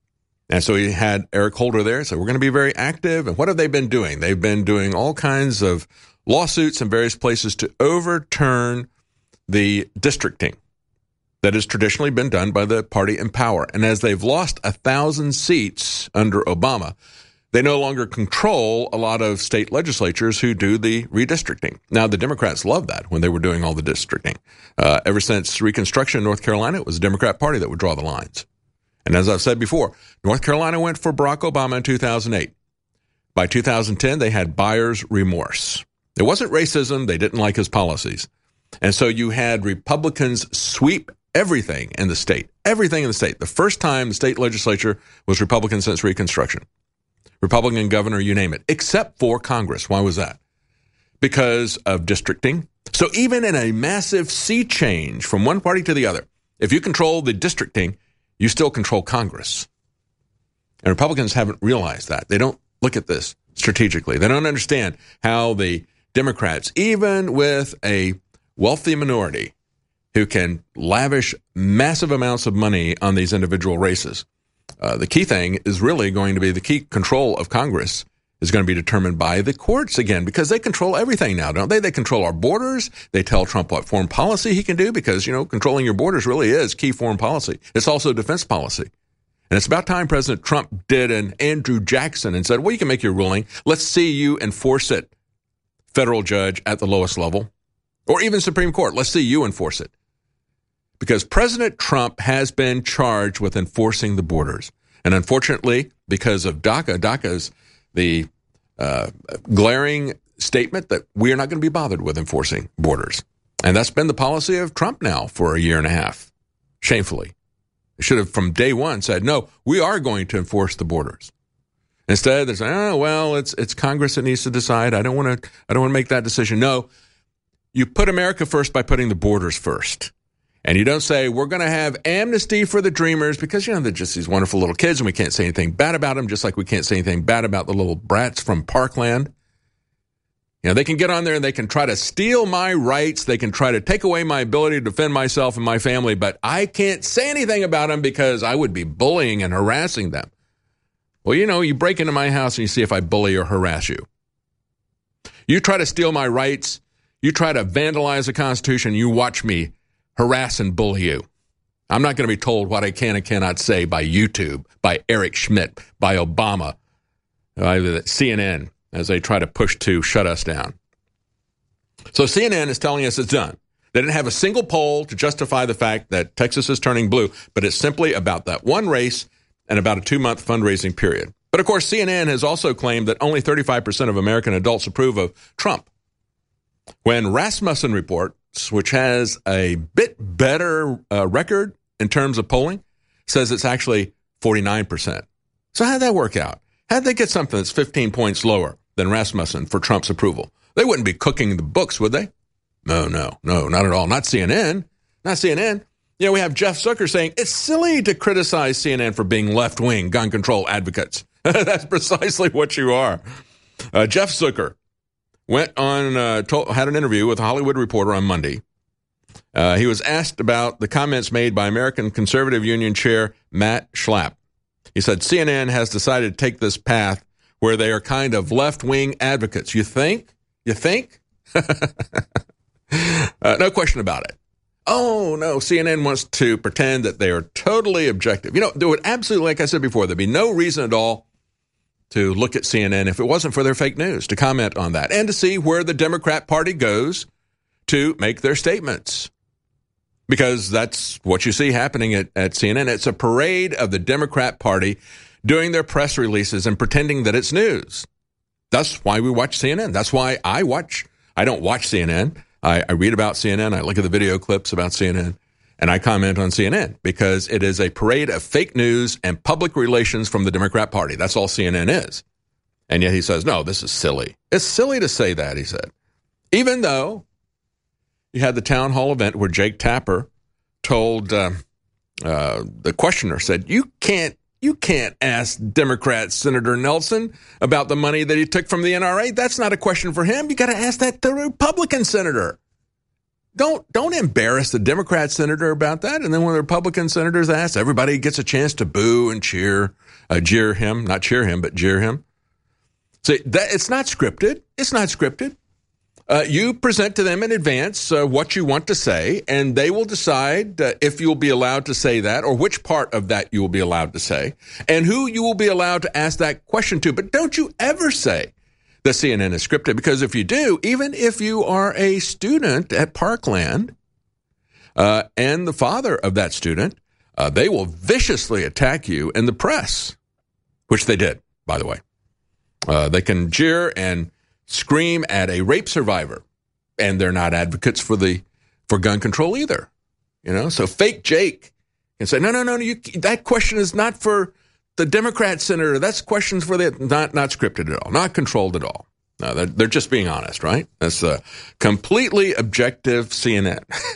And so he had Eric Holder there. So we're going to be very active. And what have they been doing? They've been doing all kinds of lawsuits in various places to overturn the districting that has traditionally been done by the party in power. And as they've lost a thousand seats under Obama, they no longer control a lot of state legislatures who do the redistricting. Now, the Democrats loved that when they were doing all the districting. Uh, ever since Reconstruction in North Carolina, it was the Democrat Party that would draw the lines. And as I've said before, North Carolina went for Barack Obama in two thousand eight. By two thousand ten, they had buyer's remorse. It wasn't racism. They didn't like his policies. And so you had Republicans sweep everything in the state, everything in the state. The first time the state legislature was Republican since Reconstruction. Republican governor, you name it, except for Congress. Why was that? Because of districting. So even in a massive sea change from one party to the other, if you control the districting, you still control Congress. And Republicans haven't realized that. They don't look at this strategically. They don't understand how the Democrats, even with a wealthy minority who can lavish massive amounts of money on these individual races, uh, the key thing is really going to be the key control of Congress is going to be determined by the courts again, because they control everything now, don't they? They control our borders. They tell Trump what foreign policy he can do because, you know, controlling your borders really is key foreign policy. It's also defense policy. And it's about time President Trump did an Andrew Jackson and said, well, you can make your ruling. Let's see you enforce it, federal judge at the lowest level, or even Supreme Court. Let's see you enforce it. Because President Trump has been charged with enforcing the borders. And unfortunately, because of DACA, DACA's the uh, glaring statement that we are not going to be bothered with enforcing borders. And that's been the policy of Trump now for a year and a half, shamefully. They should have from day one said, no, we are going to enforce the borders. Instead, they're saying, oh, well, it's it's Congress that needs to decide. I don't want to I don't want to make that decision. No, you put America first by putting the borders first. And you don't say, we're going to have amnesty for the dreamers because, you know, they're just these wonderful little kids and we can't say anything bad about them, just like we can't say anything bad about the little brats from Parkland. You know, they can get on there and they can try to steal my rights. They can try to take away my ability to defend myself and my family, but I can't say anything about them because I would be bullying and harassing them. Well, you know, you break into my house and you see if I bully or harass you. You try to steal my rights. You try to vandalize the Constitution. You watch me harass and bully you. I'm not going to be told what I can and cannot say by YouTube, by Eric Schmidt, by Obama, by C N N, as they try to push to shut us down. So C N N is telling us it's done. They didn't have a single poll to justify the fact that Texas is turning blue, but it's simply about that one race and about a two-month fundraising period. But, of course, C N N has also claimed that only thirty-five percent of American adults approve of Trump. When Rasmussen reports, which has a bit better uh, record in terms of polling, says it's actually forty-nine percent. So how'd that work out? How'd they get something that's fifteen points lower than Rasmussen for Trump's approval? They wouldn't be cooking the books, would they? No, no, no, not at all. Not C N N. Not C N N. You know, we have Jeff Zucker saying it's silly to criticize C N N for being left-wing gun control advocates. That's precisely what you are. Uh, Jeff Zucker went on, uh, told, had an interview with a Hollywood Reporter on Monday. Uh, he was asked about the comments made by American Conservative Union Chair Matt Schlapp. He said, C N N has decided to take this path where they are kind of left-wing advocates. You think? You think? uh, no question about it. Oh, no, C N N wants to pretend that they are totally objective. You know, there would absolutely, like I said before, there'd be no reason at all to look at C N N if it wasn't for their fake news, to comment on that, and to see where the Democrat Party goes to make their statements. Because that's what you see happening at, at C N N. It's a parade of the Democrat Party doing their press releases and pretending that it's news. That's why we watch C N N. That's why I watch. I don't watch C N N. I, I read about C N N. I look at the video clips about C N N. And I comment on C N N because it is a parade of fake news and public relations from the Democrat Party. That's all C N N is. And yet he says, no, this is silly. It's silly to say that, he said. Even though you had the town hall event where Jake Tapper told uh, uh, the questioner said, "You can't, you can't ask Democrat Senator Nelson about the money that he took from the N R A. That's not a question for him. You got to ask that to the Republican senator. Don't don't embarrass the Democrat senator about that." And then when the Republican senators ask, everybody gets a chance to boo and cheer, uh, jeer him, not cheer him, but jeer him. So that it's not scripted. It's not scripted. Uh, you present to them in advance uh, what you want to say, and they will decide uh, if you'll be allowed to say that or which part of that you will be allowed to say and who you will be allowed to ask that question to. But don't you ever say that C N N is scripted, because if you do, even if you are a student at Parkland uh, and the father of that student, uh, they will viciously attack you in the press, which they did, by the way. Uh, they can jeer and scream at a rape survivor, and they're not advocates for the for gun control either. You know, so fake Jake can say, no, no, no, you, that question is not for the Democrat senator. That's questions for the not not scripted at all, not controlled at all. No, they're, they're just being honest, right? That's a completely objective C N N.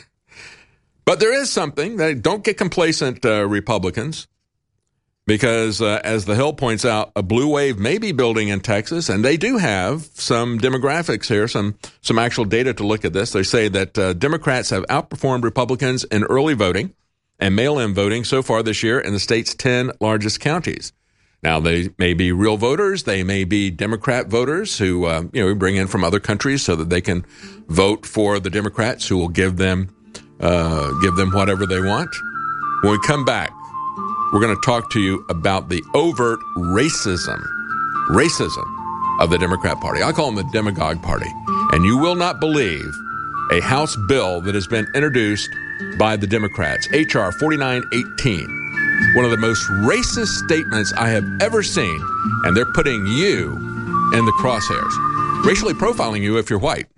But there is something that don't get complacent, uh, Republicans. Because, uh, as the Hill points out, a blue wave may be building in Texas, and they do have some demographics here, some some actual data to look at this. They say that uh, Democrats have outperformed Republicans in early voting and mail-in voting so far this year in the state's ten largest counties. Now, they may be real voters. They may be Democrat voters who, uh, you know, we bring in from other countries so that they can vote for the Democrats who will give them uh, give them whatever they want. When we come back, we're going to talk to you about the overt racism, racism of the Democrat Party. I call them the demagogue party. And you will not believe a House bill that has been introduced by the Democrats, H R forty-nine eighteen, one of the most racist statements I have ever seen. And they're putting you in the crosshairs, racially profiling you if you're white.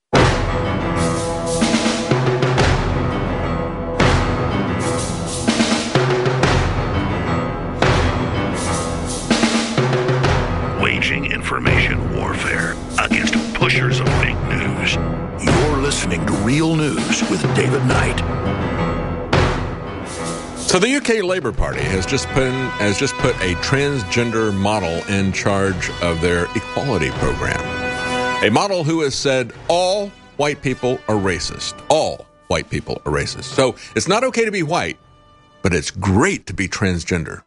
Information warfare against pushers of fake news. You're listening to Real News with David Knight. So the U K Labour Party has just put has just put a transgender model in charge of their equality program. A model who has said all white people are racist. All white people are racist. So it's not okay to be white, but it's great to be transgender.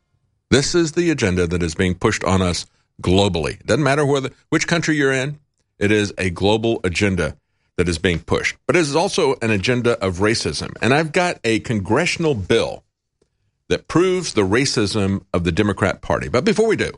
This is the agenda that is being pushed on us globally. It doesn't matter whether, which country you're in. It is a global agenda that is being pushed. But it is also an agenda of racism. And I've got a congressional bill that proves the racism of the Democrat Party. But before we do,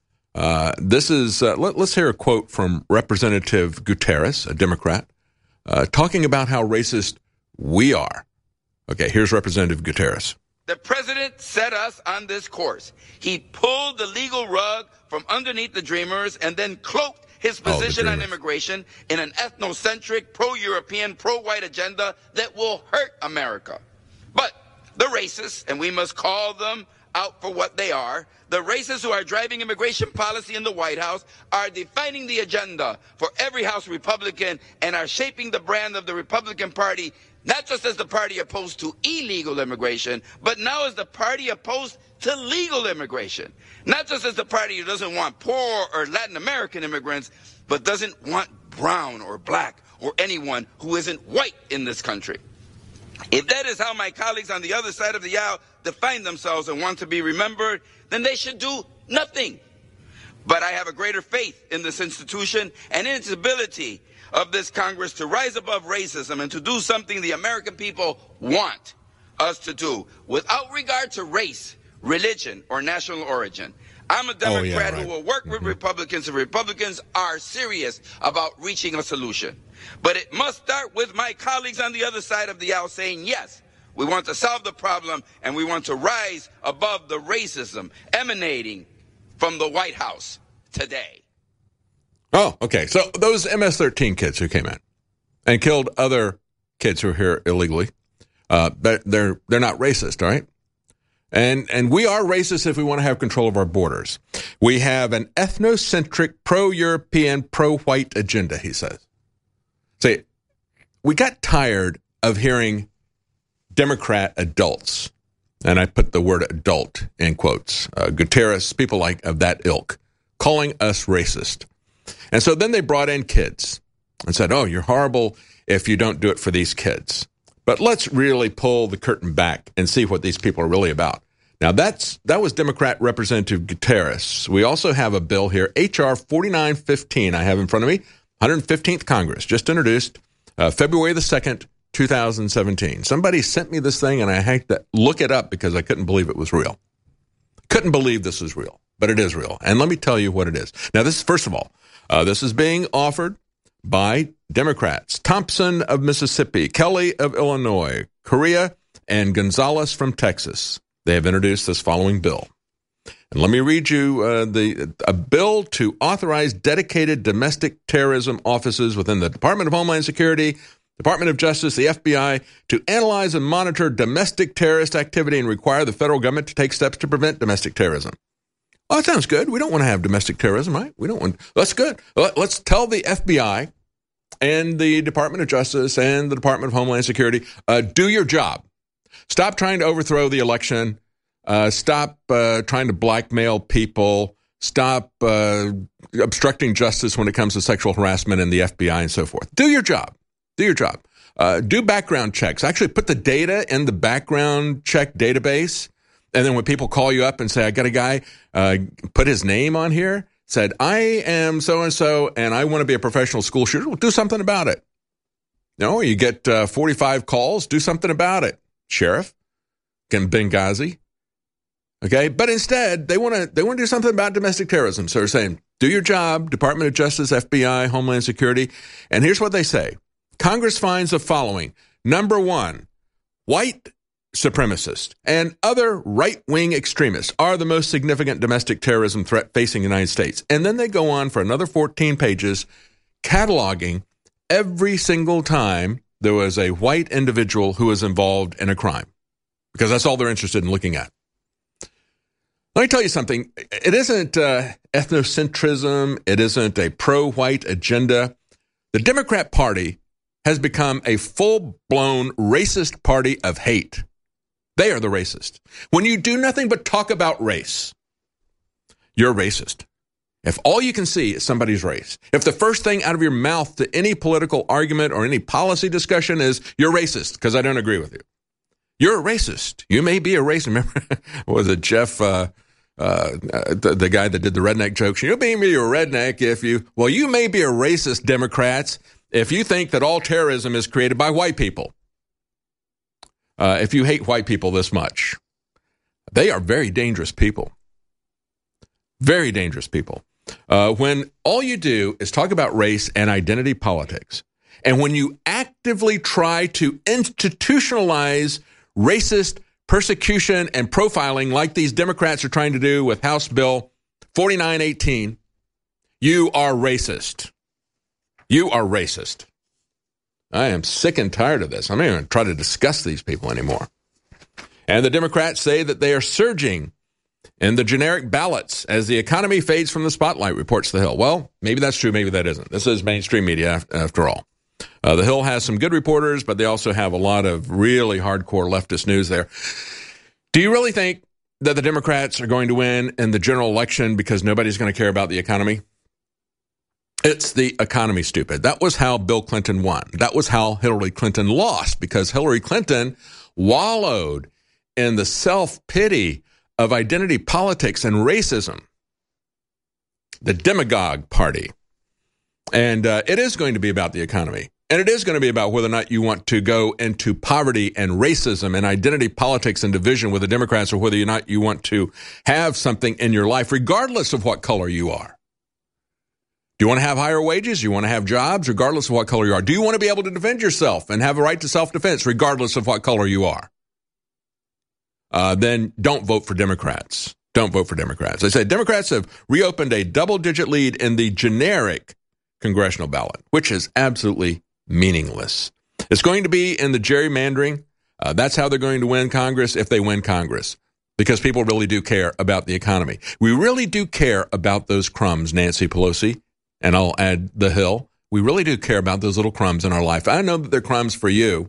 uh, this is, uh, let, let's hear a quote from Representative Gutierrez, a Democrat, uh, talking about how racist we are. Okay, here's Representative Gutierrez. The president set us on this course. He pulled the legal rug from underneath the Dreamers and then cloaked his position oh, on immigration in an ethnocentric, pro-European, pro-white agenda that will hurt America. But the racists, and we must call them out for what they are, the racists who are driving immigration policy in the White House are defining the agenda for every House Republican and are shaping the brand of the Republican Party, not just as the party opposed to illegal immigration, but now as the party opposed to legal immigration. Not just as the party who doesn't want poor or Latin American immigrants, but doesn't want brown or black or anyone who isn't white in this country. If that is how my colleagues on the other side of the aisle define themselves and want to be remembered, then they should do nothing. But I have a greater faith in this institution and in its ability of this Congress to rise above racism and to do something the American people want us to do without regard to race, religion, or national origin. I'm a Democrat oh, yeah, right. who will work with mm-hmm. Republicans if Republicans are serious about reaching a solution. But it must start with my colleagues on the other side of the aisle saying, yes, we want to solve the problem and we want to rise above the racism emanating from the White House today. Oh, okay. So those M S thirteen kids who came in and killed other kids who are here illegally, uh, they're, they're they're not racist, all right? And and we are racist if we want to have control of our borders. We have an ethnocentric, pro-European, pro-white agenda, he says. See, we got tired of hearing Democrat adults, and I put the word adult in quotes, uh, Guterres, people like of that ilk, calling us racist. And so then they brought in kids and said, oh, you're horrible if you don't do it for these kids. But let's really pull the curtain back and see what these people are really about. Now, that's that was Democrat Representative Guterres. We also have a bill here, H R forty-nine fifteen, I have in front of me, one hundred fifteenth Congress, just introduced uh, February the second, two thousand seventeen. Somebody sent me this thing, and I had to look it up because I couldn't believe it was real. Couldn't believe this was real, but it is real. And let me tell you what it is. Now, this is, first of all, uh, this is being offered by Democrats, Thompson of Mississippi, Kelly of Illinois, Correa, and Gonzalez from Texas. They have introduced this following bill. And let me read you uh, the a bill to authorize dedicated domestic terrorism offices within the Department of Homeland Security, Department of Justice, the F B I, to analyze and monitor domestic terrorist activity and require the federal government to take steps to prevent domestic terrorism. Well, that sounds good. We don't want to have domestic terrorism, right? We don't want. That's good. Let's tell the F B I and the Department of Justice and the Department of Homeland Security, uh, do your job. Stop trying to overthrow the election. Uh, stop uh, trying to blackmail people. Stop uh, obstructing justice when it comes to sexual harassment in the F B I and so forth. Do your job. Do your job. Uh, do background checks. Actually put the data in the background check database. And then when people call you up and say, I got a guy, uh, put his name on here, said, I am so-and-so, and I want to be a professional school shooter. Well, do something about it. No, you get uh, forty-five calls, do something about it. Sheriff, in Benghazi. Okay, but instead, they want to they want to do something about domestic terrorism. So they're saying, do your job, Department of Justice, F B I, Homeland Security. And here's what they say. Congress finds the following. Number one, white supremacists and other right-wing extremists are the most significant domestic terrorism threat facing the United States. And then they go on for another fourteen pages cataloging every single time there was a white individual who was involved in a crime, because that's all they're interested in looking at. Let me tell you something. It isn't uh, ethnocentrism. It isn't a pro-white agenda. The Democrat Party has become a full-blown racist party of hate. They are the racist. When you do nothing but talk about race, you're racist. If all you can see is somebody's race, if the first thing out of your mouth to any political argument or any policy discussion is, you're racist because I don't agree with you. You're a racist. You may be a racist. Remember, was it Jeff, uh, uh, the, the guy that did the redneck jokes? You may be a redneck if you, well, you may be a racist, Democrats, if you think that all terrorism is created by white people. Uh, if you hate white people this much. They are very dangerous people. Very dangerous people. Uh, when all you do is talk about race and identity politics, and when you actively try to institutionalize racist persecution and profiling like these Democrats are trying to do with House Bill forty-nine eighteen, you are racist. You are racist. I am sick and tired of this. I'm not even going to try to discuss these people anymore. And the Democrats say that they are surging in the generic ballots as the economy fades from the spotlight, reports The Hill. Well, maybe that's true, maybe that isn't. This is mainstream media, after all. Uh, the Hill has some good reporters, but they also have a lot of really hardcore leftist news there. Do you really think that the Democrats are going to win in the general election because nobody's going to care about the economy? It's the economy, stupid. That was how Bill Clinton won. That was how Hillary Clinton lost, because Hillary Clinton wallowed in the self-pity of identity politics and racism. The demagogue party. And uh, it is going to be about the economy. And it is going to be about whether or not you want to go into poverty and racism and identity politics and division with the Democrats, or whether or not you want to have something in your life, regardless of what color you are. Do you want to have higher wages? Do you want to have jobs, regardless of what color you are? Do you want to be able to defend yourself and have a right to self-defense, regardless of what color you are? Uh, then don't vote for Democrats. Don't vote for Democrats. I say Democrats have reopened a double-digit lead in the generic congressional ballot, which is absolutely meaningless. It's going to be in the gerrymandering. Uh, that's how they're going to win Congress, if they win Congress, because people really do care about the economy. We really do care about those crumbs, Nancy Pelosi, and I'll add the Hill. We really do care about those little crumbs in our life. I know that they're crumbs for you,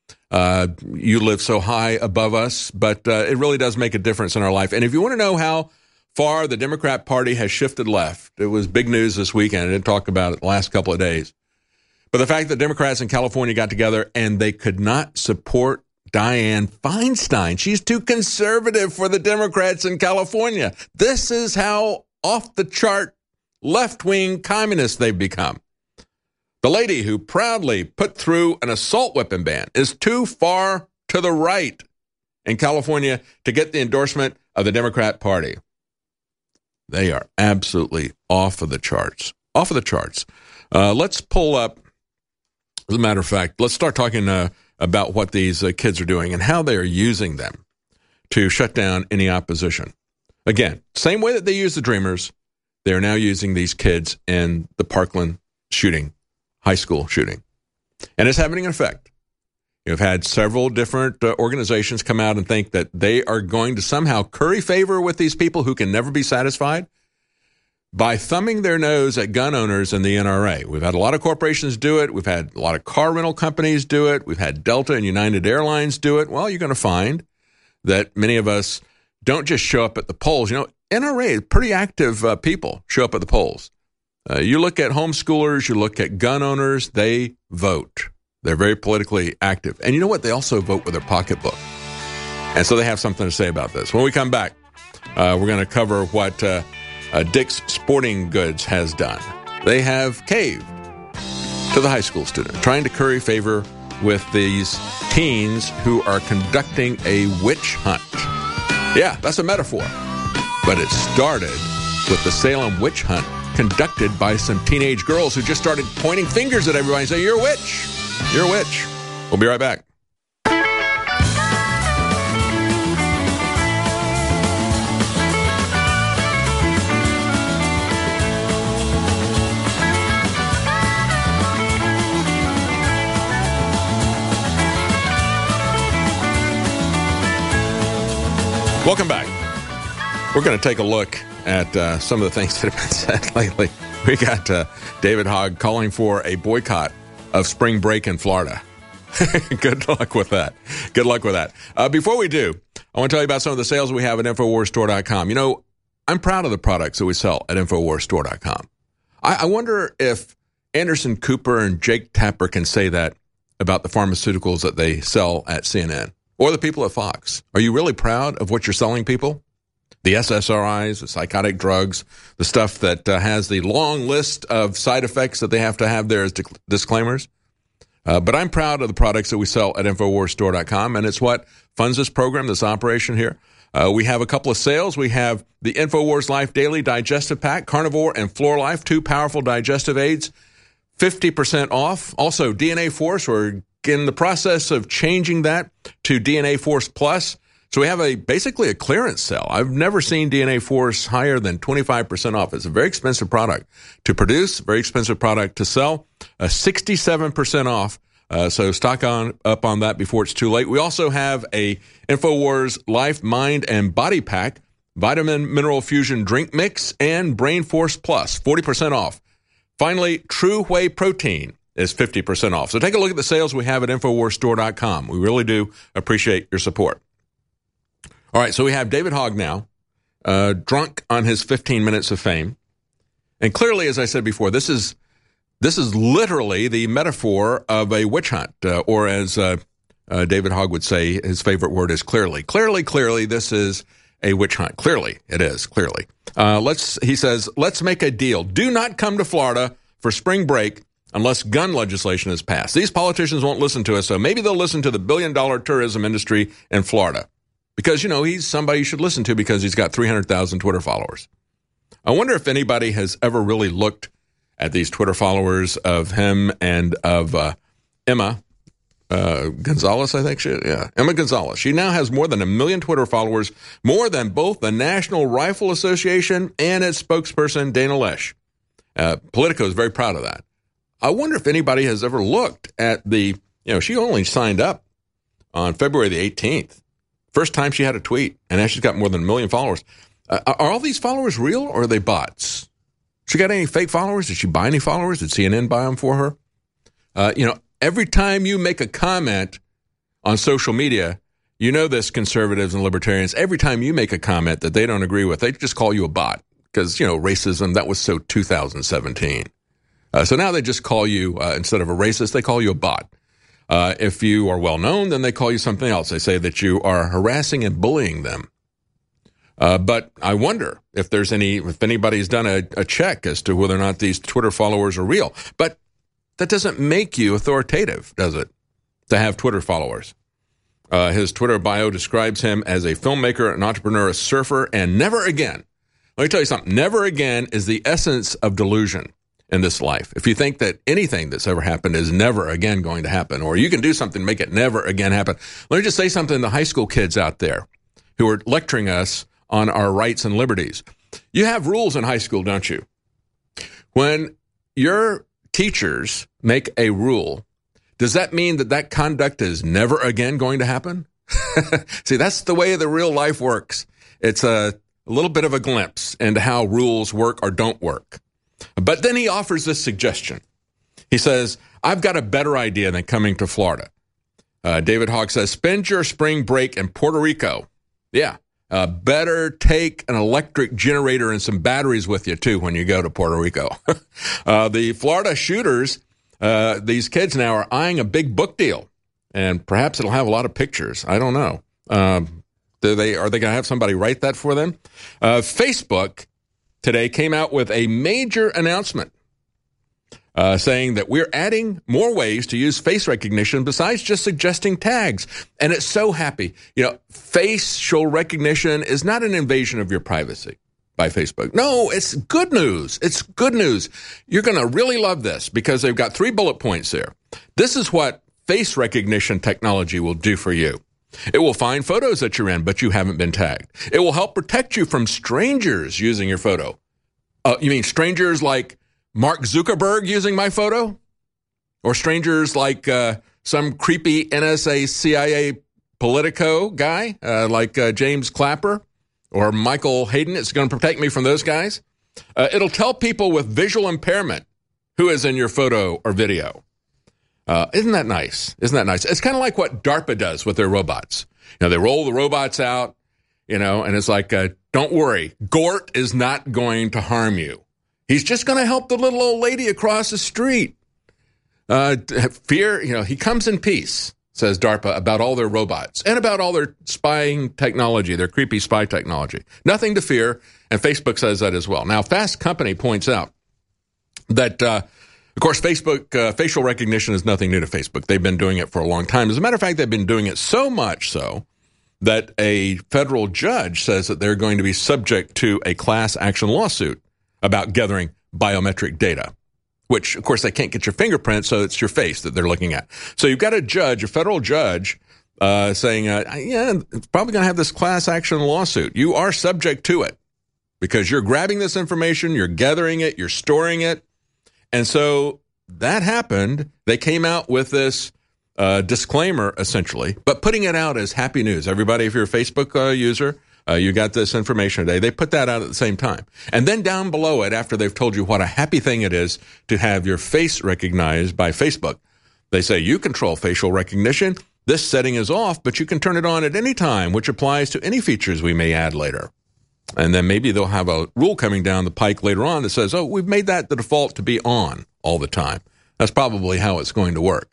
uh, you live so high above us, but uh, it really does make a difference in our life. And if you want to know how far the Democrat Party has shifted left, it was big news this weekend. I didn't talk about it the last couple of days. But the fact that Democrats in California got together and they could not support Dianne Feinstein. She's too conservative for the Democrats in California. This is how off the chart left-wing communists they've become. The lady who proudly put through an assault weapon ban is too far to the right in California to get the endorsement of the Democrat Party. They are absolutely off of the charts. Off of the charts. Uh, let's pull up, as a matter of fact, let's start talking uh, about what these uh, kids are doing and how they are using them to shut down any opposition. Again, same way that they use the Dreamers, they are now using these kids in the Parkland shooting, high school shooting. And it's having an effect. You've had several different uh, organizations come out and think that they are going to somehow curry favor with these people who can never be satisfied by thumbing their nose at gun owners and the N R A. We've had a lot of corporations do it. We've had a lot of car rental companies do it. We've had Delta and United Airlines do it. Well, you're going to find that many of us don't just show up at the polls. You know, N R A, pretty active uh, people show up at the polls. Uh, you look at homeschoolers, you look at gun owners, they vote. They're very politically active. And you know what? They also vote with their pocketbook. And so they have something to say about this. When we come back, uh, we're going to cover what uh, uh, Dick's Sporting Goods has done. They have caved to the high school student, trying to curry favor with these teens who are conducting a witch hunt. Yeah, that's a metaphor. But it started with the Salem witch hunt conducted by some teenage girls who just started pointing fingers at everybody and saying, "You're a witch. You're a witch." We'll be right back. Welcome back. We're going to take a look at uh, some of the things that have been said lately. We got uh, David Hogg calling for a boycott of spring break in Florida. Good luck with that. Good luck with that. Uh, before we do, I want to tell you about some of the sales we have at Infowars Store dot com. You know, I'm proud of the products that we sell at Infowars Store dot com. I, I wonder if Anderson Cooper and Jake Tapper can say that about the pharmaceuticals that they sell at C N N or the people at Fox. Are you really proud of what you're selling people? The S S R Is, the psychotic drugs, the stuff that uh, has the long list of side effects that they have to have there as dic- disclaimers. Uh, but I'm proud of the products that we sell at Infowars Store dot com, and it's what funds this program, this operation here. Uh, we have a couple of sales. We have the Infowars Life Daily Digestive Pack, Carnivore and Floor Life, two powerful digestive aids, fifty percent off. Also, D N A Force, we're in the process of changing that to D N A Force Plus. So we have a basically a clearance sale. I've never seen D N A Force higher than twenty-five percent off. It's a very expensive product to produce, very expensive product to sell, uh, sixty-seven percent off. Uh, so stock on up on that before it's too late. We also have a Infowars Life, Mind, and Body Pack, Vitamin Mineral Fusion Drink Mix, and Brain Force Plus, forty percent off. Finally, True Whey Protein is fifty percent off. So take a look at the sales we have at Infowars Store dot com. We really do appreciate your support. All right, so we have David Hogg now, uh, drunk on his fifteen minutes of fame. And clearly, as I said before, this is this is literally the metaphor of a witch hunt, uh, or as uh, uh, David Hogg would say, his favorite word is clearly. Clearly, clearly, this is a witch hunt. Clearly, it is, clearly. Uh, let's. He says, let's make a deal. Do not come to Florida for spring break unless gun legislation is passed. These politicians won't listen to us, so maybe they'll listen to the billion-dollar tourism industry in Florida. Because, you know, he's somebody you should listen to because he's got three hundred thousand Twitter followers. I wonder if anybody has ever really looked at these Twitter followers of him and of uh, Emma uh, Gonzalez, I think she is. Yeah, Emma Gonzalez. She now has more than a million Twitter followers, more than both the National Rifle Association and its spokesperson, Dana Loesch. Uh, Politico is very proud of that. I wonder if anybody has ever looked at the, you know, she only signed up on February the eighteenth. First time she had a tweet, and now she's got more than a million followers. Uh, are all these followers real, or are they bots? She got any fake followers? Did she buy any followers? Did C N N buy them for her? Uh, you know, every time you make a comment, on social media, you know this, conservatives and libertarians, every time you make a comment that they don't agree with, they just call you a bot because, you know, racism, that was so two thousand seventeen. Uh, so now they just call you, uh, instead of a racist, they call you a bot. Uh, if you are well known, then they call you something else. They say that you are harassing and bullying them. Uh, but I wonder if there's any, if anybody's done a, a check as to whether or not these Twitter followers are real. But that doesn't make you authoritative, does it, to have Twitter followers? Uh, his Twitter bio describes him as a filmmaker, an entrepreneur, a surfer, and never again. Let me tell you something. Never again is the essence of delusion in this life. If you think that anything that's ever happened is never again going to happen, or you can do something to make it never again happen. Let me just say something to high school kids out there who are lecturing us on our rights and liberties. You have rules in high school, don't you? When your teachers make a rule, does that mean that that conduct is never again going to happen? See, that's the way the real life works. It's a, a little bit of a glimpse into how rules work or don't work. But then he offers this suggestion. He says, I've got a better idea than coming to Florida. Uh, David Hogg says, spend your spring break in Puerto Rico. Yeah, uh, better take an electric generator and some batteries with you, too, when you go to Puerto Rico. uh, the Florida shooters, uh, these kids now are eyeing a big book deal, and perhaps it'll have a lot of pictures. I don't know. Um, do they, are they going to have somebody write that for them? Uh, Facebook today came out with a major announcement uh, saying that we're adding more ways to use face recognition besides just suggesting tags. And it's so happy. You know, facial recognition is not an invasion of your privacy by Facebook. No, it's good news. It's good news. You're going to really love this because they've got three bullet points there. This is what face recognition technology will do for you. It will find photos that you're in, but you haven't been tagged. It will help protect you from strangers using your photo. Uh, you mean strangers like Mark Zuckerberg using my photo? Or strangers like uh, some creepy N S A C I A Politico guy uh, like uh, James Clapper or Michael Hayden? It's going to protect me from those guys. Uh, it'll tell people with visual impairment who is in your photo or video. Uh, isn't that nice? Isn't that nice? It's kind of like what DARPA does with their robots. You know, they roll the robots out, you know, and it's like, uh, don't worry, Gort is not going to harm you. He's just going to help the little old lady across the street. Uh, fear, you know, he comes in peace, says DARPA, about all their robots and about all their spying technology, their creepy spy technology. Nothing to fear, and Facebook says that as well. Now, Fast Company points out that, uh, of course, Facebook, uh, facial recognition is nothing new to Facebook. They've been doing it for a long time. As a matter of fact, they've been doing it so much so that a federal judge says that they're going to be subject to a class action lawsuit about gathering biometric data, which, of course, they can't get your fingerprint, so it's your face that they're looking at. So you've got a judge, a federal judge, uh, saying, uh, yeah, it's probably going to have this class action lawsuit. You are subject to it because you're grabbing this information, you're gathering it, you're storing it. And so that happened. They came out with this uh, disclaimer, essentially, but putting it out as happy news. Everybody, if you're a Facebook uh, user, uh, you got this information today. They put that out at the same time. And then down below it, after they've told you what a happy thing it is to have your face recognized by Facebook, they say you control facial recognition. This setting is off, but you can turn it on at any time, which applies to any features we may add later. And then maybe they'll have a rule coming down the pike later on that says, oh, we've made that the default to be on all the time. That's probably how it's going to work.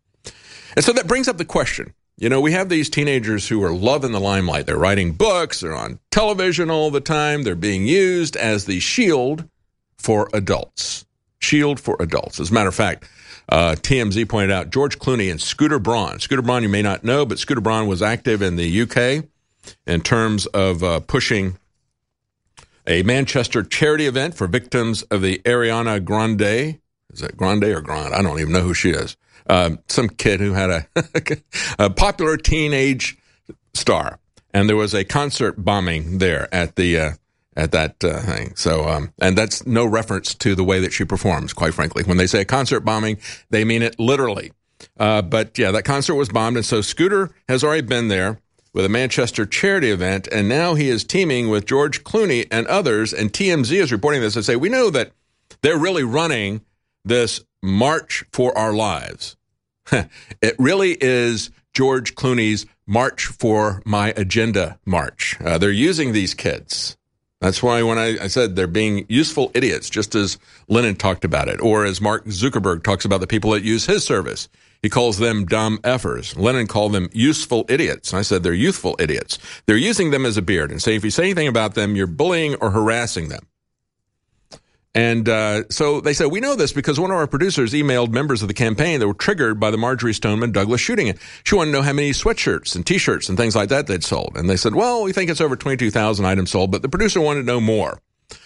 And so that brings up the question. You know, we have these teenagers who are loving the limelight. They're writing books. They're on television all the time. They're being used as the shield for adults. Shield for adults. As a matter of fact, uh, T M Z pointed out George Clooney and Scooter Braun. Scooter Braun, you may not know, but Scooter Braun was active in the U K in terms of uh, pushing a Manchester charity event for victims of the Ariana Grande. Is it Grande or Grande? I don't even know who she is. Um, some kid who had a, a popular teenage star. And there was a concert bombing there at the uh, at that uh, thing. So, um, and that's no reference to the way that she performs, quite frankly. When they say a concert bombing, they mean it literally. Uh, but, yeah, that concert was bombed. And so Scooter has already been there with a Manchester charity event, and now he is teaming with George Clooney and others, and T M Z is reporting this and say, we know that they're really running this March for Our Lives. It really is George Clooney's March for My Agenda march. Uh, they're using these kids. That's why when I, I said they're being useful idiots, just as Lennon talked about it, or as Mark Zuckerberg talks about the people that use his service. He calls them dumb effers. Lennon called them useful idiots. And I said they're youthful idiots. They're using them as a beard and say if you say anything about them, you're bullying or harassing them. And uh, so they said, we know this because one of our producers emailed members of the campaign that were triggered by the Marjorie Stoneman Douglas shooting. She wanted to know how many sweatshirts and T-shirts and things like that they'd sold. And they said, well, we think it's over twenty-two thousand items sold, but the producer wanted to know more.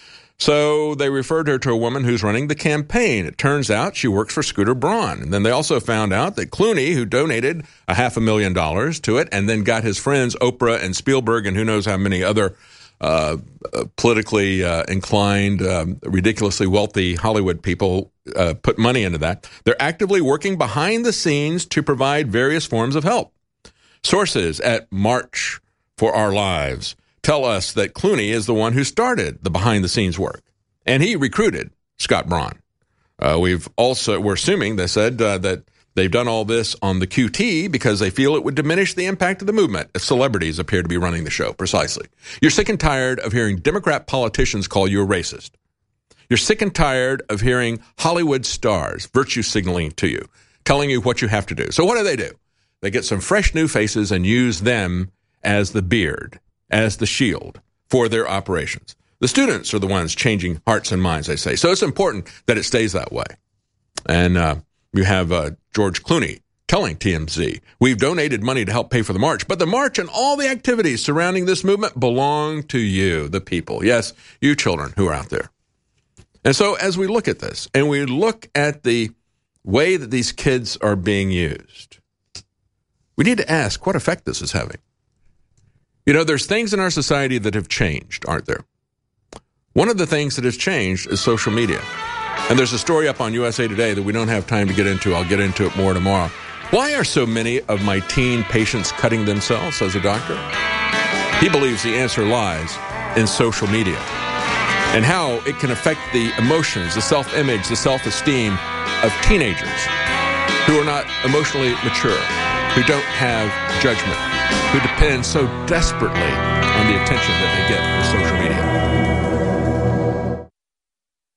So they referred her to a woman who's running the campaign. It turns out she works for Scooter Braun. And then they also found out that Clooney, who donated a half a million dollars to it and then got his friends Oprah and Spielberg and who knows how many other Uh, uh, politically uh, inclined, um, ridiculously wealthy Hollywood people uh, put money into that. They're actively working behind the scenes to provide various forms of help. Sources at March for Our Lives tell us that Clooney is the one who started the behind-the-scenes work, and he recruited Scott Braun. Uh, we've also, we're assuming, they said, uh, that they've done all this on the Q T because they feel it would diminish the impact of the movement if celebrities appear to be running the show. Precisely. You're sick and tired of hearing Democrat politicians call you a racist. You're sick and tired of hearing Hollywood stars virtue signaling to you, telling you what you have to do. So what do they do? They get some fresh new faces and use them as the beard, as the shield for their operations. The students are the ones changing hearts and minds, they say. So it's important that it stays that way. And, uh, You have uh, George Clooney telling T M Z, we've donated money to help pay for the march, but the march and all the activities surrounding this movement belong to you, the people. Yes, you children who are out there. And so as we look at this and we look at the way that these kids are being used, we need to ask what effect this is having. You know, there's things in our society that have changed, aren't there? One of the things that has changed is social media. And there's a story up on U S A Today that we don't have time to get into. I'll get into it more tomorrow. Why are so many of my teen patients cutting themselves, says a doctor? He believes the answer lies in social media and how it can affect the emotions, the self-image, the self-esteem of teenagers who are not emotionally mature, who don't have judgment, who depend so desperately on the attention that they get from social media.